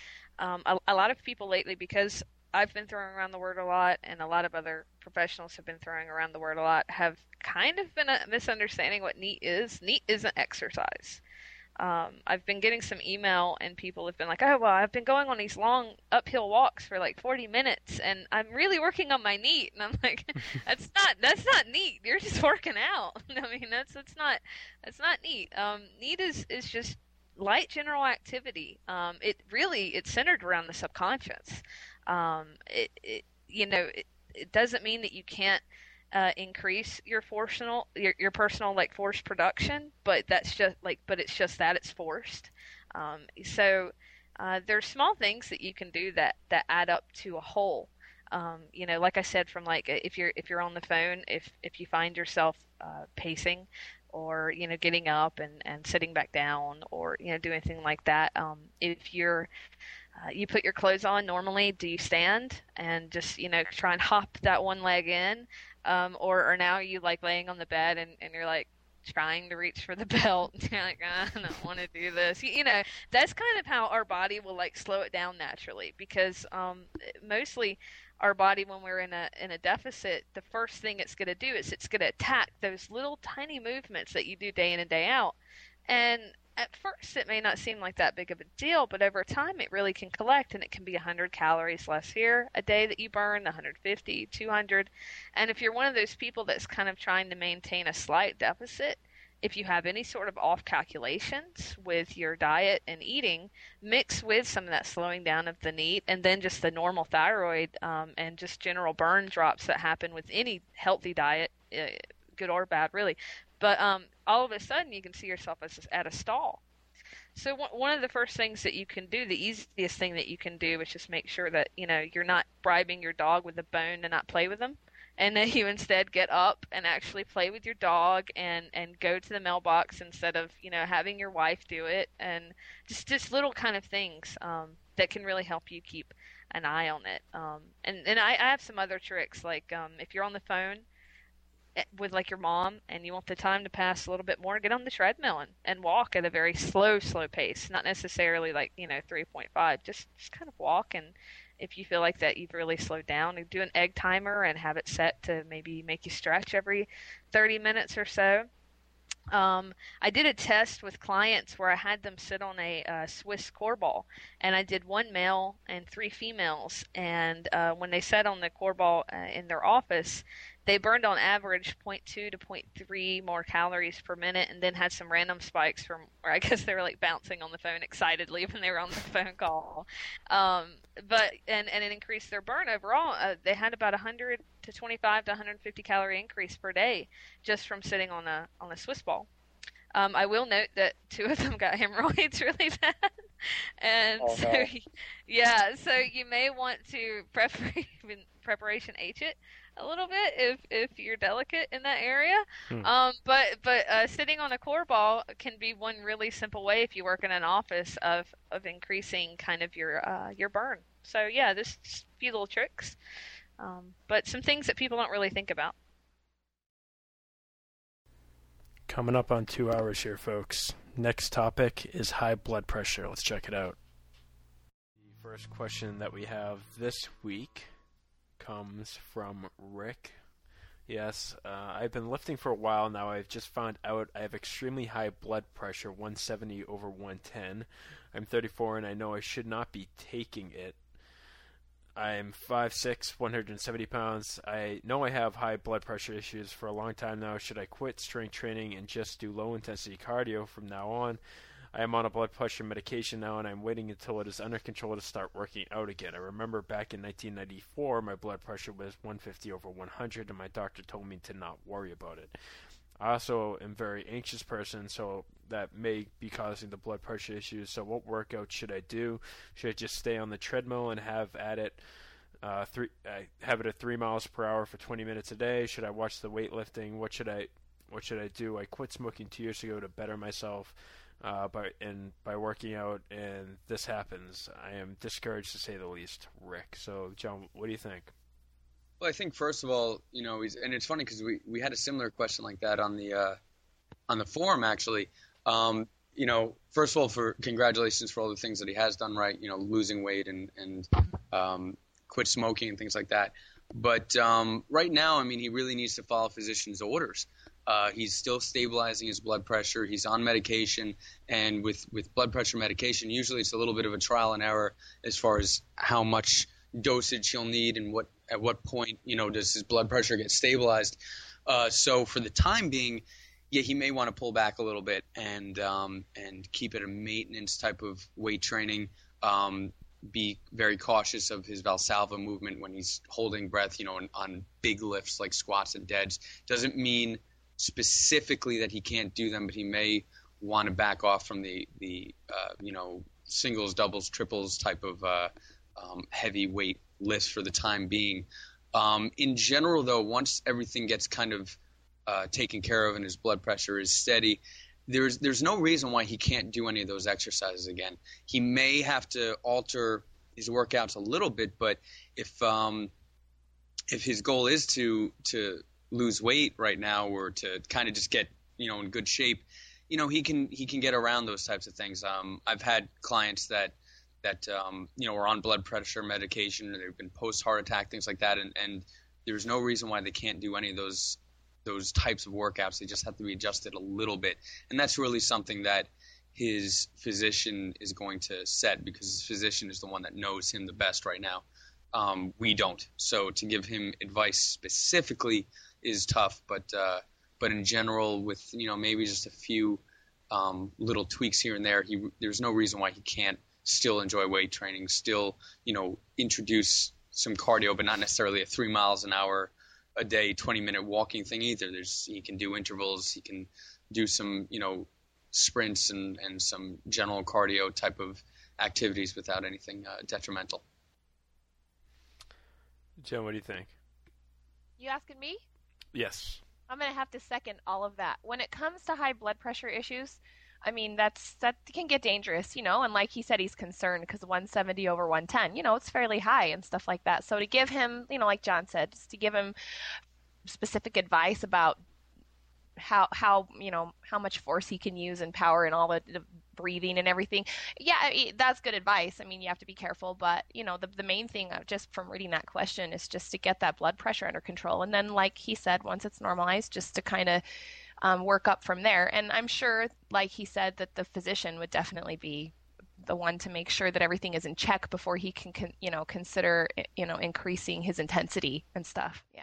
A lot of people lately, because I've been throwing around the word a lot and a lot of other professionals have been throwing around the word a lot, have kind of been misunderstanding what NEAT is. NEAT isn't exercise. I've been getting some email and people have been like, oh, well, I've been going on these long uphill walks for like 40 minutes and I'm really working on my NEAT. And I'm like, that's not NEAT. You're just working out. I mean, that's not NEAT. NEAT is just light general activity. It's centered around the subconscious. It doesn't mean that you can't increase your personal like force production, but it's just that it's forced. So there's small things that you can do that add up to a whole. Like I said, from like if you're on the phone, if you find yourself pacing, or getting up and sitting back down, or do anything like that, if you're you put your clothes on normally, do you stand and just try and hop that one leg in, or now you like laying on the bed and you're like trying to reach for the belt. You're like, I don't want to do this. That's kind of how our body will like slow it down naturally, because mostly our body, when we're in a deficit, the first thing it's going to do is it's going to attack those little tiny movements that you do day in and day out. And at first it may not seem like that big of a deal, but over time it really can collect, and it can be 100 calories less here a day that you burn, 150, 200. And if you're one of those people that's kind of trying to maintain a slight deficit, if you have any sort of off calculations with your diet and eating, mix with some of that slowing down of the NEAT, and then just the normal thyroid and just general burn drops that happen with any healthy diet, good or bad, really. But all of a sudden, you can see yourself as at a stall. So one of the first things that you can do, the easiest thing that you can do, is just make sure that you're not bribing your dog with a bone to not play with them, and that you instead get up and actually play with your dog and go to the mailbox instead of having your wife do it, and just little kind of things that can really help you keep an eye on it. And I have some other tricks, like if you're on the phone with like your mom and you want the time to pass a little bit more, get on the treadmill and walk at a very slow pace, not necessarily like 3.5, just kind of walk. And if you feel like that you've really slowed down, do an egg timer and have it set to maybe make you stretch every 30 minutes or so. I did a test with clients where I had them sit on a Swiss core ball, and I did 1 male and 3 females. And when they sat on the core ball in their office, they burned on average 0.2 to 0.3 more calories per minute, and then had some random spikes from where I guess they were like bouncing on the phone excitedly when they were on the phone call. But it increased their burn overall. They had about 100 to 25 to 150 calorie increase per day just from sitting on a Swiss ball. I will note that 2 of them got hemorrhoids really bad. And so you may want to preparation H it a little bit if you're delicate in that area. But sitting on a core ball can be one really simple way, if you work in an office, of increasing kind of your burn. So there's just a few little tricks, but some things that people don't really think about. Coming up on 2 hours here, folks. Next topic is high blood pressure. Let's check it out. The first question that we have this week comes from Rick. Yes, I've been lifting for a while now. I've just found out I have extremely high blood pressure, 170 over 110. I'm 34 and I know I should not be taking it. I'm 5'6", 170 pounds. I know I have high blood pressure issues for a long time now. Should I quit strength training and just do low-intensity cardio from now on? I am on a blood pressure medication now, and I'm waiting until it is under control to start working out again. I remember back in 1994, my blood pressure was 150 over 100, and my doctor told me to not worry about it. I also am a very anxious person, so that may be causing the blood pressure issues. So what workout should I do? Should I just stay on the treadmill and have at it at 3 miles per hour for 20 minutes a day? Should I watch the weightlifting? What should I do? I quit smoking 2 years ago to better myself by working out, and this happens. I am discouraged, to say the least. Rick. So John, what do you think? Well, I think first of all, and it's funny because we had a similar question like that on the forum actually. First of all, for congratulations for all the things that he has done right. Losing weight and quit smoking and things like that. But right now, he really needs to follow physician's orders. He's still stabilizing his blood pressure. He's on medication, and with blood pressure medication, usually it's a little bit of a trial and error as far as how much dosage he'll need and at what point does his blood pressure get stabilized. So for the time being, he may want to pull back a little bit and keep it a maintenance type of weight training. Be very cautious of his Valsalva movement when he's holding breath, on big lifts like squats and deads. Doesn't mean specifically that he can't do them, but he may want to back off from the singles, doubles, triples type of heavy weight list for the time being. In general, though, once everything gets kind of taken care of and his blood pressure is steady, there's no reason why he can't do any of those exercises again. He may have to alter his workouts a little bit, but if his goal is to lose weight right now or to kind of just get in good shape, he can get around those types of things. I've had clients that are on blood pressure medication, or they've been post heart attack, things like that, and there's no reason why they can't do any of those types of workouts. They just have to be adjusted a little bit, and that's really something that his physician is going to set, because his physician is the one that knows him the best right now. We don't, so to give him advice specifically is tough, but in general, with maybe just a few little tweaks here and there, there's no reason why he can't still enjoy weight training, still introduce some cardio, but not necessarily a 3 miles an hour a day 20-minute walking thing either. He can do intervals, he can do some sprints and some general cardio type of activities without anything detrimental. Jen, what do you think? You asking me? Yes. I'm going to have to second all of that. When it comes to high blood pressure issues, I mean, that can get dangerous, and like he said, he's concerned because 170 over 110, it's fairly high and stuff like that. So to give him, like John said, just to give him specific advice about how much force he can use and power and all the breathing and everything. Yeah, that's good advice. I mean, you have to be careful, but the main thing just from reading that question is just to get that blood pressure under control. And then, like he said, once it's normalized, just to kind of work up from there. And I'm sure, like he said, that the physician would definitely be the one to make sure that everything is in check before he can consider, increasing his intensity and stuff. Yeah.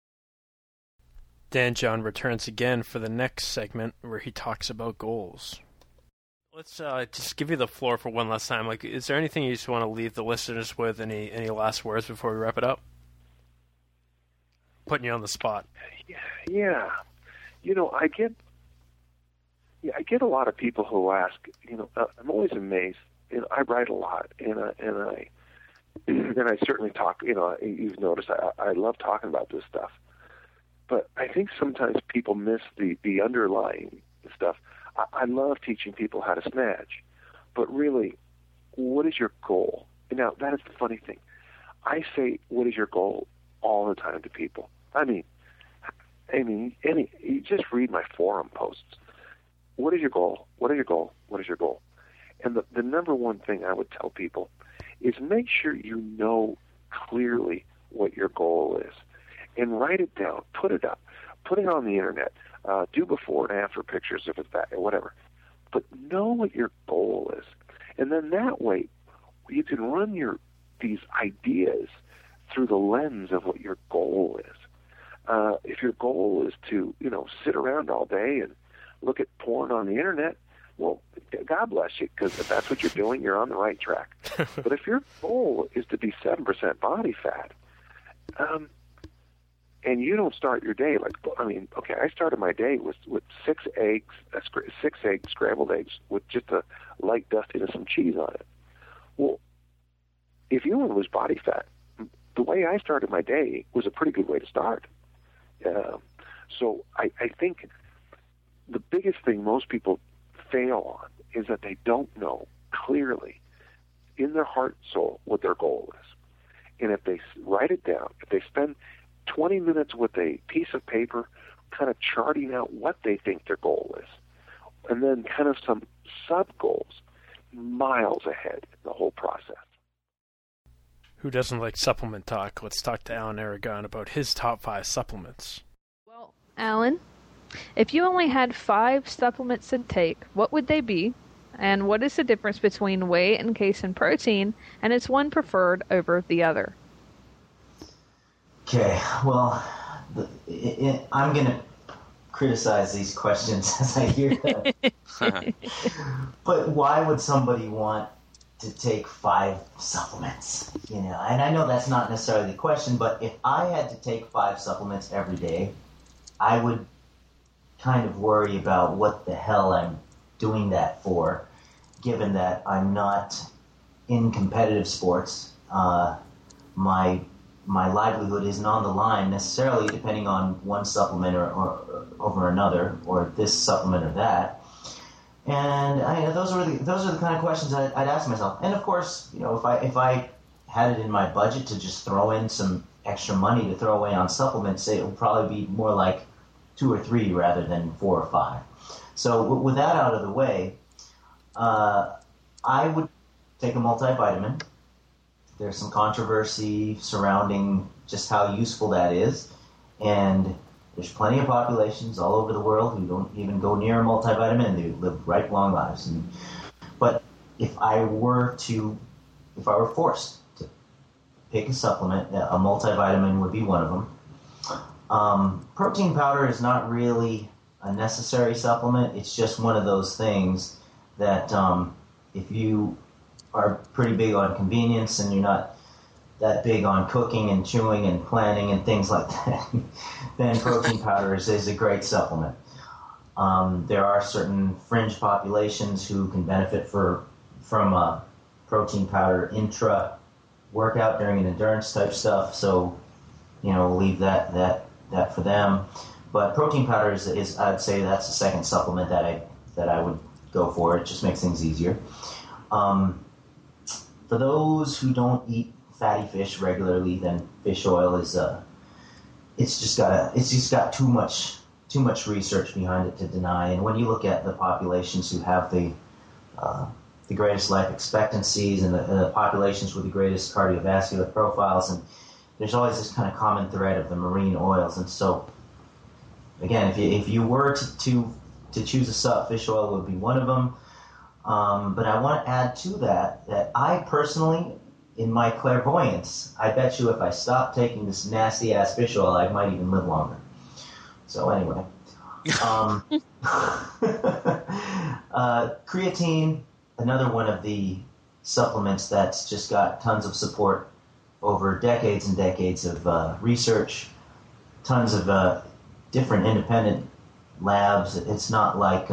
Dan John returns again for the next segment where he talks about goals. Let's just give you the floor for one last time. Like, is there anything you just want to leave the listeners with? Any last words before we wrap it up? Putting you on the spot. Yeah. I get a lot of people who ask. I'm always amazed. I write a lot, and I certainly talk. You've noticed I love talking about this stuff. But I think sometimes people miss the underlying stuff. I love teaching people how to snatch, but really, what is your goal? Now, that is the funny thing. I say, what is your goal all the time to people. I mean, you just read my forum posts. What is your goal? What is your goal? What is your goal? And the number one thing I would tell people is make sure you know clearly what your goal is. And write it down, put it up, put it on the internet, do before and after pictures if it's that, or whatever. But know what your goal is. And then that way, you can run these ideas through the lens of what your goal is. If your goal is to, sit around all day and look at porn on the internet, well, God bless you, because if that's what you're doing, you're on the right track. But if your goal is to be 7% body fat, and you don't start your day I started my day with 6 eggs, 6 eggs, scrambled eggs, with just a light dusting of some cheese on it. Well, if you want to lose body fat, the way I started my day was a pretty good way to start. So I think the biggest thing most people fail on is that they don't know clearly in their heart and soul what their goal is. And if they write it down, if they spend 20 minutes with a piece of paper kind of charting out what they think their goal is, and then kind of some sub-goals, miles ahead in the whole process. Who doesn't like supplement talk? Let's talk to Alan Aragon about his top 5 supplements. Well, Alan, if you only had 5 supplements to take, what would they be? And what is the difference between whey and casein protein, and is one preferred over the other? Okay, well, I'm going to criticize these questions as I hear them. But why would somebody want to take 5 supplements? And I know that's not necessarily the question, but if I had to take 5 supplements every day, I would kind of worry about what the hell I'm doing that for, given that I'm not in competitive sports. my livelihood isn't on the line necessarily, depending on one supplement or over another, or this supplement or that. And those are the kind of questions I'd ask myself. And of course, if I had it in my budget to just throw in some extra money to throw away on supplements, it would probably be more like 2 or 3 rather than 4 or 5. So with that out of the way, I would take a multivitamin. There's some controversy surrounding just how useful that is, and there's plenty of populations all over the world who don't even go near a multivitamin, and they live right long lives. But if I were forced to pick a supplement, a multivitamin would be one of them. Protein powder is not really a necessary supplement. It's just one of those things that if you are pretty big on convenience and you're not that big on cooking and chewing and planning and things like that, then protein powder is a great supplement. There are certain fringe populations who can benefit from protein powder intra-workout during an endurance type stuff, so we'll leave that for them. But protein powder is I'd say that's the second supplement that I would go for. It just makes things easier. For those who don't eat fatty fish regularly, then fish oil is it's just got too much research behind it to deny. And when you look at the populations who have the greatest life expectancies and the populations with the greatest cardiovascular profiles, and there's always this kind of common thread of the marine oils. And so, again, if you were to choose a sub, fish oil would be one of them. But I want to add to that I personally, in my clairvoyance, I bet you if I stopped taking this nasty-ass fish oil, I might even live longer. So anyway. Creatine, another one of the supplements that's just got tons of support over decades and decades of research, tons of different independent labs. It's not like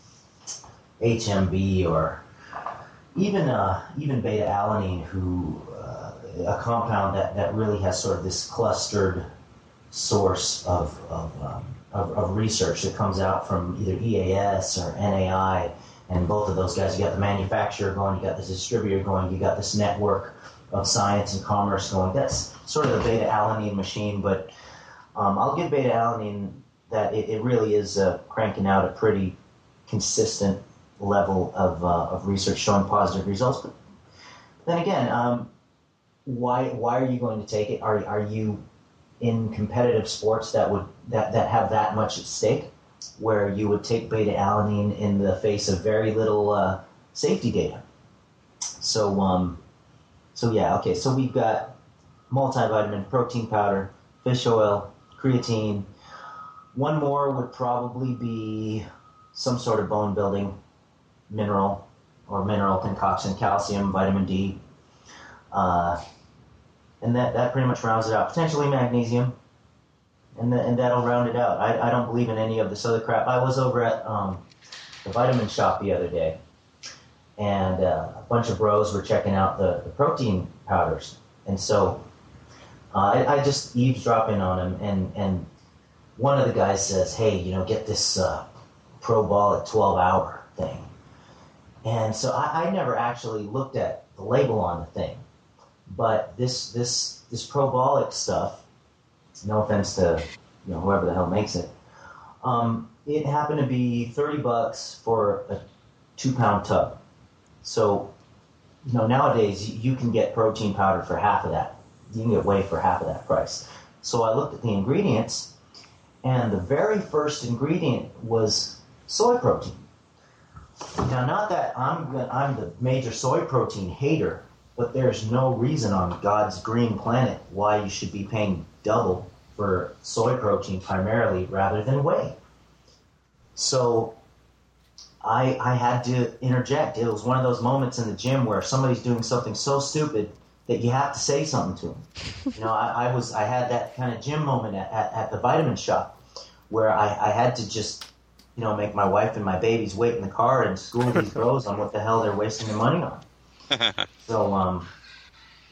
HMB or even beta-alanine, a compound that really has sort of this clustered source of research that comes out from either EAS or NAI, and both of those guys, you got the manufacturer going, you got the distributor going, you got this network of science and commerce going. That's sort of the beta-alanine machine, but I'll give beta-alanine that it really is cranking out a pretty consistent level of research showing positive results. But then again, why are you going to take it? Are you in competitive sports that have that much at stake, where you would take beta-alanine in the face of very little safety data? So yeah, okay. So we've got multivitamin, protein powder, fish oil, creatine. One more would probably be some sort of bone building mineral or mineral concoction, calcium, vitamin D, and that pretty much rounds it out. Potentially magnesium, and that'll round it out. I don't believe in any of this other crap. I was over at the vitamin shop the other day, and a bunch of bros were checking out the protein powders, and so I just eavesdrop in on them, and one of the guys says, "Hey, get this Probolic 12-hour thing." And so I never actually looked at the label on the thing, but this Probolic stuff, no offense to whoever the hell makes it, it happened to be $30 for a 2-pound tub. So nowadays you can get protein powder for half of that. You can get whey for half of that price. So I looked at the ingredients, and the very first ingredient was soy protein. Now, not that I'm the major soy protein hater, but there's no reason on God's green planet why you should be paying double for soy protein primarily rather than whey. So I had to interject. It was one of those moments in the gym where somebody's doing something so stupid that you have to say something to them. I had that kind of gym moment at the vitamin shop where I had to just make my wife and my babies wait in the car and school these bros on what the hell they're wasting their money on.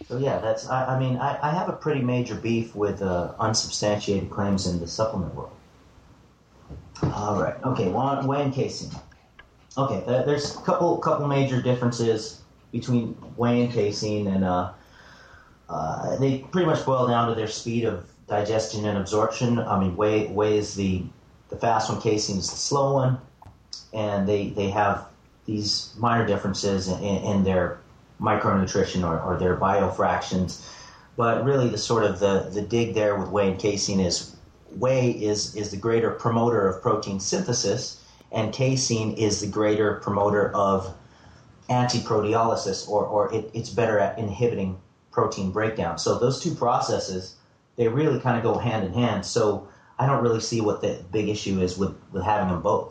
So yeah, that's. I mean, I have a pretty major beef with unsubstantiated claims in the supplement world. All right. Okay. Whey and casein. Okay. There's a couple major differences between whey and casein, and they pretty much boil down to their speed of digestion and absorption. I mean, whey is the fast one, casein is the slow one, and they have these minor differences in their micronutrition or their biofractions. But really the dig there with whey and casein is whey is the greater promoter of protein synthesis, and casein is the greater promoter of anti-proteolysis, or it's better at inhibiting protein breakdown. So those two processes, they really kind of go hand in hand. So I don't really see what the big issue is with having them both.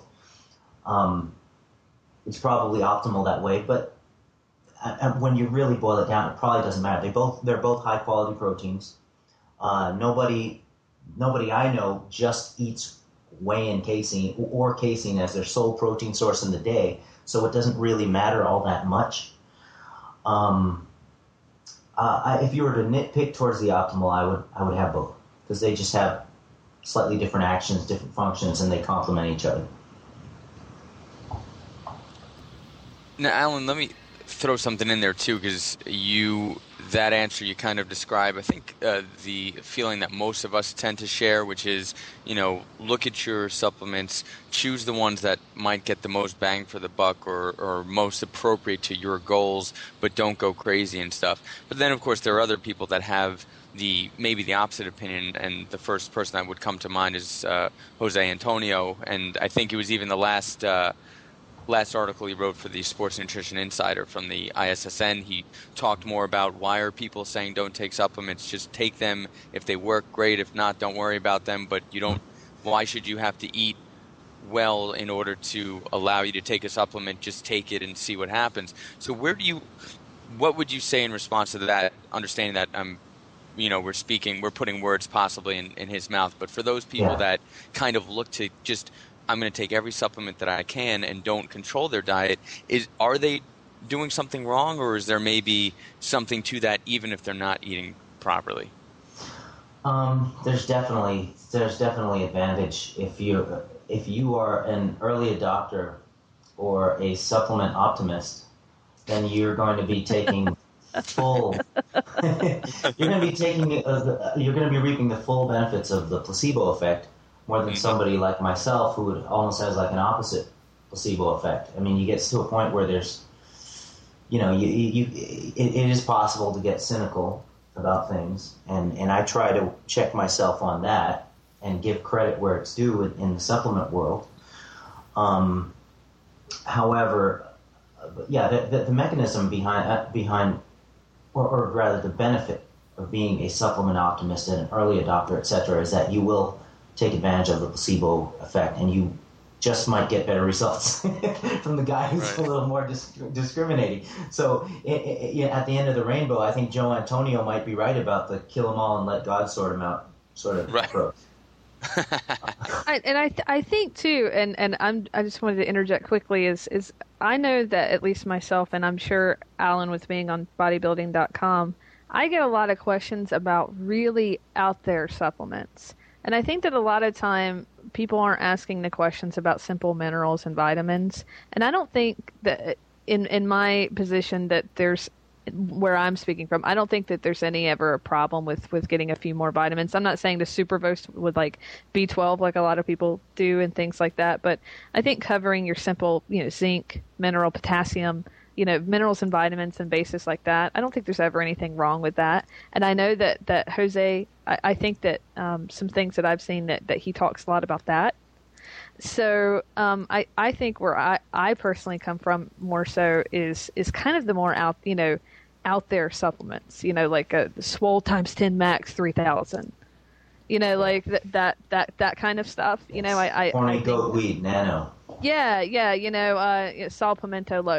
It's probably optimal that way, but when you really boil it down, it probably doesn't matter. They're both high quality proteins. Nobody I know just eats whey and casein or casein as their sole protein source in the day, so it doesn't really matter all that much. If you were to nitpick towards the optimal, I would have both, because they just have slightly different actions, different functions, and they complement each other. Now, Alan, let me throw something in there too, because that answer you kind of describe, I think, the feeling that most of us tend to share, which is, look at your supplements, choose the ones that might get the most bang for the buck or most appropriate to your goals, but don't go crazy and stuff. But then, of course, there are other people that have maybe the opposite opinion, and the first person that would come to mind is Jose Antonio, and I think it was even the last article he wrote for the Sports Nutrition Insider from the ISSN. He talked more about why are people saying don't take supplements, just take them. If they work, great. If not, don't worry about them. But why should you have to eat well in order to allow you to take a supplement? Just take it and see what happens. So what would you say in response to that, understanding that we're putting words possibly in his mouth, but for those people that kind of look to just, I'm going to take every supplement that I can and don't control their diet, are they doing something wrong, or is there maybe something to that even if they're not eating properly? There's definitely advantage if you are an early adopter or a supplement optimist, then you're going to be taking you're going to be reaping the full benefits of the placebo effect, more than somebody like myself who almost has like an opposite placebo effect. I mean, you get to a point where there's, it is possible to get cynical about things, and I try to check myself on that and give credit where it's due in the supplement world. However, the mechanism behind, or rather the benefit of being a supplement optimist and an early adopter, etc., is that you will take advantage of the placebo effect, and you just might get better results from the guy who's a little more discriminating. So at the end of the rainbow, I think Joe Antonio might be right about the kill them all and let God sort them out sort of approach. I think too, and I just wanted to interject quickly, is I know that at least myself, and I'm sure Alan with being on bodybuilding.com, I get a lot of questions about really out there supplements. And I think that a lot of time people aren't asking the questions about simple minerals and vitamins. And I don't think that in my position that there's, where I'm speaking from, I don't think that there's ever a problem with getting a few more vitamins. I'm not saying to supervose with like B12 like a lot of people do and things like that, but I think covering your simple, zinc, mineral, potassium, minerals and vitamins and bases like that, I don't think there's ever anything wrong with that. And I know that Jose, I think that some things that I've seen that he talks a lot about that. So I think where I personally come from more so is kind of the more out there supplements, like a Swole times 10 max 3000, like that kind of stuff. Horny goat weed nano. Yeah. Sal pimento loaf.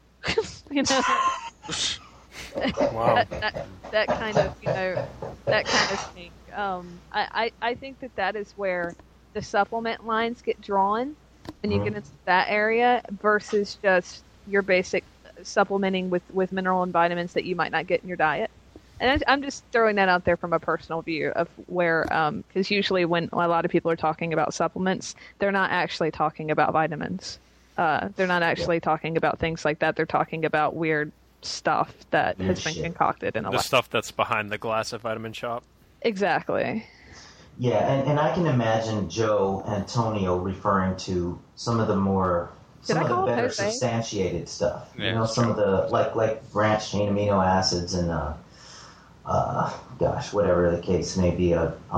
Wow. that kind of thing. I think that is where the supplement lines get drawn, and you get into that area versus just your basic supplementing with mineral and vitamins that you might not get in your diet. And I'm just throwing that out there from a personal view of where, because usually when a lot of people are talking about supplements, they're not actually talking about vitamins. They're not actually talking about things like that. They're talking about weird stuff that has been concocted in a The stuff that's behind the glass at Vitamin Shop. Exactly. Yeah, and I can imagine Joe Antonio referring to some of the better substantiated stuff. Yeah, you know, some of the like branched chain amino acids and whatever the case may be.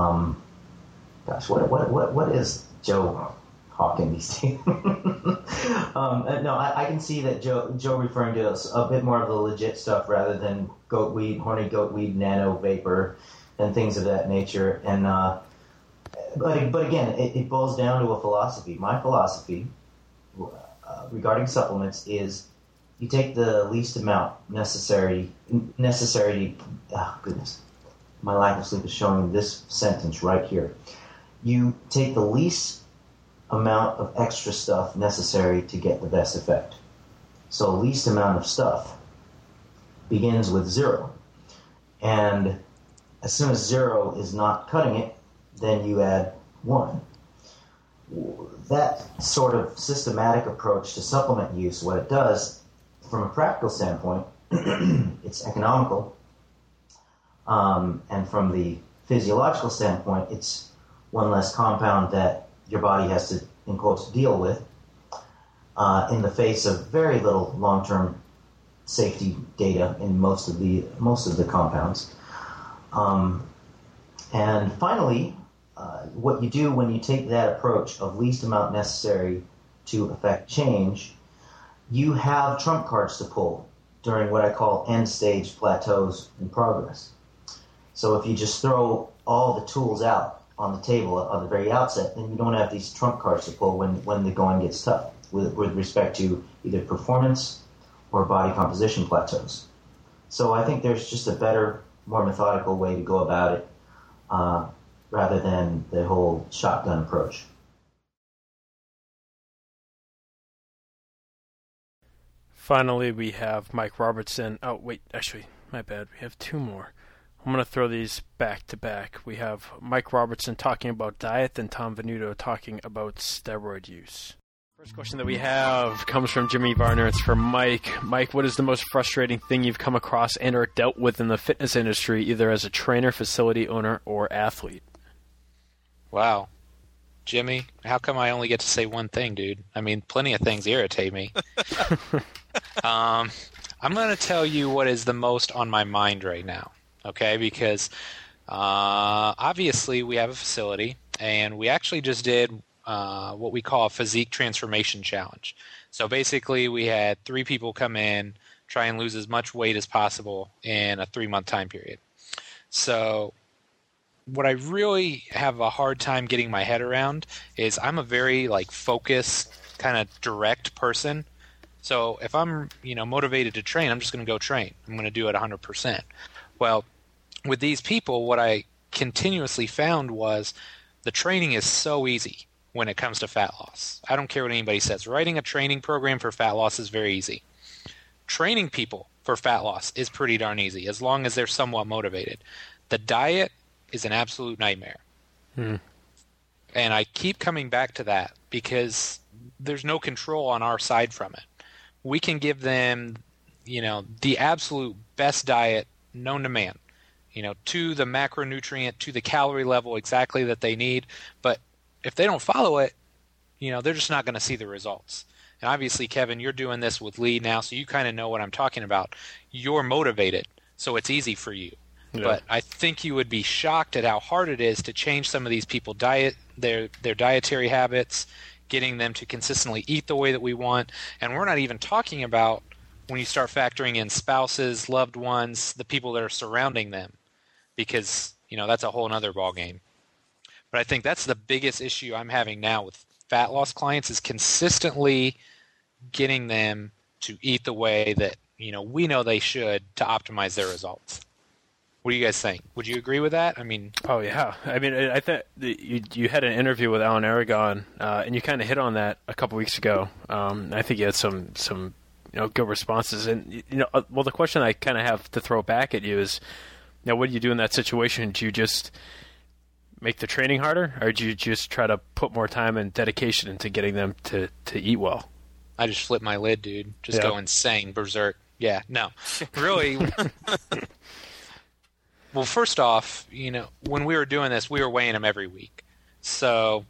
What is Joe hawking these days? No, I can see that Joe referring to a bit more of the legit stuff rather than horny goatweed, nano vapor, and things of that nature. And but again, it boils down to a philosophy. My philosophy regarding supplements is you take the least amount necessary. Goodness, my lack of sleep is showing this sentence right here. You take the least amount of extra stuff necessary to get the best effect. So least amount of stuff begins with 0. And as soon as 0 is not cutting it, then you add 1. That sort of systematic approach to supplement use, what it does, from a practical standpoint, it's economical. And from the physiological standpoint, it's one less compound that your body has to, in quotes, deal with in the face of very little long-term safety data in most of the compounds. And finally, what you do when you take that approach of least amount necessary to affect change, you have trump cards to pull during what I call end-stage plateaus in progress. So if you just throw all the tools out on the table at the very outset, then you don't have these trump cards to pull when the going gets tough with respect to either performance or body composition plateaus. So I think there's just a better, more methodical way to go about it rather than the whole shotgun approach. Finally, we have Mike Robertson. Oh, wait, actually, my bad. We have 2 more. I'm going to throw these back to back. We have Mike Robertson talking about diet, then Tom Venuto talking about steroid use. First question that we have comes from Jimmy Varner. It's for Mike. Mike, what is the most frustrating thing you've come across and or dealt with in the fitness industry, either as a trainer, facility owner, or athlete? Wow. Jimmy, how come I only get to say one thing, dude? I mean, plenty of things irritate me. I'm going to tell you what is the most on my mind right now, okay? Because obviously we have a facility, and we actually just did what we call a physique transformation challenge. So basically we had 3 people come in, try and lose as much weight as possible in a 3-month time period. So what I really have a hard time getting my head around is I'm a very focused, kind of direct person. So if I'm, motivated to train, I'm just going to go train. I'm going to do it 100%. Well, with these people, what I continuously found was the training is so easy when it comes to fat loss. I don't care what anybody says. Writing a training program for fat loss is very easy. Training people for fat loss is pretty darn easy, as long as they're somewhat motivated. The diet is an absolute nightmare. And I keep coming back to that because there's no control on our side from it. We can give them, the absolute best diet known to man, to the macronutrient, to the calorie level exactly that they need. But if they don't follow it, they're just not going to see the results. And obviously, Kevin, you're doing this with Lee now, so you kind of know what I'm talking about. You're motivated, so it's easy for you. Yeah. But I think you would be shocked at how hard it is to change some of these people's their dietary habits, getting them to consistently eat the way that we want. And we're not even talking about when you start factoring in spouses, loved ones, the people that are surrounding them, because, that's a whole other ballgame. But I think that's the biggest issue I'm having now with fat loss clients is consistently getting them to eat the way that, we know they should to optimize their results. What do you guys think? Would you agree with that? I mean, oh yeah. I mean, I think you had an interview with Alan Aragon, and you kind of hit on that a couple weeks ago. I think you had some good responses, and well, the question I kind of have to throw back at you is, Now, what do you do in that situation? Do you just make the training harder, or do you just try to put more time and dedication into getting them to eat well? I just flip my lid, dude. Just go insane, berserk. Yeah, no. Really. Well, first off, when we were doing this, we were weighing them every week. So,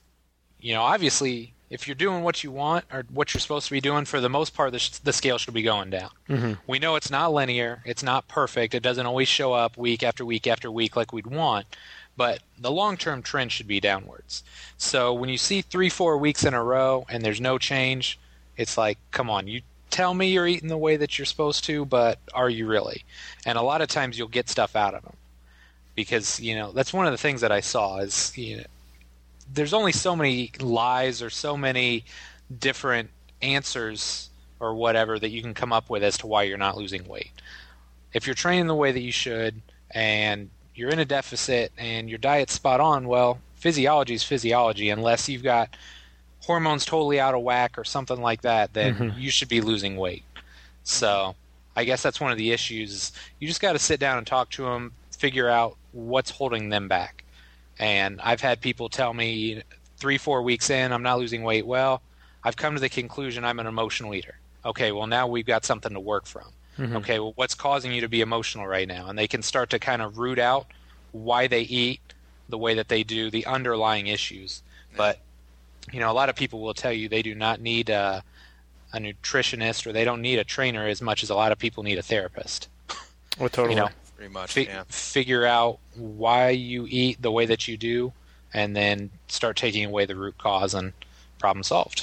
obviously, if you're doing what you want or what you're supposed to be doing, for the most part, the scale should be going down. Mm-hmm. We know it's not linear. It's not perfect. It doesn't always show up week after week after week like we'd want. But the long-term trend should be downwards. So when you see 3-4 weeks in a row and there's no change, it's like, come on, you tell me you're eating the way that you're supposed to, but are you really? And a lot of times you'll get stuff out of them. Because, that's one of the things that I saw is, there's only so many lies or so many different answers or whatever that you can come up with as to why you're not losing weight. If you're training the way that you should and you're in a deficit and your diet's spot on, well, physiology is physiology. Unless you've got hormones totally out of whack or something like that, then you should be losing weight. So I guess that's one of the issues. You just got to sit down and talk to them, figure out what's holding them back. And I've had people tell me 3-4 weeks in, I'm not losing weight. Well, I've come to the conclusion I'm an emotional eater. Okay, well, now we've got something to work from. Mm-hmm. Okay, well, what's causing you to be emotional right now? And they can start to kind of root out why they eat the way that they do, the underlying issues. But, a lot of people will tell you they do not need a nutritionist, or they don't need a trainer as much as a lot of people need a therapist. Well, totally. Pretty much, figure out why you eat the way that you do, and then start taking away the root cause, and problem solved.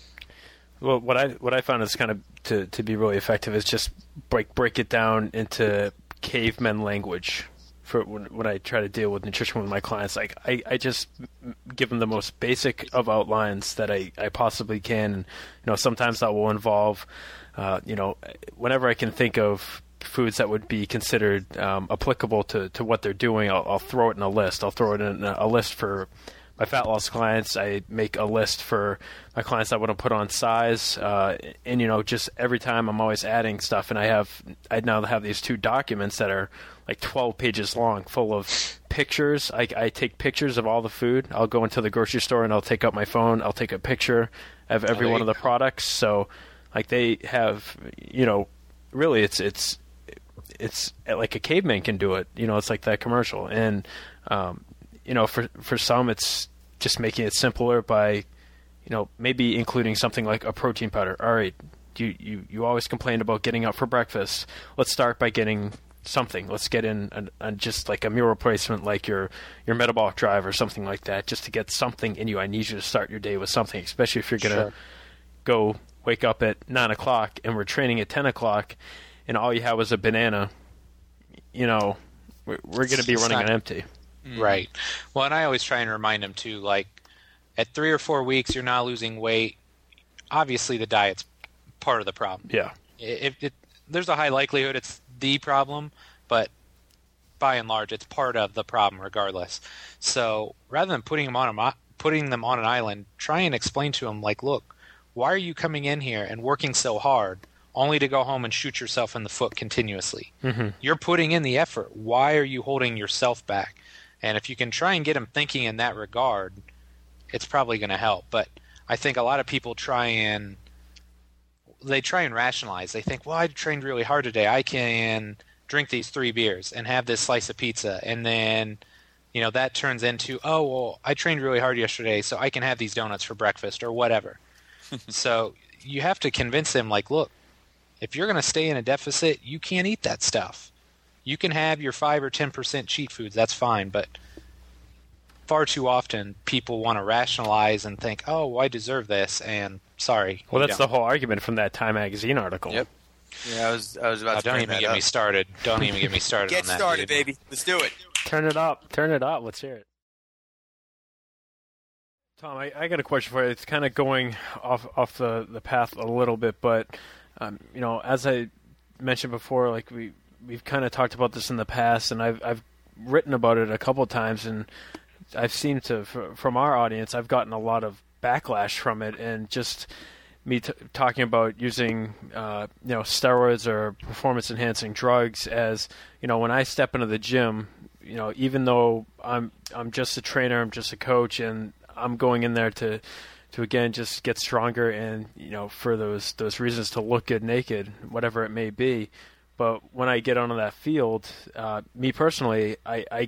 Well, what I found is kind of to be really effective is just break it down into caveman language. For when I try to deal with nutrition with my clients, like I just give them the most basic of outlines that I possibly can. And, sometimes that will involve, whenever I can think of foods that would be considered applicable to what they're doing, I'll throw it in a list. I'll throw it in a list for my fat loss clients. I make a list for my clients that want to put on size, and just every time I'm always adding stuff. And I now have these 2 documents that are like 12 pages long, full of pictures. I take pictures of all the food. I'll go into the grocery store and I'll take out my phone. I'll take a picture of every one of the products. So, like, they have, really it's like a caveman can do it. It's like that commercial. And for some, it's just making it simpler by, maybe including something like a protein powder. All right, you always complained about getting up for breakfast. Let's start by getting something. Let's get in just like a meal replacement, like your metabolic drive or something like that, just to get something in you. I need you to start your day with something, especially if you're going to go wake up at 9 o'clock and we're training at 10 o'clock and all you have is a banana. We're going to be running on empty. Right. Well, and I always try and remind them too, like, at 3 or 4 weeks, you're not losing weight. Obviously, the diet's part of the problem. Yeah. There's a high likelihood it's the problem, but by and large, it's part of the problem regardless. So rather than putting them on an island, try and explain to them, like, look, why are you coming in here and working so hard only to go home and shoot yourself in the foot continuously? Mm-hmm. You're putting in the effort. Why are you holding yourself back? And if you can try and get them thinking in that regard, it's probably going to help. But I think a lot of people try and rationalize. They think, well, I trained really hard today. I can drink these 3 beers and have this slice of pizza. And then, that turns into, oh, well, I trained really hard yesterday, so I can have these donuts for breakfast or whatever. So you have to convince them, like, look, if you're going to stay in a deficit, you can't eat that stuff. You can have your 5 or 10% cheat foods. That's fine. But far too often people want to rationalize and think, oh, well, I deserve this, and sorry. Well, that's the whole argument from that Time Magazine article. Yep. Yeah, I was about to don't even get me started. Don't even get me started Get on that. started, baby. Let's do it. Turn it up. Let's hear it. Tom, I got a question for you. It's kind of going off the path a little bit, but as I mentioned before, like we've kind of talked about this in the past, and I've written about it a couple of times, and I've seen from our audience, I've gotten a lot of backlash from it, and just me talking about using steroids or performance enhancing drugs as, when I step into the gym, even though I'm just a trainer, I'm just a coach, and I'm going in there to again just get stronger and for those reasons to look good naked, whatever it may be. But when I get onto that field, me personally,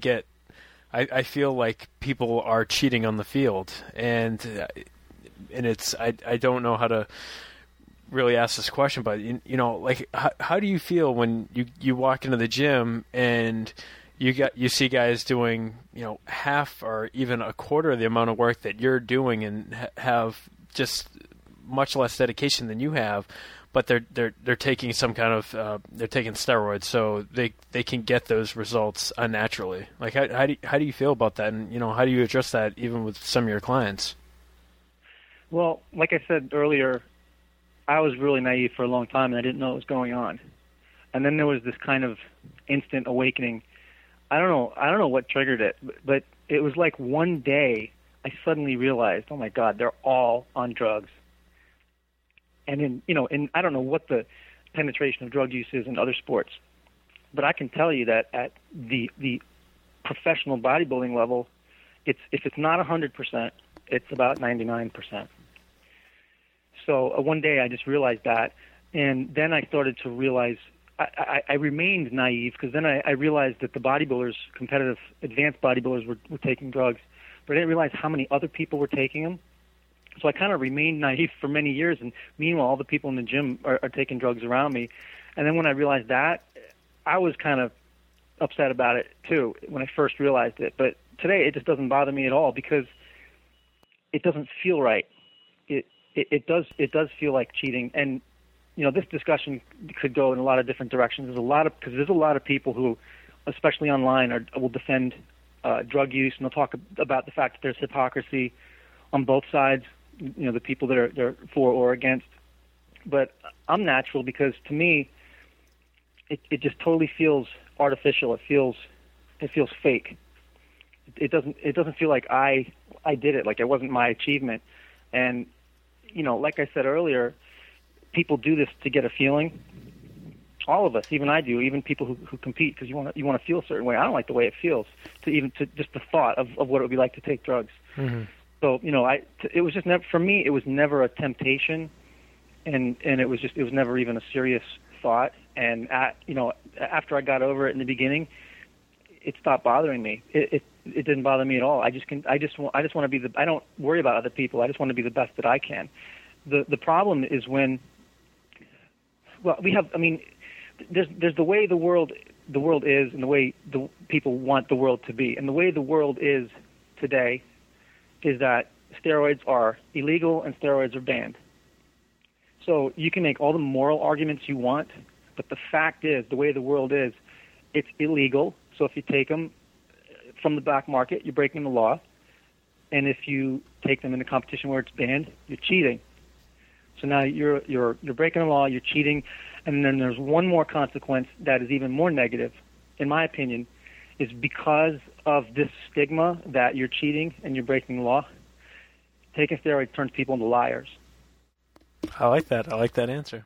I feel like people are cheating on the field, and it's I don't know how to really ask this question, but how do you feel when you walk into the gym and you see guys doing half or even a quarter of the amount of work that you're doing and have just much less dedication than you have, but they're taking some kind of they're taking steroids so they can get those results unnaturally. Like how do you feel about that, and how do you address that even with some of your clients? Well, like I said earlier, I was really naive for a long time and I didn't know what was going on. And then there was this kind of instant awakening. I don't know what triggered it, but it was like one day I suddenly realized, oh my God, they're all on drugs. And in I don't know what the penetration of drug use is in other sports, but I can tell you that at the professional bodybuilding level, if it's not 100%, it's about 99%. So one day I just realized that, and then I started to realize I remained naive because then I realized that the bodybuilders, competitive advanced bodybuilders, were taking drugs, but I didn't realize how many other people were taking them. So I kind of remained naive for many years, and meanwhile, all the people in the gym are taking drugs around me. And then when I realized that, I was kind of upset about it too when I first realized it. But today, it just doesn't bother me at all because it doesn't feel right. It does feel like cheating, and this discussion could go in a lot of different directions. There's a lot of people who, especially online, will defend drug use, and they'll talk about the fact that there's hypocrisy on both sides. The people that are for or against. But I'm natural because to me, it just totally feels artificial. It feels fake. It doesn't feel like I did it, like it wasn't my achievement. And like I said earlier, people do this to get a feeling. All of us, even I do, even people who compete, because you want to feel a certain way. I don't like the way it feels to just the thought of what it would be like to take drugs. Mm-hmm. So it was just never, for me. It was never a temptation, and it was never even a serious thought. And after I got over it in the beginning, it stopped bothering me. It didn't bother me at all. I just want to be I don't worry about other people. I just want to be the best that I can. The problem is when, there's the way the world is and the way the people want the world to be. And the way the world is today is that steroids are illegal and steroids are banned. So you can make all the moral arguments you want, but the fact is, the way the world is, it's illegal. So if you take them from the black market, you're breaking the law. And if you take them in a competition where it's banned, you're cheating. So now you're breaking the law, you're cheating, and then there's one more consequence that is even more negative, in my opinion, is because of this stigma that you're cheating and you're breaking the law, taking steroids turns people into liars. I like that answer.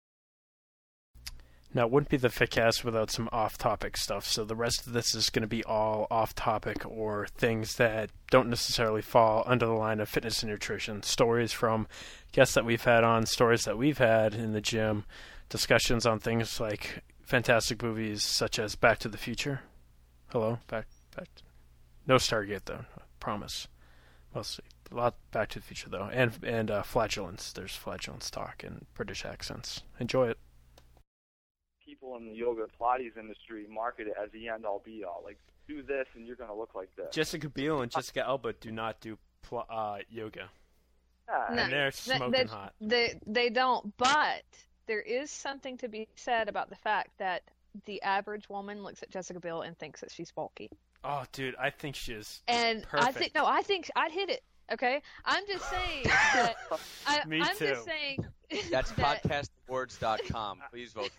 Now, it wouldn't be the Fitcast without some off-topic stuff, so the rest of this is going to be all off-topic or things that don't necessarily fall under the line of fitness and nutrition. Stories from guests that we've had on, stories that we've had in the gym, discussions on things like fantastic movies such as Back to the Future. Hello? Back. No Stargate, though. I promise. Mostly. A lot Back to the Future, though. And flatulence. There's flatulence talk and British accents. Enjoy it. People in the yoga Pilates industry market it as the end-all be-all. Like, do this and you're going to look like this. Jessica Biel and Jessica Alba do not do yoga. Yeah. And they're smoking hot. They don't, but there is something to be said about the fact that the average woman looks at Jessica Biel and thinks that she's bulky. Oh, dude, I think she is perfect. I think I'd hit it. Okay, I'm just saying that. Me I'm too. just saying. That's podcastawards.com. Please vote.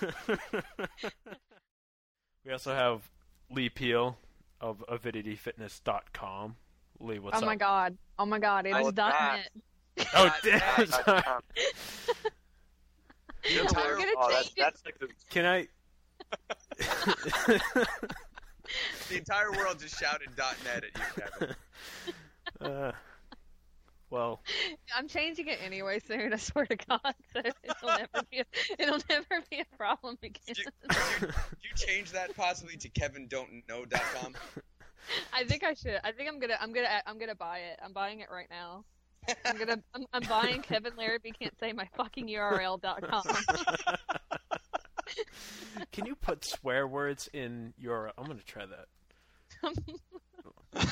We also have Lee Peel of avidityfitness.com. Lee, what's up? Oh my god, it is done. Oh, damn. Sorry. That's like the... Can I? The entire world just shouted .net at you, Kevin. Well, I'm changing it anyway soon. I swear to God, so it'll never be a problem again. Did you change that possibly to KevinDon'tKnow.com? I think I should. I think I'm gonna buy it. I'm buying it right now. I'm buying Kevin Larrabee can't say my fucking URL.com. Can you put swear words in your? I'm gonna try that.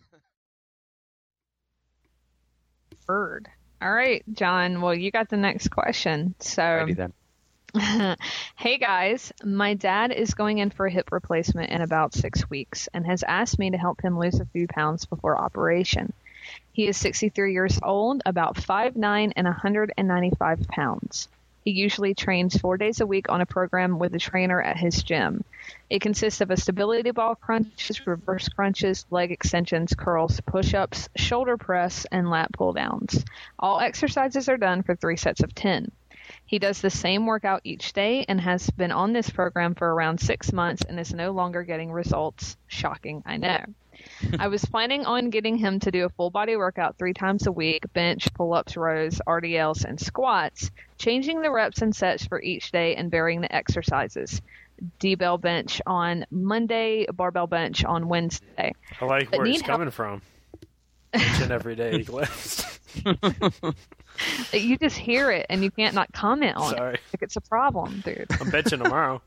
Bird. All right, John. Well, you got the next question. So, Ready then. Hey guys, my dad is going in for a hip replacement in about 6 weeks and has asked me to help him lose a few pounds before operation. He is 63 years old, about 5'9" and 195 pounds. He usually trains 4 days a week on a program with a trainer at his gym. It consists of a stability ball crunches, reverse crunches, leg extensions, curls, push-ups, shoulder press, and lat pull-downs. All exercises are done for 3 sets of 10. He does the same workout each day and has been on this program for around 6 months and is no longer getting results. Shocking, I know. I was planning on getting him to do a full body workout 3 times a week, bench, pull-ups, rows, RDLs, and squats, changing the reps and sets for each day and varying the exercises. D-bell bench on Monday, barbell bench on Wednesday. I like where he's coming from. Each and every day he lifts. You just hear it and you can't not comment on Sorry. it. Like it's a problem, dude. I'm benching tomorrow.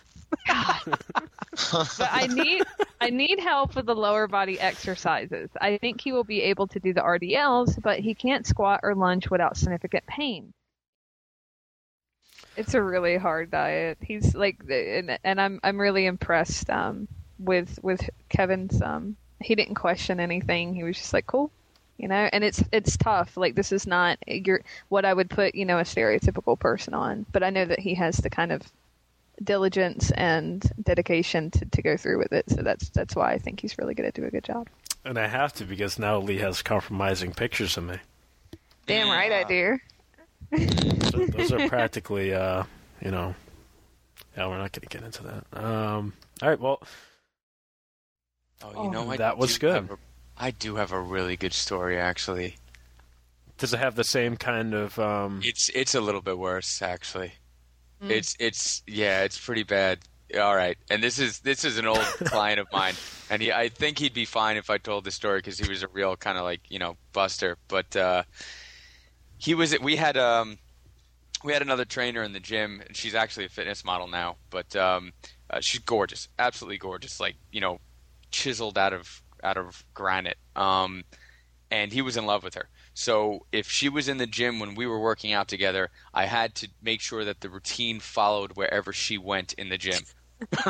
But I need help with the lower body exercises. I think he will be able to do the RDLs, but he can't squat or lunge without significant pain. It's a really hard diet. He's like, and I'm really impressed with Kevin's. He didn't question anything. He was just like, cool, you know. And it's tough. Like this is not what I would put a stereotypical person on. But I know that he has the kind of diligence and dedication to go through with it. So that's why I think he's really going to do a good job. And I have to because now Lee has compromising pictures of me. Damn right I do. So those are practically, yeah, we're not going to get into that. All right, well. Oh, you know what? That was good. I do have a really good story, actually. Does it have the same kind of? It's a little bit worse, actually. It's pretty bad. All right, and this is an old client of mine, and I think he'd be fine if I told the story because he was a real kind of like buster. But we had another trainer in the gym, and she's actually a fitness model now. But she's gorgeous, absolutely gorgeous, like chiseled out of granite. And he was in love with her. So if she was in the gym when we were working out together, I had to make sure that the routine followed wherever she went in the gym. So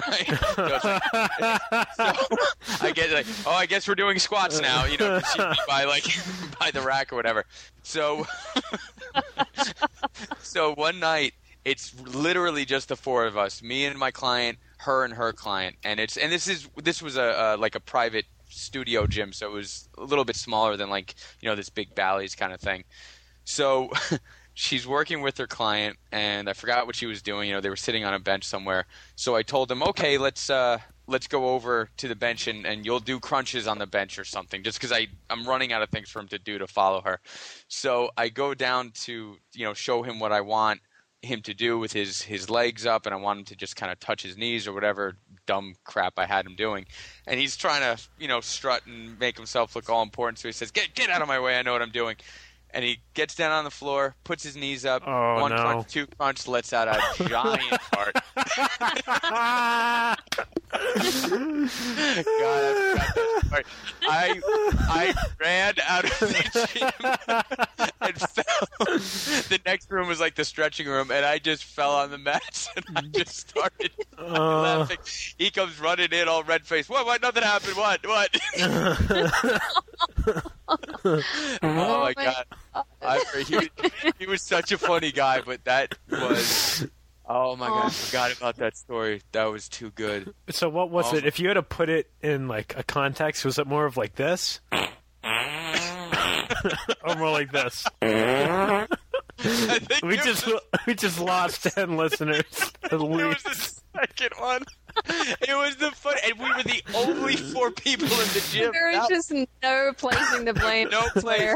I get like, I guess we're doing squats now, she'd be by the rack or whatever. So one night it's literally just the 4 of us, me and my client, her and her client, and this was a private studio gym, so it was a little bit smaller than this big Bally's kind of thing. So she's working with her client, and I forgot what she was doing. They were sitting on a bench somewhere. So I told them, okay, let's go over to the bench and you'll do crunches on the bench or something, just because I'm running out of things for him to do to follow her. So I go down to show him what I want him to do with his legs up, and I want him to just kind of touch his knees or whatever dumb crap I had him doing. And he's trying to strut and make himself look all important, so he says, get out of my way, I know what I'm doing. And he gets down on the floor, puts his knees up, crunch, 2 crunch, lets out a giant fart. God, I ran out of the gym and fell. The next room was like the stretching room, and I just fell on the mats, and I just started laughing. He comes running in all red-faced. What? Nothing happened. What? Oh my God. He was such a funny guy, but that was... Oh my God, I forgot about that story. That was too good. So what was it? If you had to put it in a context, was it more of like this? or more like this. we just lost 10 listeners. At least. It was the second one. It was the fun, and we were the only 4 people in the gym. There is just no placing the blame. No place.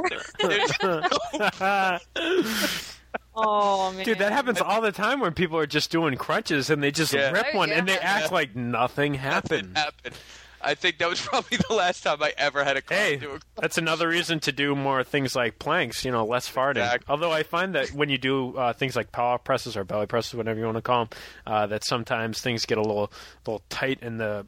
Oh man, dude, that happens all the time when people are just doing crunches and they just rip one and they act like nothing happened. I think that was probably the last time I ever had a crunch. Hey, that's another reason to do more things like planks, less farting. Exactly. Although I find that when you do things like power presses or belly presses, whatever you want to call them, that sometimes things get a little tight in the,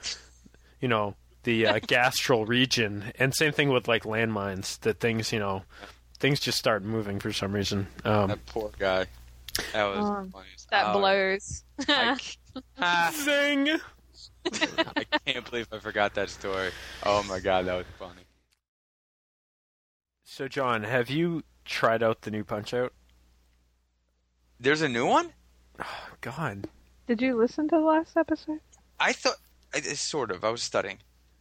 the gastral region. And same thing with like landmines, that things, things just start moving for some reason. That poor guy. That was funny. That blows. Zing! I can't believe I forgot that story. Oh my god, that was funny. So, John, have you tried out the new Punch-Out? There's a new one? Oh, God. Did you listen to the last episode? I thought... Sort of. I was studying.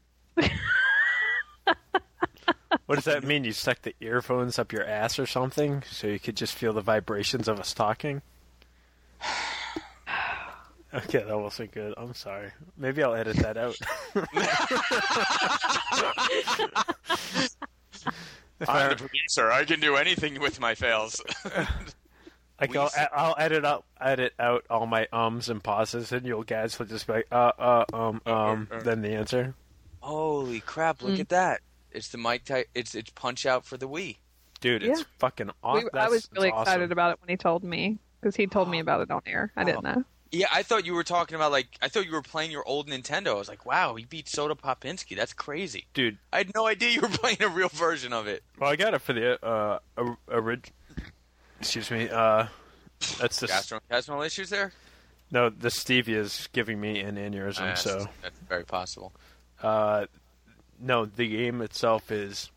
What does that mean? You stuck the earphones up your ass or something so you could just feel the vibrations of us talking? Okay, that wasn't good. I'm sorry. Maybe I'll edit that out. I'm the producer. I can do anything with my fails. I'll edit out all my ums and pauses, and you guys will just be like, then the answer. Holy crap! Look at that. It's the Mike Tyson. It's Punch-Out for the Wii. Dude, it's fucking awesome. I was really excited about it when he told me, because he told me about it on air. I didn't know. Yeah, I thought you were talking about, I thought you were playing your old Nintendo. I was like, wow, he beat Soda Popinski. That's crazy. Dude. I had no idea you were playing a real version of it. Well, I got it for the, excuse me, that's the... Gastrointestinal issues there? No, the stevia is giving me an aneurysm, so... That's very possible. No, the game itself is,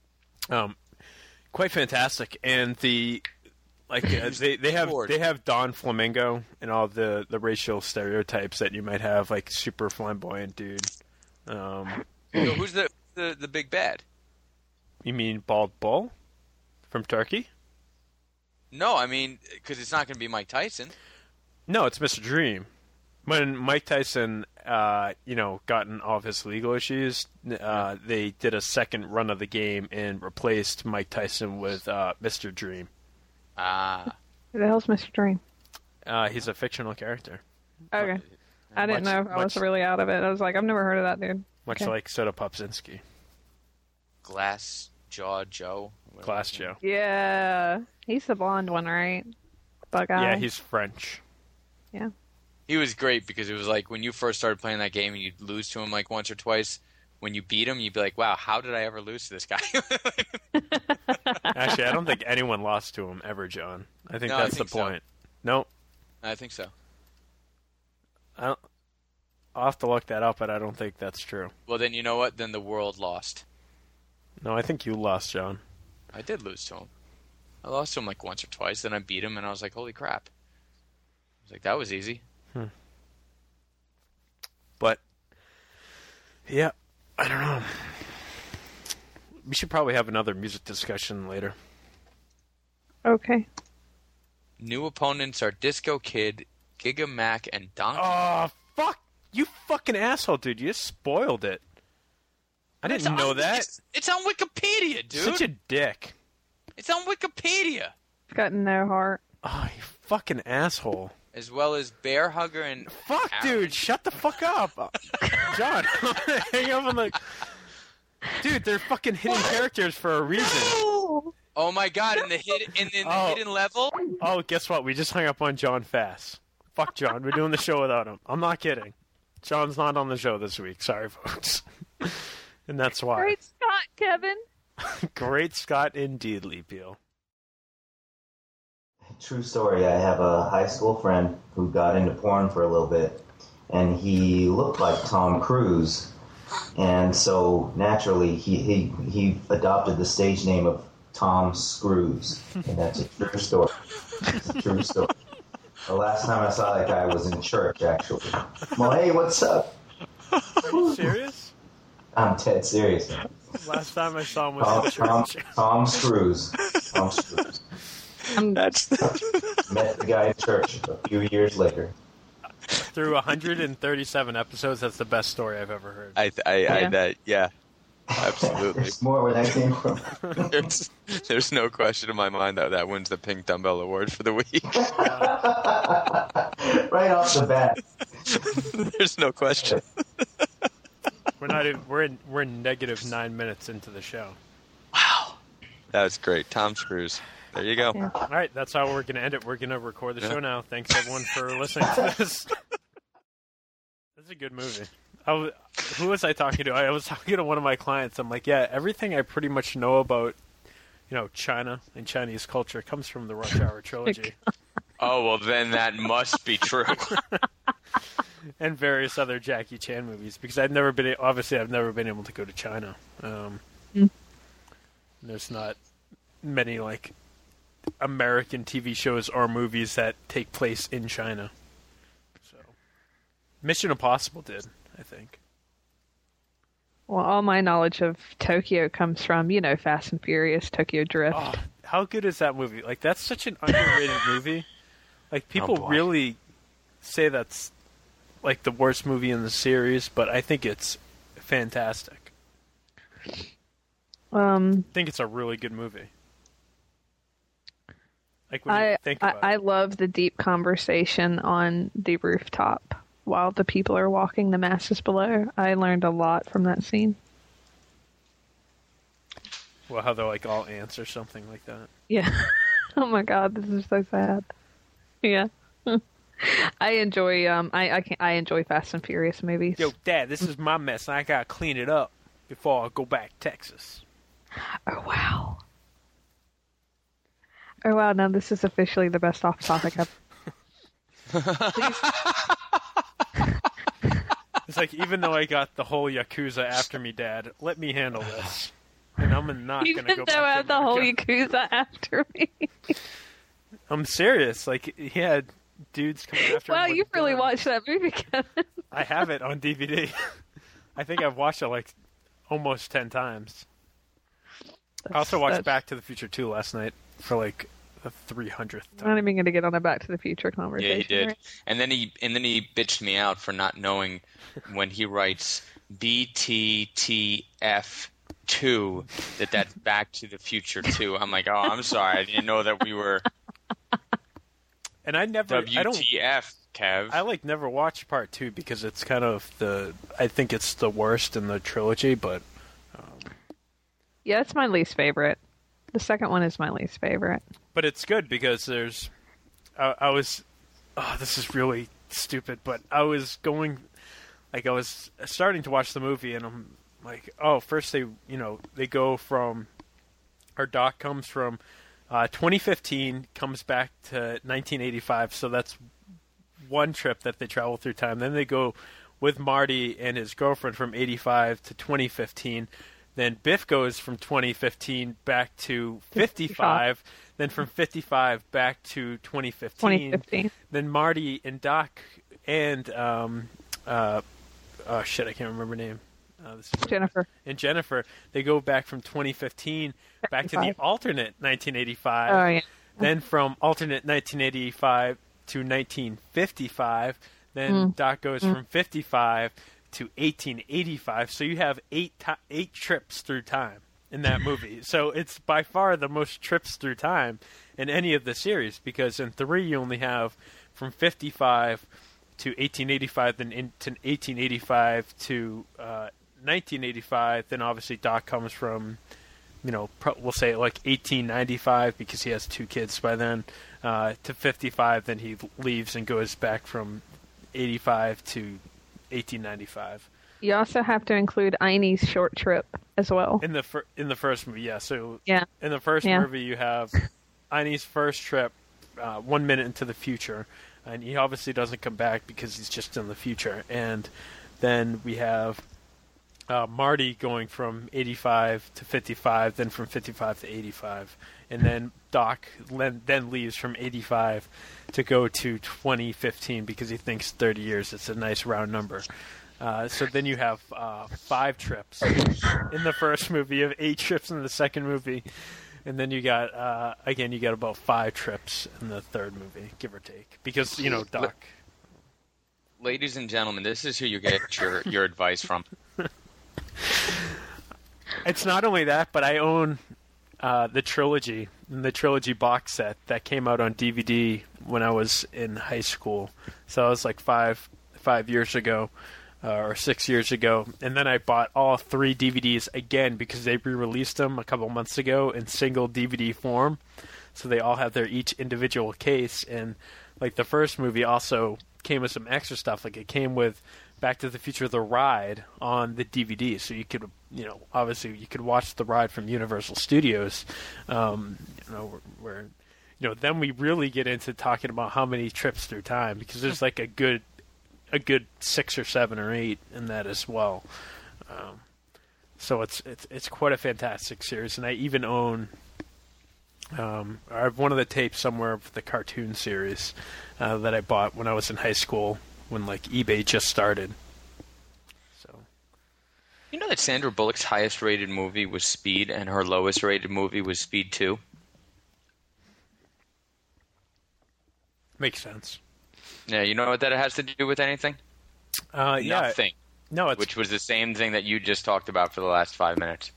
quite fantastic, and the... they have Don Flamingo and all the racial stereotypes that you might have, like super flamboyant dude. So who's the big bad? You mean Bald Bull from Turkey? No, I mean because it's not going to be Mike Tyson. No, it's Mr. Dream. When Mike Tyson, gotten all of his legal issues, they did a second run of the game and replaced Mike Tyson with Mr. Dream. Who the hell's Mr. Dream? He's a fictional character. Okay. I didn't know if I was really out of it. I was like, I've never heard of that dude. Much like Soda Popinski. Glass Jaw Joe. Glass Joe. Yeah. He's the blonde one, right? Bug-eye. Yeah, he's French. Yeah. He was great because it was like when you first started playing that game and you'd lose to him like once or twice. When you beat him, you'd be like, wow, how did I ever lose to this guy? Actually, I don't think anyone lost to him ever, John. I think that's the point. Nope. I think so. I'll have to look that up, but I don't think that's true. Well, then you know what? Then the world lost. No, I think you lost, John. I did lose to him. I lost to him like once or twice. Then I beat him, and I was like, holy crap. I was like, that was easy. But, yeah, I don't know. We should probably have another music discussion later. Okay. New opponents are Disco Kid, Giga Mac, and Donkey. Oh, fuck! You fucking asshole, dude. You just spoiled it. I didn't know that. It's on Wikipedia, dude. Such a dick. It's on Wikipedia. It's got no heart. Oh, you fucking asshole. As well as Bear Hugger and... Fuck, dude. Shut the fuck up. John, hang up on the... Dude, they're fucking hidden characters for a reason. Oh my god, in the hidden level? Oh, guess what? We just hung up on John fast. Fuck John. We're doing the show without him. I'm not kidding. John's not on the show this week. Sorry, folks. And that's why. Great Scott, Kevin. Great Scott indeed, Lee Peel. True story. I have a high school friend who got into porn for a little bit, and he looked like Tom Cruise, and so naturally he adopted the stage name of Tom Screws, and that's a true story. It's a true story. The last time I saw that guy was in church, actually. Well, hey, what's up? Are you serious? I'm dead serious. Last time I saw him was in church. Tom Cruise. That's met the guy in church a few years later. Through 137 episodes, that's the best story I've ever heard. Absolutely. There's more where that came from. There's no question in my mind that wins the Pink Dumbbell Award for the week. Right off the bat. There's no question. We're negative 9 minutes into the show. Wow. That was great. Tom Cruise. There you go. Yeah. All right, that's how we're going to end it. We're going to record the show now. Thanks, everyone, for listening to this. This is a good movie. Who was I talking to? I was talking to one of my clients. I'm like, yeah, everything I pretty much know about, China and Chinese culture comes from the Rush Hour trilogy. Oh, well, then that must be true. And various other Jackie Chan movies, because I've never been able to go to China. There's not many, American TV shows or movies that take place in China. So, Mission Impossible did, I think. Well, all my knowledge of Tokyo comes from, Fast and Furious, Tokyo Drift. Oh, how good is that movie? That's such an underrated movie. People really say that's, the worst movie in the series, but I think it's fantastic. I think it's a really good movie. I love the deep conversation on the rooftop while the people are walking the masses below. I learned a lot from that scene. Well, how they're all ants or something like that. Yeah. Oh my God, this is so sad. Yeah. I enjoy I enjoy Fast and Furious movies. Yo, Dad, this is my mess, and I gotta clean it up before I go back to Texas. Oh wow. Oh wow, now this is officially the best off topic ever. It's even though I got the whole Yakuza after me, Dad, let me handle this. And I'm not going to go back to America. Even though I have the whole Yakuza after me. I'm serious. He had dudes coming after him. Wow, you've really watched that movie, Kevin. I have it on DVD. I think I've watched it almost 10 times. I also watched Back to the Future 2 last night for the 300th time. I'm not even going to get on a Back to the Future conversation. Yeah, he did. Right? And then he bitched me out for not knowing when he writes BTTF2 that's Back to the Future 2. I'm like, oh, I'm sorry, I didn't know that we were. And I WTF, Kev. I never watched part 2 because it's kind of I think it's the worst in the trilogy, but. Yeah, it's my least favorite. The second one is my least favorite. But it's good because there's. This is really stupid, but I was going. I was starting to watch the movie, and I'm like, oh, first they go from. Our Doc comes from 2015, comes back to 1985, so that's one trip that they travel through time. Then they go with Marty and his girlfriend from 85 to 2015. Then Biff goes from 2015 back to 55. Then from 55 back to 2015. Then Marty and Doc and I can't remember her name. Jennifer. And Jennifer, they go back from 2015 back to the alternate 1985. Oh yeah. Then from alternate 1985 to 1955. Then Doc goes from 55 to 1885, so you have eight trips through time in that movie. So it's by far the most trips through time in any of the series, because in 3 you only have from 55 to 1885, then into 1885 to 1985. Then obviously Doc comes from, we'll say 1895 because he has 2 kids by then, to 55. Then he leaves and goes back from 85 to 1895. You also have to include Einie's short trip as well. In the first movie, yeah. So yeah. In the first movie, you have Einie's first trip, 1 minute into the future, and he obviously doesn't come back because he's just in the future. And then we have Marty going from 85 to 55, then from 55 to 85, and then Doc then leaves from 85 to go to 2015 because he thinks 30 years is a nice round number. So then you have 5 trips in the first movie. You have 8 trips in the second movie. And then you got, you got about 5 trips in the third movie, give or take. Because, Doc. Ladies and gentlemen, this is who you get your advice from. It's not only that, but I own the trilogy box set that came out on DVD when I was in high school. So it was like 5 years ago. Or 6 years ago, and then I bought all 3 DVDs again because they re-released them a couple months ago in single DVD form, so they all have their each individual case. And like the first movie also came with some extra stuff, like it came with Back to the Future: The Ride on the DVD, so you could, obviously you could watch the ride from Universal Studios, where then we really get into talking about how many trips through time, because there's like a good 6 or 7 or 8 in that as well. So it's quite a fantastic series, and I even own I have one of the tapes somewhere of the cartoon series that I bought when I was in high school when like eBay just started. So you know that Sandra Bullock's highest rated movie was Speed, and her lowest rated movie was Speed 2? Makes sense. Yeah, you know what that has to do with anything? Nothing. No, which was the same thing that you just talked about for the last 5 minutes.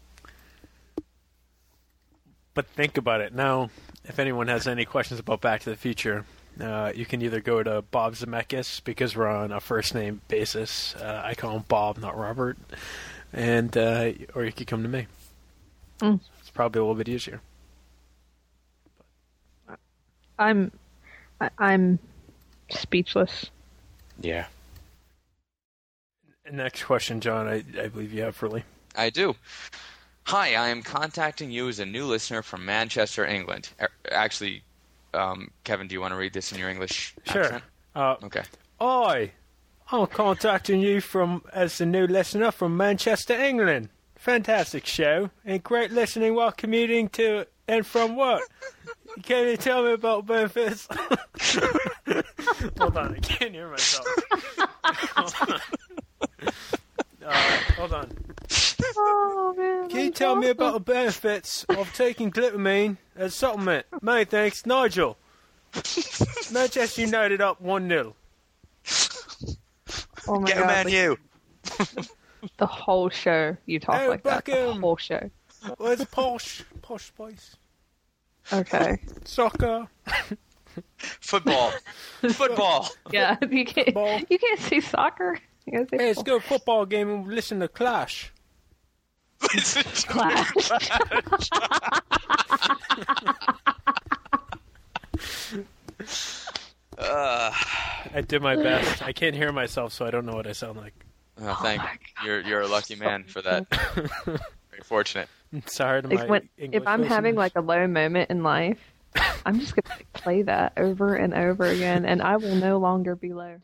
But think about it. Now, if anyone has any questions about Back to the Future, you can either go to Bob Zemeckis, because we're on a first-name basis. I call him Bob, not Robert. And or you could come to me. It's probably a little bit easier. I'm speechless. Yeah. Next question, John, I believe you have for Lee. I do. Hi, I am contacting you as a new listener from Manchester, England. Actually, Kevin, do you want to read this in your English accent? Sure. Okay. I'm contacting you as a new listener from Manchester, England. Fantastic show and great listening while commuting to and from work. Can you tell me about benefits? Hold on, I can't hear myself. Hold on. Oh, man. Can you tell me about the benefits of taking glutamine as a supplement? Many thanks, Nigel. Manchester United up 1-0. Oh my Get God, Man U. The whole show you talk like that. The whole show. Where's Posh Spice? Okay. Soccer. Football. Football. Yeah, you can't say soccer. You gotta say Hey, let's football. go football game and listen to Clash. Clash. I did my best. I can't hear myself, so I don't know what I sound like. Oh, thank you. You're a lucky man for that. Very fortunate. Sorry to Like my if I'm having like a low moment in life, I'm just gonna play that over and over again, and I will no longer be low.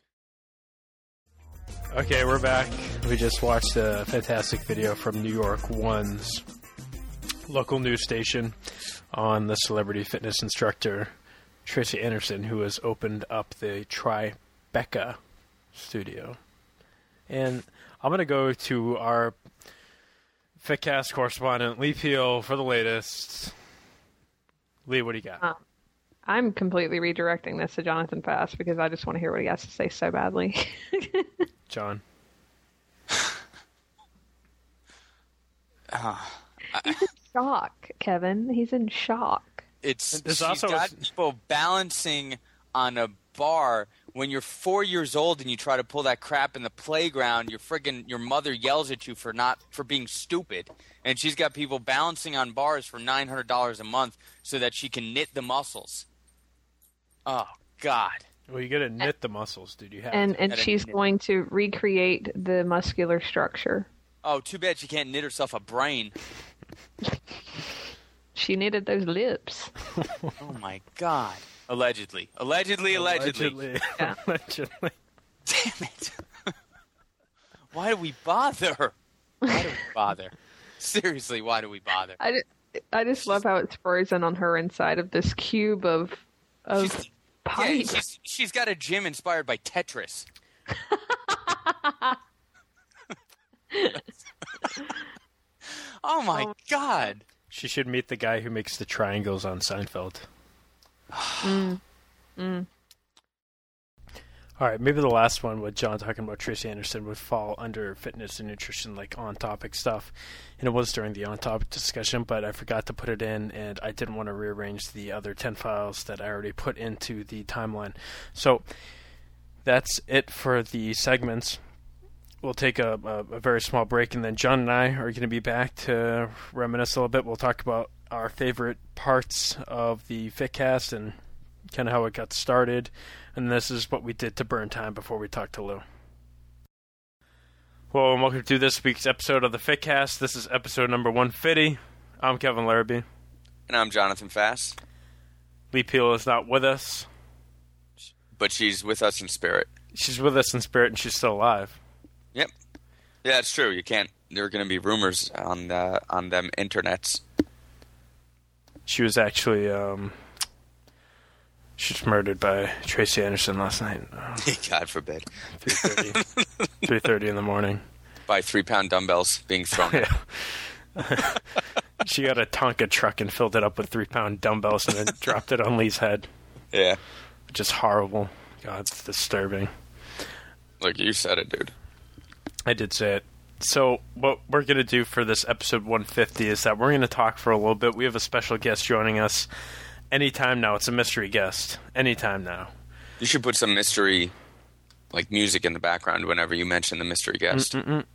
Okay, we're back. We just watched a fantastic video from New York One's local news station on the celebrity fitness instructor Tracy Anderson, who has opened up the Tribeca studio. And I'm going to go to our FitCast correspondent, Lee Peel, for the latest. Lee, what do you got? I'm completely redirecting this to Jonathan Fast because I just want to hear what he has to say so badly. John. He's in shock, Kevin. He's in shock. She's got people balancing on a bar. When you're 4 years old and you try to pull that crap in the playground, your mother yells at you for being stupid. And she's got people balancing on bars for $900 a month so that she can knit the muscles. Oh God. Well, you got to knit the muscles, dude. You have and she's going to recreate the muscular structure. Oh, too bad she can't knit herself a brain. She knitted those lips. Oh my God. Allegedly. Yeah. Allegedly. Damn it. Why do we bother? Seriously, why do we bother? I just love how it's frozen on her inside of this cube of pipe. Yeah, she's got a gym inspired by Tetris. Oh my God! She should meet the guy who makes the triangles on Seinfeld. All right, maybe the last one with John talking about Tracy Anderson would fall under fitness and nutrition, like on-topic stuff. And it was during the on-topic discussion, but I forgot to put it in, and I didn't want to rearrange the other 10 files that I already put into the timeline. So that's it for the segments. We'll take a very small break, and then John and I are going to be back to reminisce a little bit. We'll talk about our favorite parts of the FitCast and kind of how it got started. And this is what we did to burn time before we talked to Lou. Well, and welcome to this week's episode of the FitCast. This is episode number 150. I'm Kevin Larrabee. And I'm Jonathan Fass. Lee Peel is not with us. But she's with us in spirit. She's with us in spirit, and she's still alive. Yep. Yeah, it's true. You can't. There are going to be rumors on them internets. She was actually she was murdered by Tracy Anderson last night. God forbid. 3:30 in the morning. By 3-pound dumbbells being thrown. Yeah. She got a Tonka truck and filled it up with 3-pound dumbbells and then dropped it on Lee's head. Yeah. Which is horrible. God, it's disturbing. Look, you said it, dude. I did say it. So what we're going to do for this episode 150 is that we're going to talk for a little bit. We have a special guest joining us anytime now. It's a mystery guest. Anytime now. You should put some mystery, like, music in the background whenever you mention the mystery guest.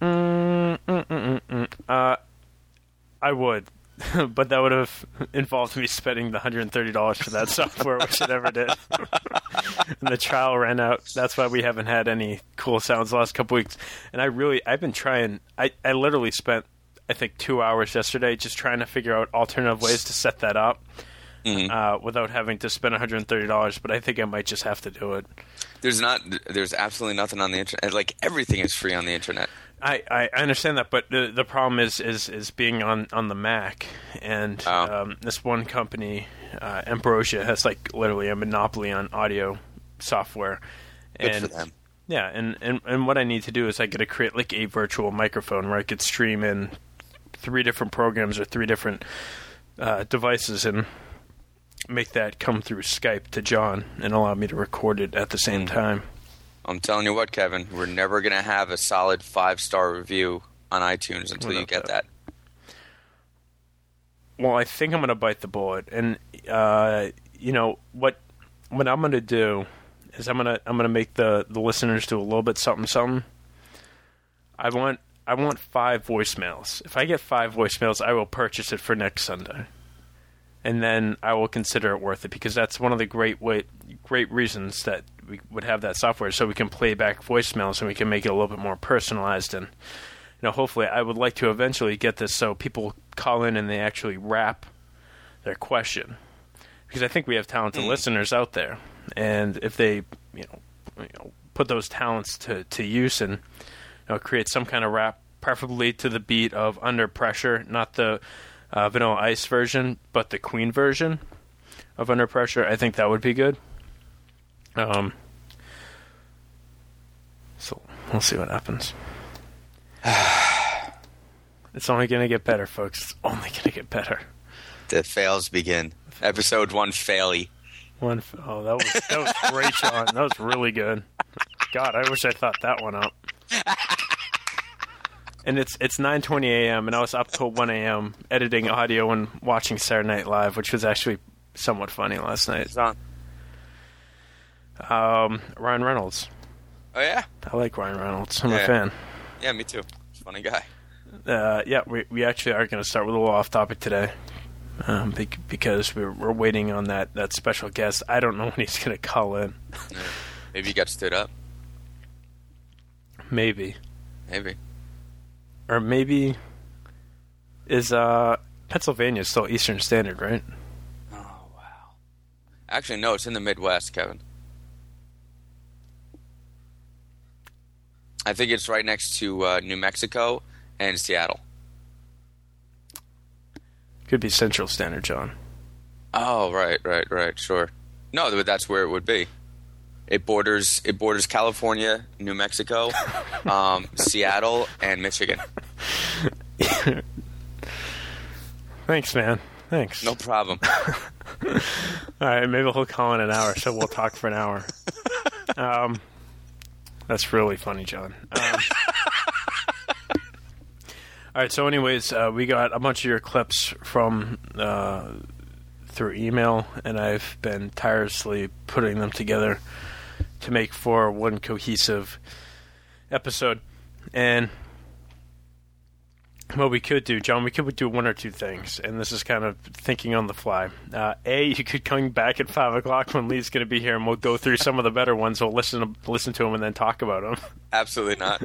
I would. But that would have involved me spending the $130 for that software, which I never did. And the trial ran out. That's why we haven't had any cool sounds the last couple weeks. And I've been trying. I literally spent, I think, 2 hours yesterday just trying to figure out alternative ways to set that up without having to spend $130. But I think I might just have to do it. There's absolutely nothing on the internet. Like, everything is free on the internet. I understand that, but the problem is being on the Mac, and this one company, Ambrosia, has like literally a monopoly on audio software. Good for them. Yeah, and what I need to do is I got to create like a virtual microphone where I could stream in 3 different programs or 3 different devices and make that come through Skype to John and allow me to record it at the same time. I'm telling you what, Kevin, we're never going to have a solid 5-star review on iTunes until you get that. Well, I think I'm going to bite the bullet, and you know what I'm going to do is I'm going to make the listeners do a little bit something. I want 5 voicemails. If I get 5 voicemails, I will purchase it for next Sunday. And then I will consider it worth it, because that's one of the great reasons that we would have that software, so we can play back voicemails and we can make it a little bit more personalized. And hopefully, I would like to eventually get this so people call in and they actually rap their question, because I think we have talented listeners out there, and if they put those talents to use and create some kind of rap, preferably to the beat of Under Pressure, not the Vanilla Ice version, but the Queen version of Under Pressure, I think that would be good. So we'll see what happens. It's only going to get better, folks. It's only going to get better. The fails begin. Episode 1 faily. That was great, John. That was really good. God, I wish I thought that one up. And it's 9:20 a.m. and I was up till 1 a.m. editing audio and watching Saturday Night Live, which was actually somewhat funny last night. Who's on? Ryan Reynolds. Oh yeah, I like Ryan Reynolds. I'm a fan. Yeah, me too. Funny guy. Yeah, we actually are going to start with a little off topic today, because we're waiting on that special guest. I don't know when he's going to call in. Yeah. Maybe he got stood up. Maybe. Or maybe is Pennsylvania still Eastern Standard, right? Oh wow. Actually, no, it's in the Midwest, Kevin. I think it's right next to New Mexico and Seattle. Could be Central Standard, John. Oh, right, sure. No, that's where it would be. It borders California, New Mexico, Seattle, and Michigan. Thanks, man. Thanks. No problem. All right, maybe he'll call in an hour, so we'll talk for an hour. That's really funny, John. All right, so anyways, we got a bunch of your clips from through email, and I've been tirelessly putting them together to make for one cohesive episode. And what we could do, John, we could do one or two things, and this is kind of thinking on the fly. A, you could come back at 5 o'clock when Lee's going to be here, and we'll go through some of the better ones. We'll listen to them and then talk about them. Absolutely not.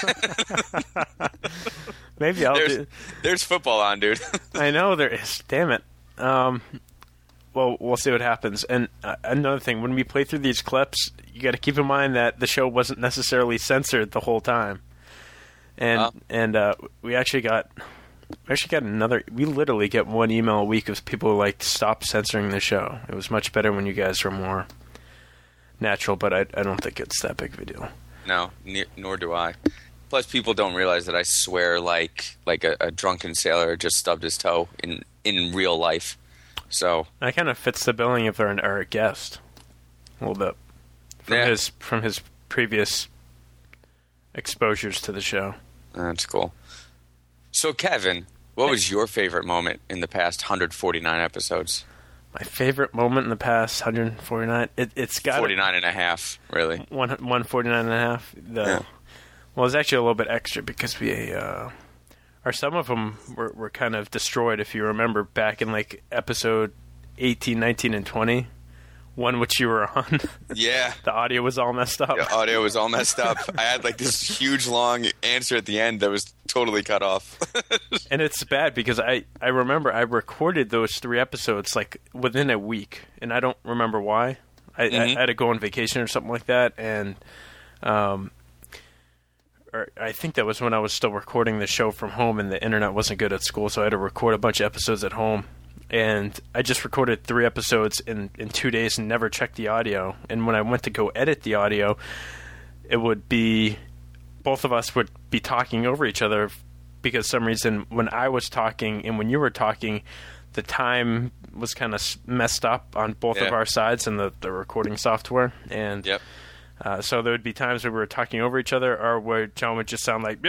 Maybe There's football on, dude. I know there is. Damn it. Well, we'll see what happens. And another thing, when we play through these clips, you got to keep in mind that the show wasn't necessarily censored the whole time. And we actually got another. We literally get one email a week of people who like stop censoring the show. It was much better when you guys were more natural, but I don't think it's that big of a deal. No, nor do I. Plus, people don't realize that I swear like a drunken sailor just stubbed his toe in real life. So that kind of fits the billing if they're a guest a little bit from his previous exposures to the show. That's cool. So, Kevin, what was your favorite moment in the past 149 episodes? My favorite moment in the past 149? It's got 49 and a half, really. 149 and a half? Yeah. Well, it's actually a little bit extra because we... or some of them were kind of destroyed, if you remember, back in like episode 18, 19, and 20. One which you were on. Yeah. The audio was all messed up. The audio was all messed up. I had like this huge long answer at the end that was totally cut off. And it's bad because I remember I recorded those 3 episodes like within a week, and I don't remember why. I had to go on vacation or something like that, and or I think that was when I was still recording the show from home and the internet wasn't good at school, so I had to record a bunch of episodes at home. And I just recorded 3 episodes in 2 days and never checked the audio. And when I went to go edit the audio, it would be both of us would be talking over each other because some reason when I was talking and when you were talking, the time was kind of messed up on both of our sides in the recording software. And so there would be times where we were talking over each other or where John would just sound like,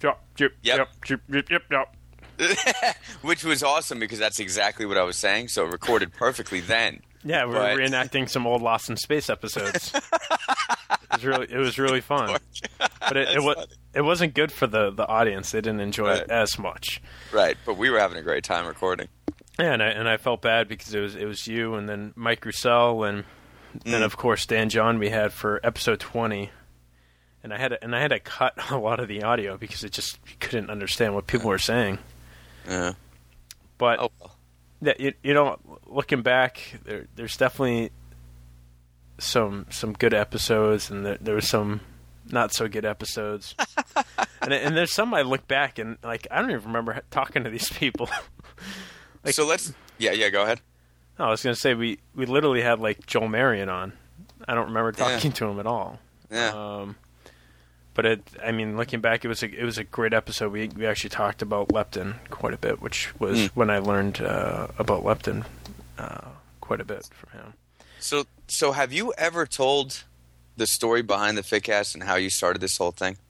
yep. Which was awesome because that's exactly what I was saying, so it recorded perfectly then. Yeah, we were reenacting some old Lost in Space episodes. It was really fun. But it wasn't good for the audience. They didn't enjoy it as much. Right, but we were having a great time recording. Yeah, and I felt bad because it was you and then Mike Roussel and then of course Dan John we had for episode 20. And I had to cut a lot of the audio because you couldn't understand what people were saying. Yeah. But looking back, there's definitely some good episodes, and there were some not so good episodes. and there's some I look back and like I don't even remember talking to these people. So let's go ahead. No, I was gonna say we literally had like Joel Marion on. I don't remember talking to him at all. Yeah. But looking back, it was a great episode. We actually talked about leptin quite a bit, which was when I learned about leptin quite a bit from him. So have you ever told the story behind the Fitcast and how you started this whole thing?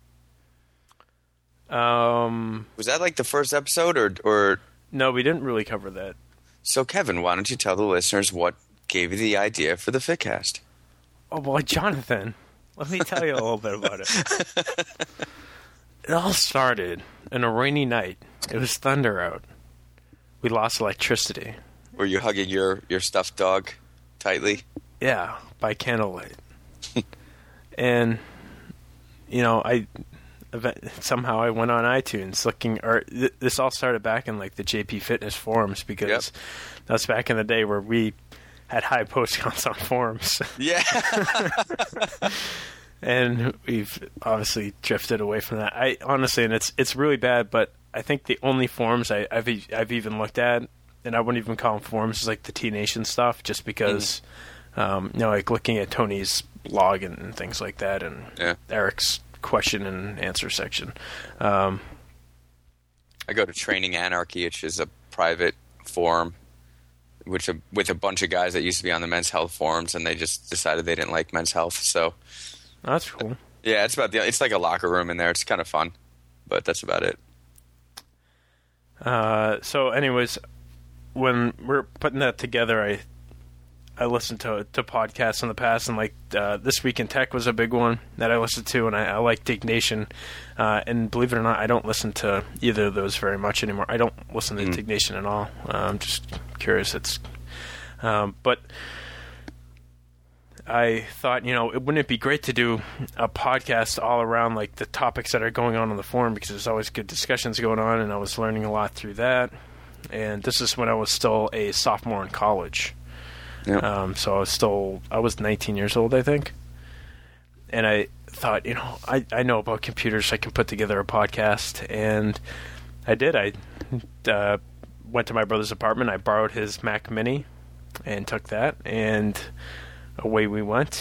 Was that like the first episode or? No, we didn't really cover that. So Kevin, why don't you tell the listeners what gave you the idea for the Fitcast? Oh boy, Jonathan. Let me tell you a little bit about it. It all started on a rainy night. It was thunder out. We lost electricity. Were you hugging your stuffed dog tightly? Yeah, by candlelight. And, somehow I went on iTunes looking, this all started back in like the JP Fitness forums because that was back in the day where we had high post counts on forums. Yeah. And we've obviously drifted away from that. I honestly, and it's really bad, but I think the only forums I've even looked at, and I wouldn't even call them forums, is like the T Nation stuff, just because, like looking at Tony's blog and things like that, and Eric's question and answer section. I go to Training Anarchy, which is a private forum with a bunch of guys that used to be on the men's health forums, and they just decided they didn't like men's health. So that's cool. Yeah, it's like a locker room in there. It's kind of fun, but that's about it. So anyways, when we're putting that together, I listened to podcasts in the past, and like This Week in Tech was a big one that I listened to, and I like Dig Nation. And believe it or not, I don't listen to either of those very much anymore. I don't listen to Dig Nation at all. I'm just curious. But I thought, wouldn't it be great to do a podcast all around like the topics that are going on the forum, because there's always good discussions going on, and I was learning a lot through that. And this is when I was still a sophomore in college. Yep. So I was 19 years old, I think. And I thought, I know about computers. I can put together a podcast. And I did. I went to my brother's apartment. I borrowed his Mac Mini and took that. And away we went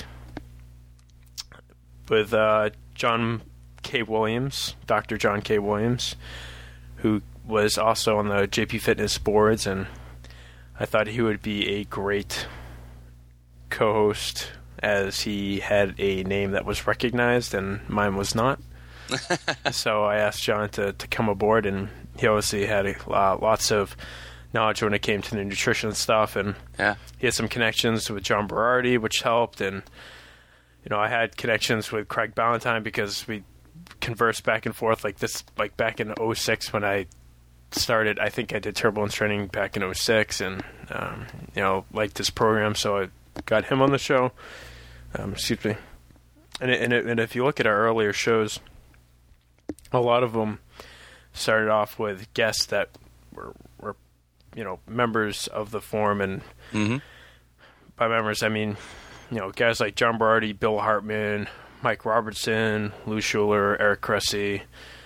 with John K. Williams, Dr. John K. Williams, who was also on the JP Fitness boards, and I thought he would be a great co-host, as he had a name that was recognized and mine was not. So I asked John to come aboard, and he obviously had lots of knowledge when it came to the nutrition stuff, and he had some connections with John Berardi, which helped, and I had connections with Craig Ballantyne because we conversed back and forth like back in 2006 when I started. I think I did turbulence training back in 2006, and liked this program, so I got him on the show. Excuse me. And if you look at our earlier shows, a lot of them started off with guests that were members of the forum, and by members I mean guys like John Berardi, Bill Hartman, Mike Robertson, Lou Schuler, Eric Cressy,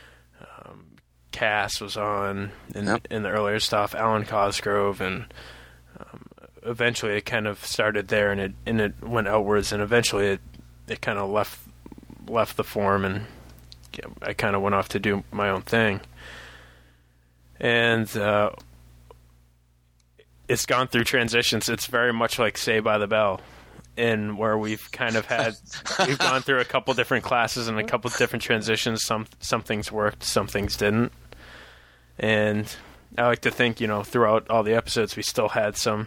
Cass was on in the earlier stuff, Alan Cosgrove, and eventually it kind of started there, and it went outwards, and eventually it kind of left the forum, and I kind of went off to do my own thing. And it's gone through transitions. It's very much like Saved by the Bell, in where we've kind of we've gone through a couple different classes and a couple different transitions. Some things worked, some things didn't. And I like to think, throughout all the episodes, we still had some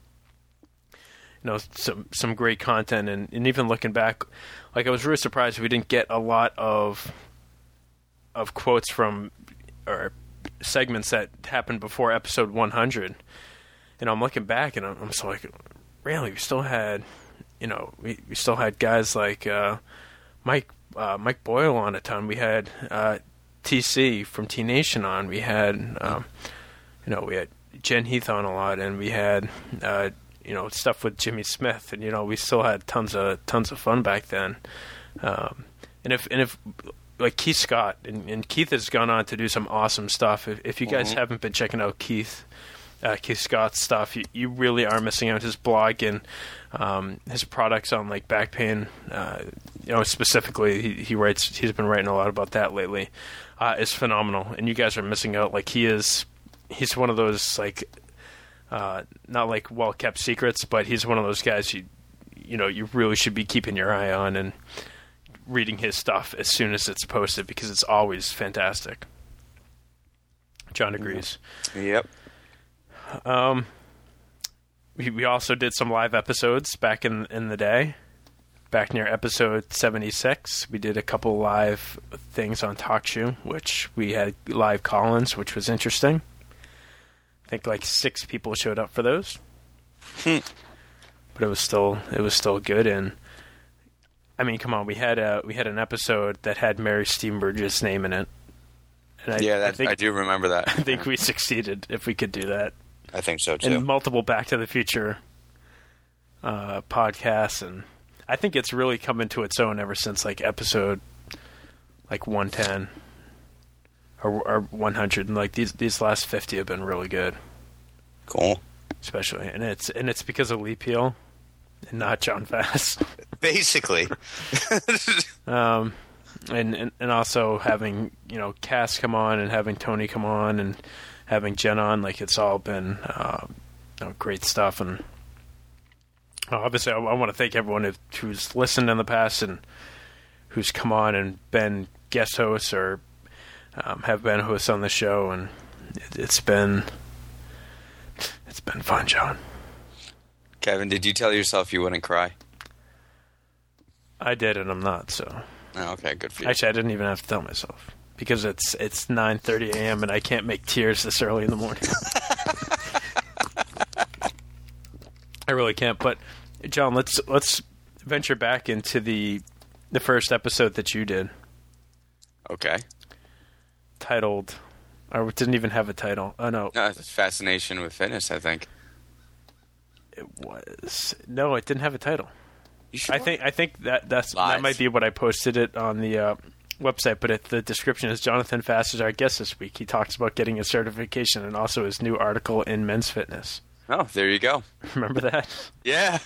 great content. And even looking back, like, I was really surprised we didn't get a lot of quotes from, or segments that happened before episode 100. And I'm looking back, and I'm so like, really, we still had, we still had guys like Mike Boyle on a ton. We had TC from T Nation on. We had we had Jen Heath on a lot, and we had stuff with Jimmy Smith, and we still had tons of fun back then. And if like Keith Scott, and Keith has gone on to do some awesome stuff. If you guys haven't been checking out Keith Scott's stuff, you really are missing out. His blog and his products on like back pain, specifically, he's been writing a lot about that lately. Is phenomenal, and you guys are missing out. Like, he's one of those, like, not like well kept secrets, but he's one of those guys you really should be keeping your eye on and reading his stuff as soon as it's posted, because it's always fantastic. John agrees. Yep. We also did some live episodes back in the day. Back near episode 76, we did a couple live things on TalkShoe, which we had live call-ins, which was interesting. I think like 6 people showed up for those. But it was still good. And I mean, come on, we had an episode that had Mary Steenburgen's name in it. And I do remember that. I think we succeeded if we could do that. I think so too. And multiple Back to the Future podcasts, and I think it's really come into its own ever since like episode like 110 or 100, and like these last 50 have been really good. Cool. Especially, and it's because of Lee Peel. and not John Fass. Basically. And also having, you know, Cass come on and having Tony come on and having Jen on, like, it's all been you know, great stuff. And obviously I want to thank everyone who's listened in the past and who's come on and been guest hosts or have been hosts on the show, and it's been fun, John. Kevin, did you tell yourself you wouldn't cry? I did, and I'm not, so... Oh, okay, good for you. Actually, I didn't even have to tell myself, because it's 9:30 a.m. and I can't make tears this early in the morning. I really can't. But John, let's venture back into the first episode that you did. Okay. Titled, or it didn't even have a title. Oh no, it's Fascination with Fitness, I think. It was it didn't have a title. You sure? I think that might be what I posted it on the website, but the description is Jonathan Fass is our guest this week. He talks about getting a certification and also his new article in Men's Fitness. Oh, there you go. Remember that? Yeah.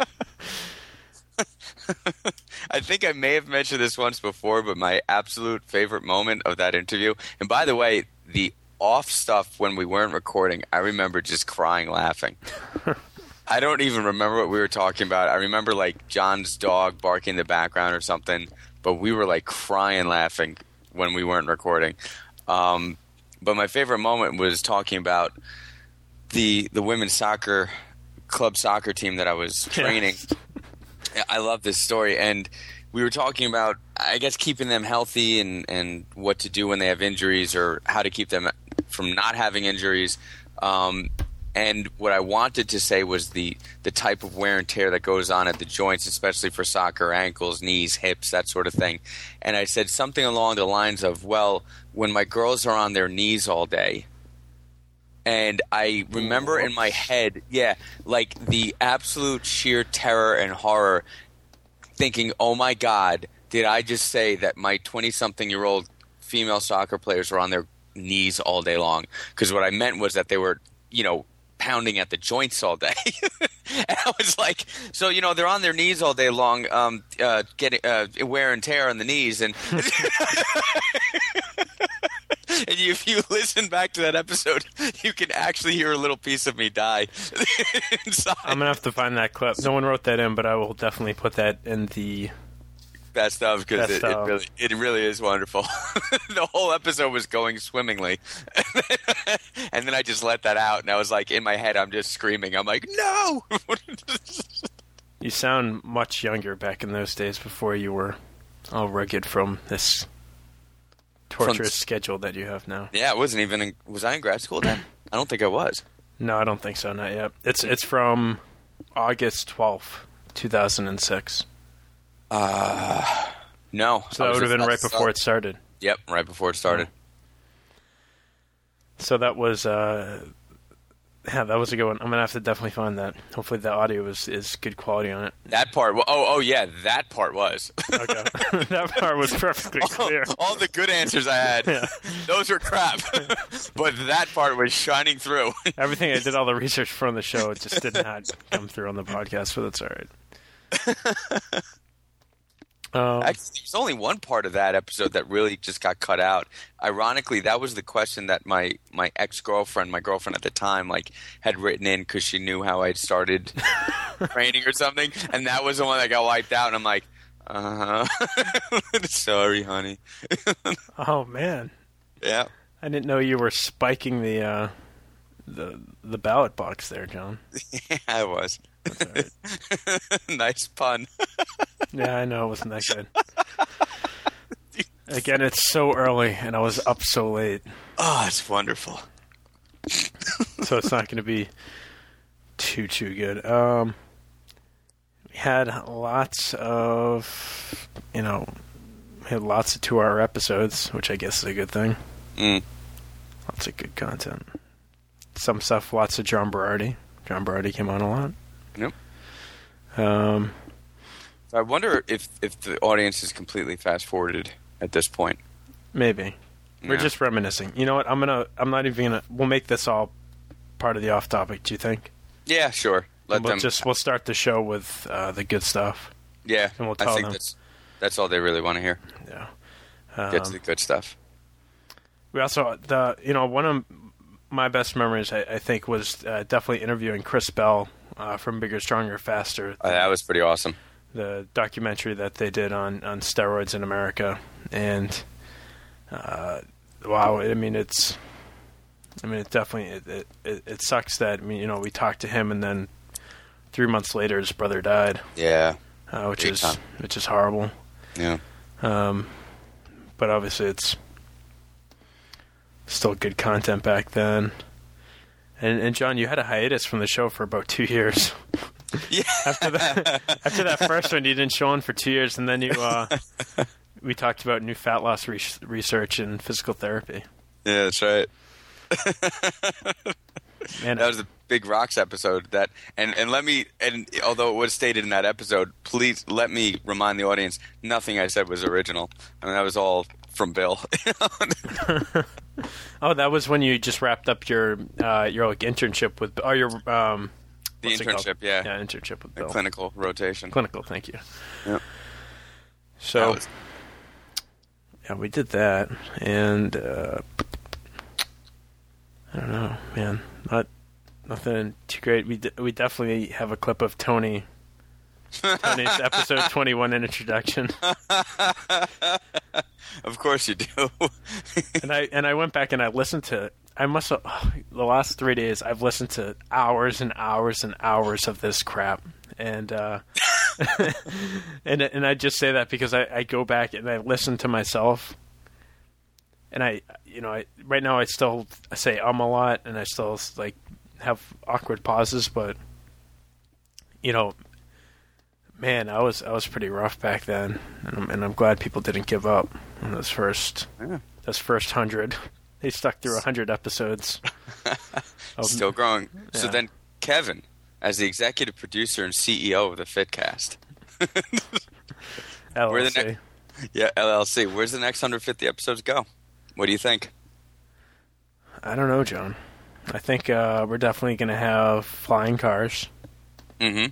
I think I may have mentioned this once before, but my absolute favorite moment of that interview, and by the way, the off stuff when we weren't recording, I remember just crying laughing. I don't even remember what we were talking about. I remember like John's dog barking in the background or something, but we were like crying laughing when we weren't recording. But my favorite moment was talking about the women's club soccer team that I was training. I love this story, and we were talking about, I guess, keeping them healthy and what to do when they have injuries or how to keep them from not having injuries. And what I wanted to say was the type of wear and tear that goes on at the joints, especially for soccer, ankles, knees, hips, that sort of thing. And I said something along the lines of, well, when my girls are on their knees all day, and I remember in my head, like the absolute sheer terror and horror, thinking, oh my God, did I just say that my 20-something-year-old female soccer players were on their knees all day long? Because what I meant was that they were, pounding at the joints all day. And I was like, so, they're on their knees all day long, getting wear and tear on the knees. And, and if you listen back to that episode, you can actually hear a little piece of me die inside. I'm going to have to find that clip. No one wrote that in, but I will definitely put that in the... Best of, because it really is wonderful. The whole episode was going swimmingly. And then I just let that out, and I was like, in my head, I'm just screaming. I'm like, no! You sound much younger back in those days before you were all rugged from this torturous schedule that you have now. Yeah, was I in grad school then? I don't think I was. No, I don't think so, not yet. It's from August 12th, 2006. No. So that would have been right before it started. Yep, right before it started. So that was, that was a good one. I'm going to have to definitely find that. Hopefully the audio is good quality on it. That part, yeah, that part was. Okay. That part was perfectly clear. All the good answers I had, those were crap. But that part was shining through. Everything I did, all the research from the show, it just did not come through on the podcast, but that's all right. Actually, there's only one part of that episode that really just got cut out. Ironically, that was the question that my ex-girlfriend, my girlfriend at the time, had written in because she knew how I'd started training or something, and that was the one that got wiped out. And I'm like, sorry, honey. Oh man. Yeah. I didn't know you were spiking the ballot box there, John. Yeah, I was. That's all right. Nice pun. Yeah, I know. It wasn't that good. Again, it's so early, and I was up so late. Oh, it's wonderful. So it's not going to be too good. We had lots of, 2-hour episodes, which I guess is a good thing. Lots of good content. Some stuff, lots of John Berardi. John Berardi came on a lot. Yep. I wonder if the audience is completely fast-forwarded at this point. Maybe. We're just reminiscing. You know what? We'll make this all part of the off-topic, do you think? Yeah, sure. We'll start the show with the good stuff. Yeah, and we'll tell I think them. that's all they really want to hear. Yeah, get to the good stuff. We also one of my best memories I think was definitely interviewing Chris Bell from Bigger, Stronger, Faster. That was pretty awesome. The documentary that they did on steroids in America, and wow, I mean it definitely it sucks that we talked to him and then 3 months later his brother died. Yeah, which is horrible. Yeah, but obviously it's still good content back then. And John, you had a hiatus from the show for about 2 years. Yeah. After that first one, you didn't show on for 2 years, and then we talked about new fat loss research and physical therapy. Yeah, that's right. Man, that was a Big Rocks episode. And although it was stated in that episode, please let me remind the audience, nothing I said was original. I mean, that was all from Bill. Oh, that was when you just wrapped up your internship with the internship, yeah, internship with Bill. Clinical rotation. Clinical, thank you. Yep. So, we did that, and I don't know, man, nothing too great. We definitely have a clip of Tony's episode 21 introduction. Of course you do. and I went back and I listened to. I must have the last 3 days. I've listened to hours and hours and hours of this crap, and and I just say that because I go back and I listen to myself, and I right now I still say a lot, and I still have awkward pauses, but man, I was pretty rough back then, and I'm glad people didn't give up on those first 100. They stuck through 100 episodes. Still growing. Yeah. So then, Kevin, as the executive producer and CEO of the Fitcast, LLC. LLC. Where's the next 150 episodes go? What do you think? I don't know, John. I think we're definitely going to have flying cars. Mm-hmm.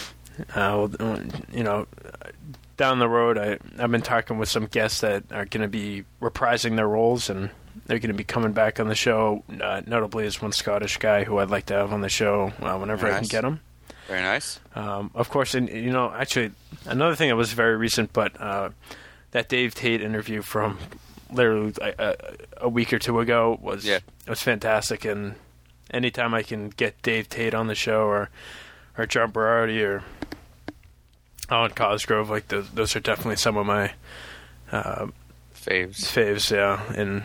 Down the road, I've been talking with some guests that are going to be reprising their roles, and they're going to be coming back on the show. Notably, is one Scottish guy who I'd like to have on the show whenever I can get him. Very nice. Of course, and actually, another thing that was very recent, but that Dave Tate interview from literally a week or two ago was fantastic. And anytime I can get Dave Tate on the show, or John Berardi, or Alan Cosgrove, those are definitely some of my faves, yeah. And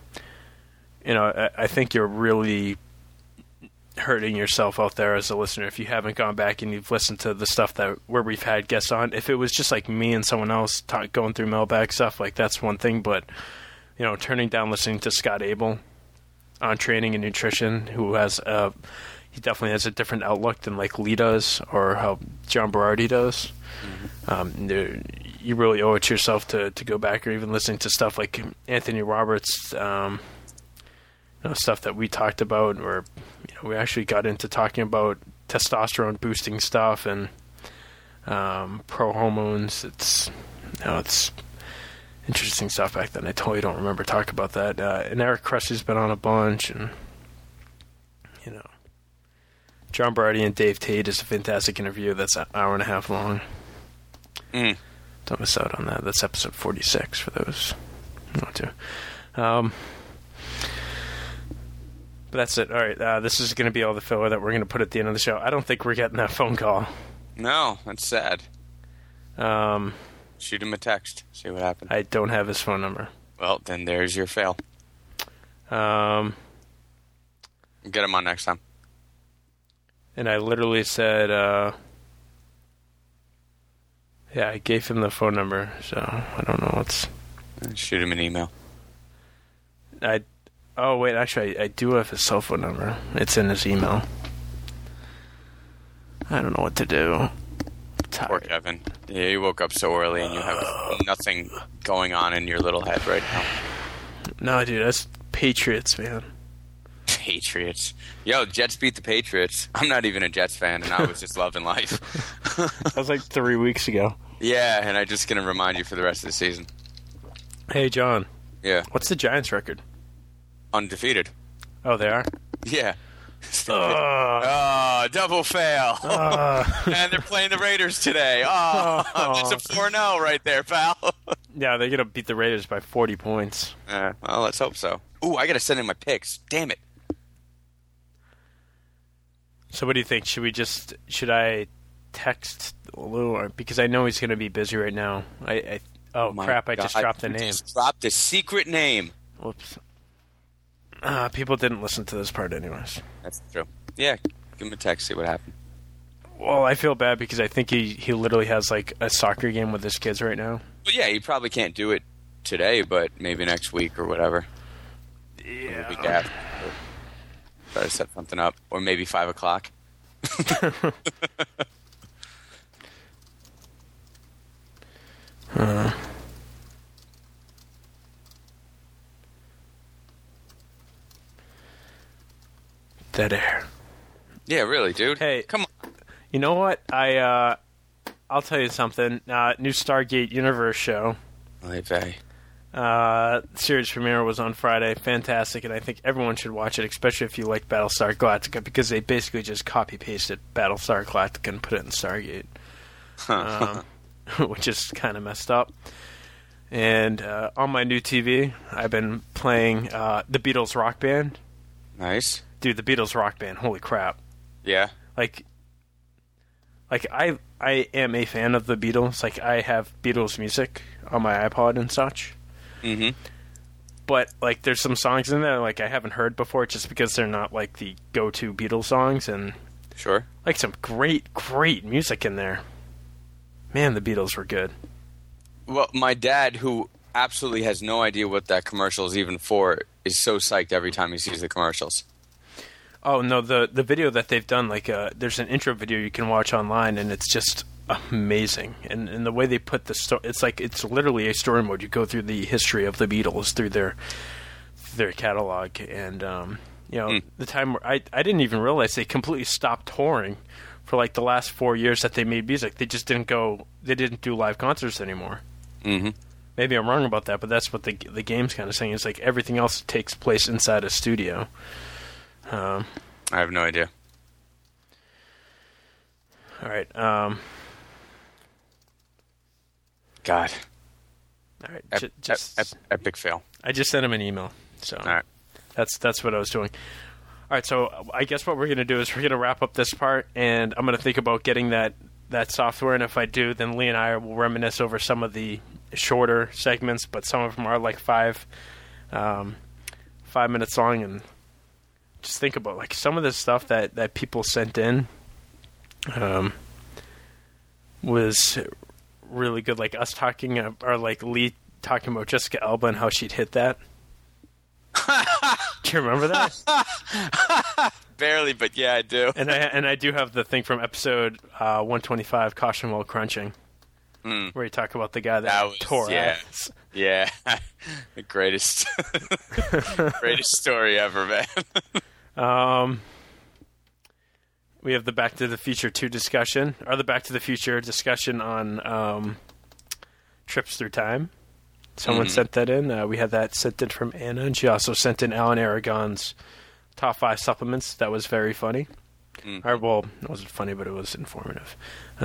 I think you're really hurting yourself out there as a listener if you haven't gone back and you've listened to the stuff where we've had guests on. If it was just like me and someone else going through mailbag stuff, that's one thing, but turning down listening to Scott Abel on training and nutrition, who has he definitely has a different outlook than Lee does, or how John Berardi does. Mm-hmm. You really owe it to yourself to go back, or even listening to stuff like Anthony Roberts, stuff that we talked about, or we actually got into talking about testosterone boosting stuff and pro hormones. It's interesting stuff back then. I totally don't remember talking about that. And Eric Cressey's been on a bunch, and John Berardi and Dave Tate is a fantastic interview. That's an hour and a half long. Mm. Don't miss out on that. That's episode 46 for those who want to. But that's it. All right, this is going to be all the filler that we're going to put at the end of the show. I don't think we're getting that phone call. No, that's sad. Shoot him a text. See what happens. I don't have his phone number. Well, then there's your fail. Get him on next time. And I literally said, I gave him the phone number, so I don't know what's... Shoot him an email. Oh, wait, actually, I do have his cell phone number. It's in his email. I don't know what to do. Poor Kevin. Yeah, you woke up so early and you have nothing going on in your little head right now. No, dude, that's Patriots, man. Patriots. Yo, Jets beat the Patriots. I'm not even a Jets fan, and I was just loving life. That was like 3 weeks ago. Yeah, and I'm just going to remind you for the rest of the season. Hey, John. Yeah. What's the Giants' record? Undefeated. Oh, they are? Yeah. Oh, double fail. And they're playing the Raiders today. There's a 4-0 right there, pal. Yeah, they're going to beat the Raiders by 40 points. Well, let's hope so. Ooh, I got to send in my picks. Damn it. So what do you think? Should I text Lou? Because I know he's going to be busy right now. Crap, I just dropped the name. Just dropped the secret name. Whoops. People didn't listen to this part anyways. That's true. Yeah, give him a text, see what happened. Well, I feel bad because I think he literally has like a soccer game with his kids right now. Well, yeah, he probably can't do it today, but maybe next week or whatever. Yeah. Week after. Try to set something up. Or maybe 5 o'clock. Dead air. Yeah, really, dude. Hey, come on. You know what? I'll tell you something. New Stargate Universe show. Series premiere was on Friday. Fantastic, and I think everyone should watch it, especially if you like Battlestar Galactica, because they basically just copy-pasted Battlestar Galactica and put it in Stargate, which is kind of messed up. And on my new TV, I've been playing the Beatles Rock Band. Nice. Dude, the Beatles Rock Band, holy crap. Yeah. Like I am a fan of the Beatles. Like, I have Beatles music on my iPod and such. Mm-hmm. But, like, there's some songs in there, like, I haven't heard before just because they're not, like, the go-to Beatles songs. And, sure. Like, some great, great music in there. Man, the Beatles were good. Well, my dad, who absolutely has no idea what that commercial is even for, is so psyched every time he sees the commercials. Oh, no, the video that they've done, like, there's an intro video you can watch online, and it's just amazing. And the way they put the story, it's literally a story mode. You go through the history of the Beatles through their catalog. And, the time where I didn't even realize they completely stopped touring for, like, the last 4 years that they made music. They just didn't do live concerts anymore. Mm-hmm. Maybe I'm wrong about that, but that's what the game's kind of saying. Is like everything else takes place inside a studio. I have no idea. All right. God. All right. Epic fail. I just sent him an email. So all right. That's what I was doing. All right. So I guess what we're going to do is we're going to wrap up this part, and I'm going to think about getting that software. And if I do, then Lee and I will reminisce over some of the shorter segments, but some of them are like 5 minutes long, and just think about like some of the stuff that people sent in was really good. Like us talking, or like Lee talking about Jessica Alba and how she'd hit that. Do you remember that? Barely, but yeah, I do. And I do have the thing from episode 125, Caution While Crunching, where you talk about the guy that tore ass. Yeah, the greatest story ever, man. We have the Back to the Future 2 discussion, or the Back to the Future discussion on trips through time. Someone sent that in. We had that sent in from Anna, and she also sent in Alan Aragon's top 5 supplements. That was very funny. Or, well, it wasn't funny, but it was informative.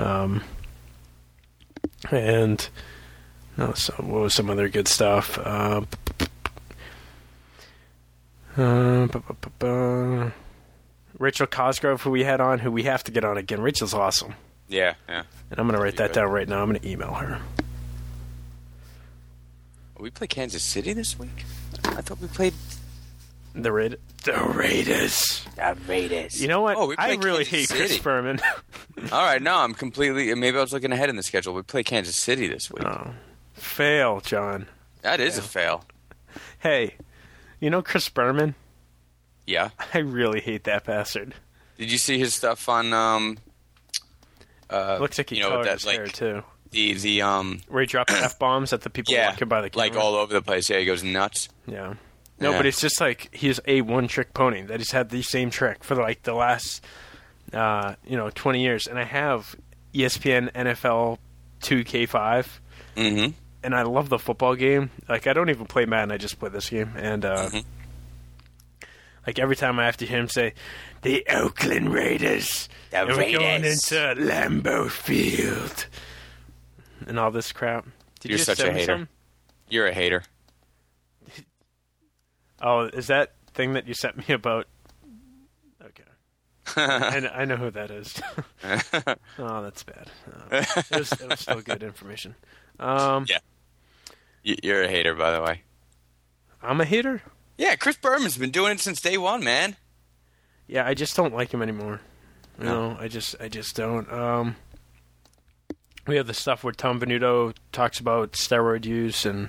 And so what was some other good stuff? Rachel Cosgrove, who we had on, who we have to get on again. Rachel's awesome. Yeah. And I'm going to write that down right now. I'm going to email her. We play Kansas City this week? I thought we played the Raiders. The Raiders. You know what? I really hate Chris Berman. All right, no, I'm completely... Maybe I was looking ahead in the schedule. We play Kansas City this week. Oh. Fail, John. That is a fail. Hey, you know Chris Berman? Yeah. I really hate that bastard. Did you see his stuff on... Looks like he colored his hair, too. Where he drops F-bombs at the people walking by the camera. Like all over the place. Yeah, he goes nuts. Yeah. No, Yeah. but it's just like he's a one-trick pony that he's had the same trick for like the last 20 years. And I have ESPN NFL 2K5, and I love the football game. Like I don't even play Madden; I just play this game. And like every time I have to hear him say, "The Oakland Raiders, and we're going into Lambeau Field," and all this crap. Did You're you such a send me hater. some? You're a hater. Oh, is that thing that you sent me about? Okay. I know who that is. Oh, that's bad. It was still good information. Yeah. You're a hater, by the way. I'm a hater? Yeah, Chris Berman's been doing it since day one, man. Yeah, I just don't like him anymore. No. No, I just don't. We have the stuff where Tom Venuto talks about steroid use and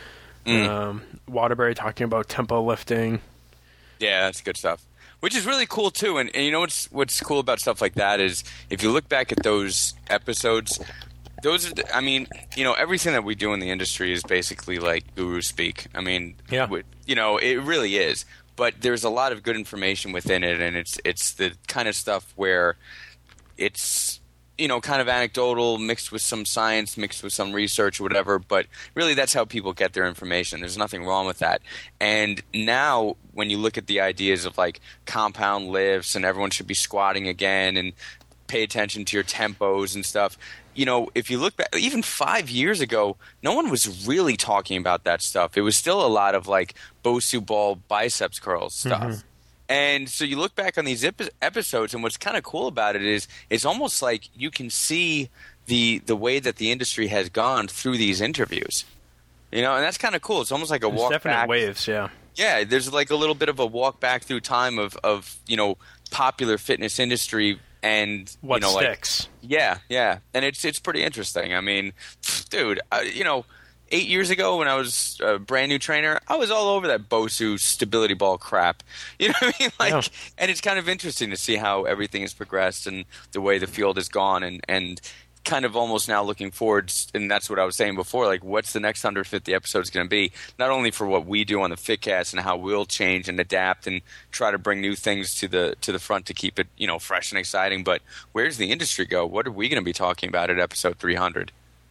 Waterbury talking about tempo lifting. Yeah, that's good stuff. Which is really cool too. And you know what's cool about stuff like that is if you look back at those episodes, those are everything that we do in the industry is basically like guru speak. I mean, yeah. It really is. But there's a lot of good information within it, and it's the kind of stuff where it's kind of anecdotal mixed with some science, mixed with some research or whatever, but really that's how people get their information. There's nothing wrong with that. And now when you look at the ideas of like compound lifts and everyone should be squatting again and pay attention to your tempos and stuff, if you look back, even 5 years ago, no one was really talking about that stuff. It was still a lot of like Bosu ball biceps curls stuff. Mm-hmm. And so you look back on these episodes, and what's kind of cool about it is it's almost like you can see the way that the industry has gone through these interviews. And that's kind of cool. It's almost like a There's walk definite back. waves, yeah. Yeah, there's like a little bit of a walk back through time of popular fitness industry and what sticks. Yeah, and it's pretty interesting. I mean, dude, 8 years ago when I was a brand new trainer, I was all over that Bosu stability ball crap. You know what I mean? And it's kind of interesting to see how everything has progressed and the way the field has gone and kind of almost now looking forward, and that's what I was saying before, like what's the next 150 episodes going to be? Not only for what we do on the Fitcast and how we'll change and adapt and try to bring new things to the front to keep it, fresh and exciting, but where's the industry go? What are we going to be talking about at episode 300?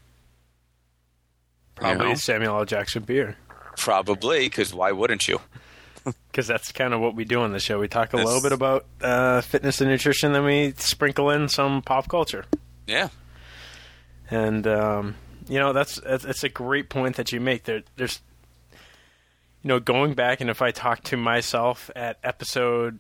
Probably Samuel L. Jackson beer. Probably, because why wouldn't you? Because that's kind of what we do on the show. We talk a little bit about fitness and nutrition, then we sprinkle in some pop culture. Yeah. And, that's a great point that you make. There's, going back, and if I talk to myself at episode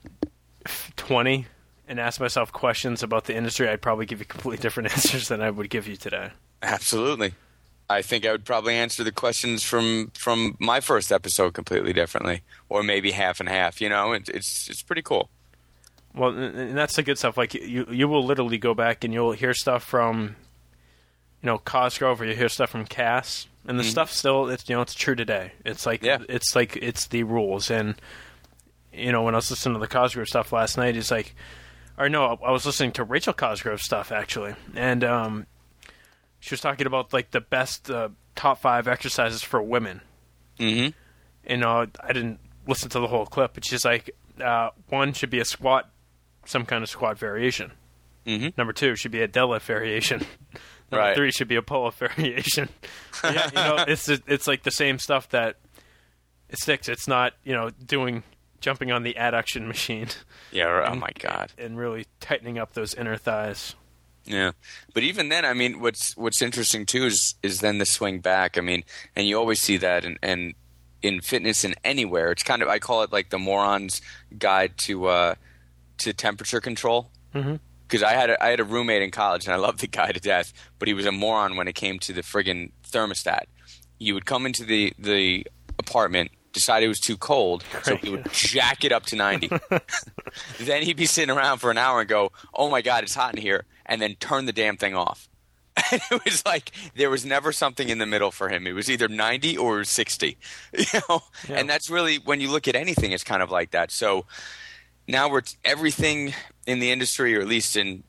20 and ask myself questions about the industry, I'd probably give you completely different answers than I would give you today. Absolutely. I think I would probably answer the questions from my first episode completely differently, or maybe half and half. It's pretty cool. Well, and that's the good stuff. Like you will literally go back and you'll hear stuff from, Cosgrove, or you hear stuff from Cass, and the stuff still it's true today. It's like it's the rules. And when I was listening to the Cosgrove stuff last night, it's like, or no, I was listening to Rachel Cosgrove stuff actually, and she was talking about like the best top 5 exercises for women. Mm-hmm. And I didn't listen to the whole clip, but she's like, 1 should be a squat, some kind of squat variation. Mm-hmm. Number 2 should be a deadlift variation. Number 3 should be a pull-up variation. Yeah, it's like the same stuff that it sticks. It's not jumping on the adduction machine. Yeah. Oh my God. And really tightening up those inner thighs. Yeah, but even then, I mean, what's interesting too is then the swing back. I mean, and you always see that, and in fitness and anywhere, it's kind of, I call it like the moron's guide to temperature control. Mm-hmm. Because I had a roommate in college, and I loved the guy to death, but he was a moron when it came to the friggin' thermostat. You would come into the apartment, decide it was too cold, so he would jack it up to 90. Then he'd be sitting around for an hour and go, "Oh my God, it's hot in here," and then turn the damn thing off. And it was like there was never something in the middle for him. It was either 90 or 60. Yeah. And that's really, when you look at anything, it's kind of like that. So now everything in the industry, or at least in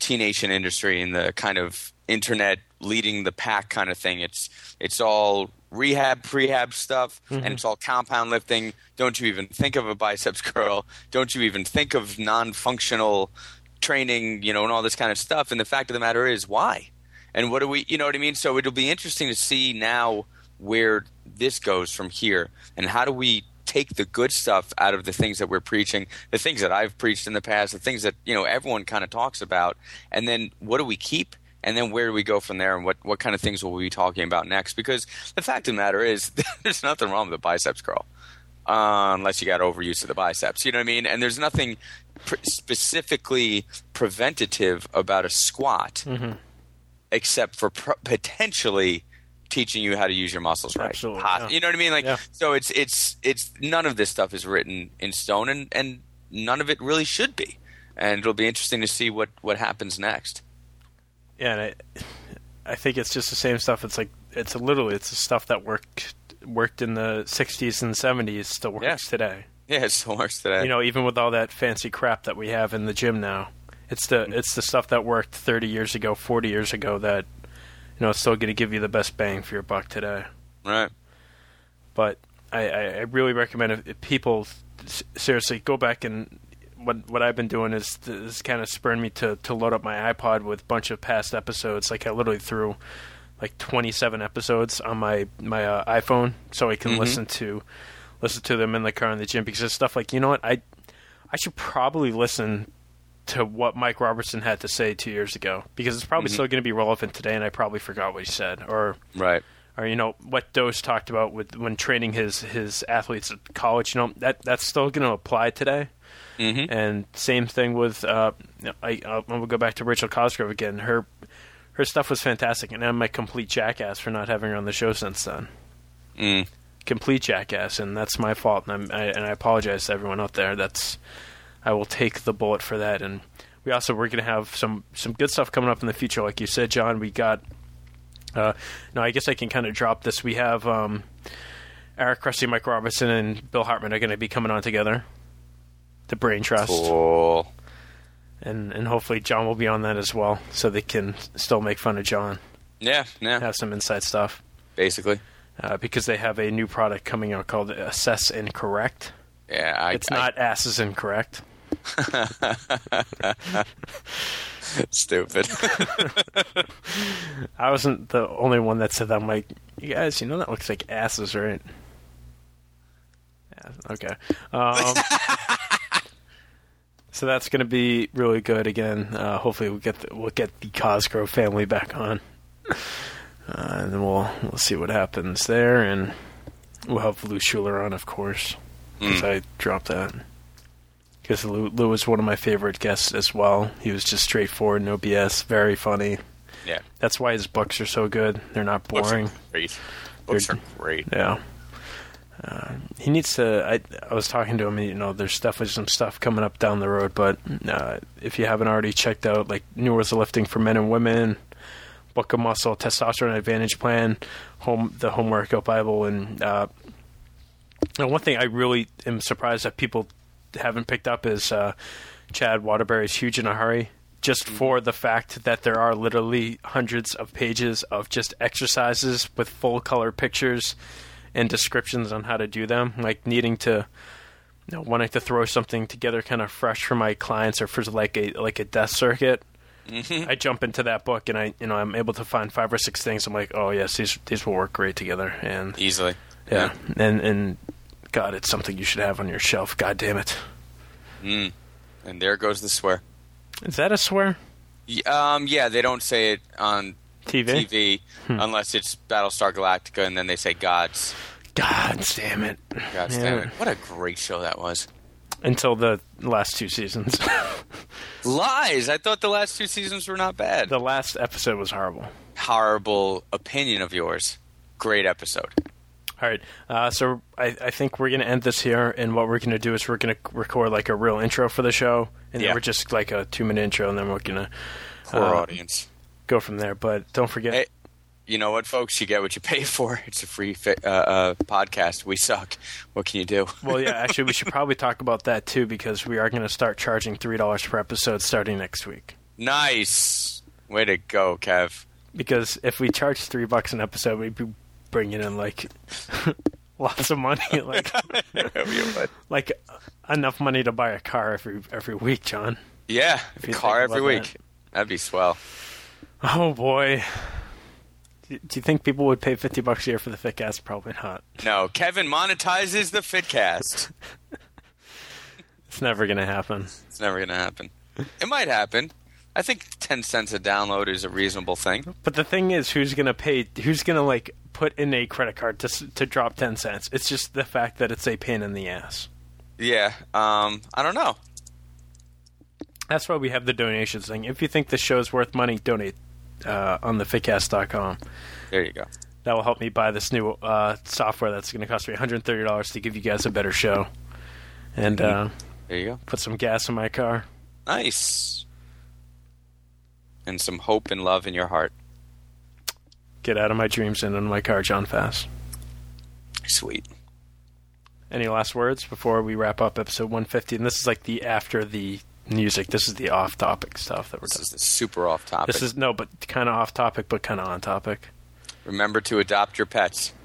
T-Nation industry, in the kind of internet leading the pack kind of thing, it's all rehab, prehab stuff, and it's all compound lifting. Don't you even think of a biceps curl. Don't you even think of non-functional training, and all this kind of stuff. And the fact of the matter is, why? And what do we, you know what I mean? So it'll be interesting to see now where this goes from here, and how do we take the good stuff out of the things that we're preaching, the things that I've preached in the past, the things that everyone kind of talks about, and then what do we keep, and then where do we go from there, and what kind of things will we be talking about next? Because the fact of the matter is, there's nothing wrong with a biceps curl, unless you got overuse of the biceps. You know what I mean? And there's nothing specifically preventative about a squat, except for potentially teaching you how to use your muscles right. Absolutely, You know what I mean? So it's none of this stuff is written in stone, and none of it really should be. And it'll be interesting to see what happens next. Yeah, and I think it's just the same stuff. It's like it's the stuff that worked in the 60s and 70s still works today. Yeah, it still works today. Even with all that fancy crap that we have in the gym now, it's the stuff that worked 30 years ago, 40 years ago that it's still going to give you the best bang for your buck today. Right. But I really recommend if people seriously go back, and what I've been doing is kind of spurring me to load up my iPod with a bunch of past episodes. Like I literally threw like 27 episodes on my iPhone so I can listen to them in the car in the gym, because it's stuff like, I should probably listen to what Mike Robertson had to say 2 years ago, because it's probably still going to be relevant today, and I probably forgot what he said. Or what Dose talked about when training his athletes at college. That's still going to apply today. And same thing with I'm going to go back to Rachel Cosgrove again. Her stuff was fantastic, and I'm a complete jackass for not having her on the show since then. Complete jackass, and that's my fault, and I apologize to everyone out there. I will take the bullet for that. And we're going to have some good stuff coming up in the future, like you said, John. We got I guess I can kind of drop this. We have Eric Cressy, Mike Robertson, and Bill Hartman are going to be coming on together, the Brain Trust. Cool. And hopefully John will be on that as well, so they can still make fun of John. Yeah. Have some inside stuff. Basically. Because they have a new product coming out called Assess Incorrect. Yeah, it's not Asses Incorrect. Stupid. I wasn't the only one that said that. I'm like, you guys, that looks like asses, right? Yeah, okay. So that's going to be really good again. Hopefully we'll get the Cosgrove family back on, and then we'll see what happens there, and we'll have Lou Schuler on, of course, because I dropped that. Because Lou was one of my favorite guests as well. He was just straightforward, no BS, very funny. Yeah. That's why his books are so good. They're not boring. Books are great. Yeah. He needs to... I was talking to him, there's definitely some stuff coming up down the road, but if you haven't already checked out, like, New Rules of Lifting for Men and Women, Book of Muscle, Testosterone Advantage Plan, the Home Workout Bible, and one thing I really am surprised that people haven't picked up is Chad Waterbury's Huge in a Hurry, just for the fact that there are literally hundreds of pages of just exercises with full color pictures and descriptions on how to do them, like needing to wanting to throw something together kind of fresh for my clients or for like a desk circuit. I jump into that book and I'm able to find 5 or 6 things. I'm like, oh yes, these will work great together, and easily. Yeah. And God, it's something you should have on your shelf. God damn it. And there goes the swear. Is that a swear? Yeah, they don't say it on TV unless it's Battlestar Galactica, and then they say gods. God damn it. Gods damn it. What a great show that was. Until the last 2 seasons. Lies! I thought the last 2 seasons were not bad. The last episode was horrible. Horrible opinion of yours. Great episode. All right, so I think we're going to end this here, and what we're going to do is we're going to record like a real intro for the show, and then we're just like a 2-minute intro, and then we're going to poor audience go from there. But don't forget, hey, you know what, folks? You get what you pay for. It's a free podcast. We suck. What can you do? Well, yeah, actually, we should probably talk about that too, because we are going to start charging $3 per episode starting next week. Nice, way to go, Kev. Because if we charged $3 an episode, we'd be bringing in like lots of money, like like enough money to buy a car every week, John. Yeah, If a you car think every about week. That'd be swell. Oh boy. Do you think people would pay $50 a year for the Fitcast? Probably not. No, Kevin monetizes the Fitcast. It's never going to happen. It's never going to happen. It might happen. I think 10 cents a download is a reasonable thing. But the thing is, who's going to like put in a credit card to drop 10 cents? It's just the fact that it's a pain in the ass. Yeah, I don't know. That's why we have the donations thing. If you think the show's worth money, donate on the Fitcast.com. There you go. That will help me buy this new software that's going to cost me $130 to give you guys a better show. And there you go. Put some gas in my car. Nice. And some hope and love in your heart. Get out of my dreams and into my car, John Fass. Sweet. Any last words before we wrap up episode 150? And this is like the after the music. This is the off-topic stuff that we're talking. This is super off-topic. This is but kind of off-topic, but kind of on-topic. Remember to adopt your pets.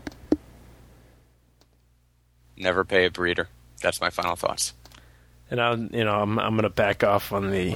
Never pay a breeder. That's my final thoughts. And I'm going to back off on the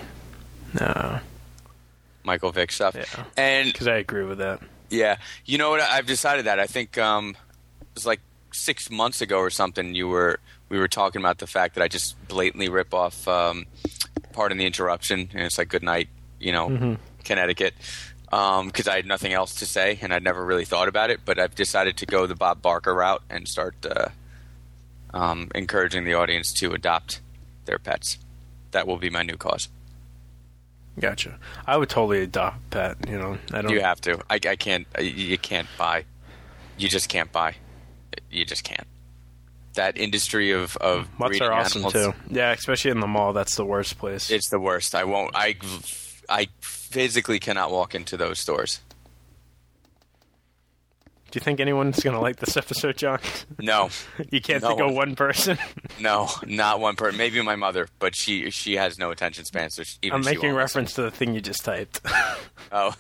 Michael Vick stuff. Yeah. And because I agree with that. Yeah. You know what? I've decided that. I think it was like 6 months ago or something. We were talking about the fact that I just blatantly rip off Pardon the Interruption, and it's like Good Night, Connecticut, because I had nothing else to say, and I'd never really thought about it. But I've decided to go the Bob Barker route and start encouraging the audience to adopt their pets. That will be my new cause. Gotcha. I would totally adopt a pet. I don't. You have to. I can't. You can't buy. You just can't buy. You just can't. That industry of mutts breeding are awesome animals, too. Yeah, especially in the mall. That's the worst place. It's the worst. I won't. I physically cannot walk into those stores. Do you think anyone's going to like this episode, John? No. You can't think of one person? No, not one person. Maybe my mother, but she has no attention span. So I'm making reference to the thing you just typed. Oh.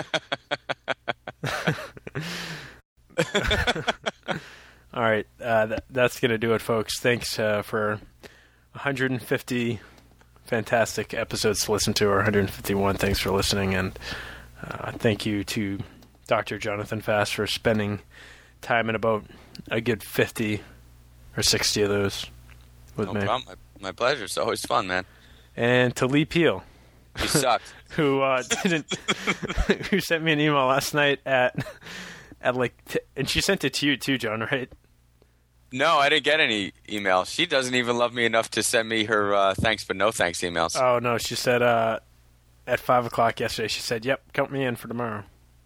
All right. That's going to do it, folks. Thanks for 150 fantastic episodes to listen to, or 151. Thanks for listening. And thank you to Dr. Jonathan Fass for spending time in about a good 50 or 60 of those with me. No problem. My pleasure. It's always fun, man. And to Lee Peel. You sucked. who sent me an email last night at and she sent it to you too, John, right? No, I didn't get any email. She doesn't even love me enough to send me her thanks but no thanks emails. Oh, no. She said at 5 o'clock yesterday, she said, yep, count me in for tomorrow.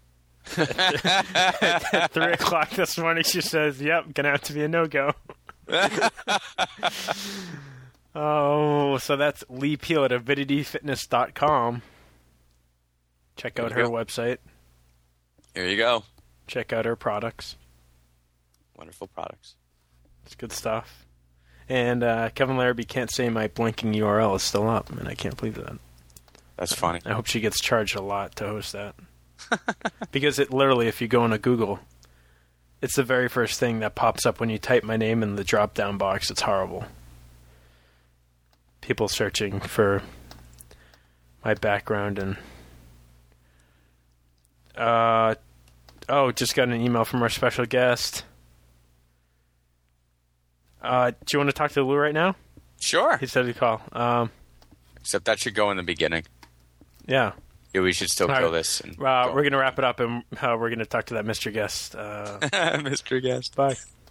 At 3 o'clock this morning, she says, yep, gonna have to be a no-go. Oh, so that's Lee Peel at avidityfitness.com. Check out her website. Here you go. Check out her products. Wonderful products. It's good stuff. And Kevin Larrabee can't say my blinking URL is still up, and I can't believe that. That's funny. I hope she gets charged a lot to host that. Because it literally, if you go into Google, it's the very first thing that pops up when you type my name in the drop-down box. It's horrible. People searching for my background and... just got an email from our special guest. Do you want to talk to Lou right now? Sure. He said he'd call. Except that should go in the beginning. Yeah. Yeah, we should still kill this. And we're going to wrap it up, and we're going to talk to that Mr. Guest. Mr. Guest. Bye.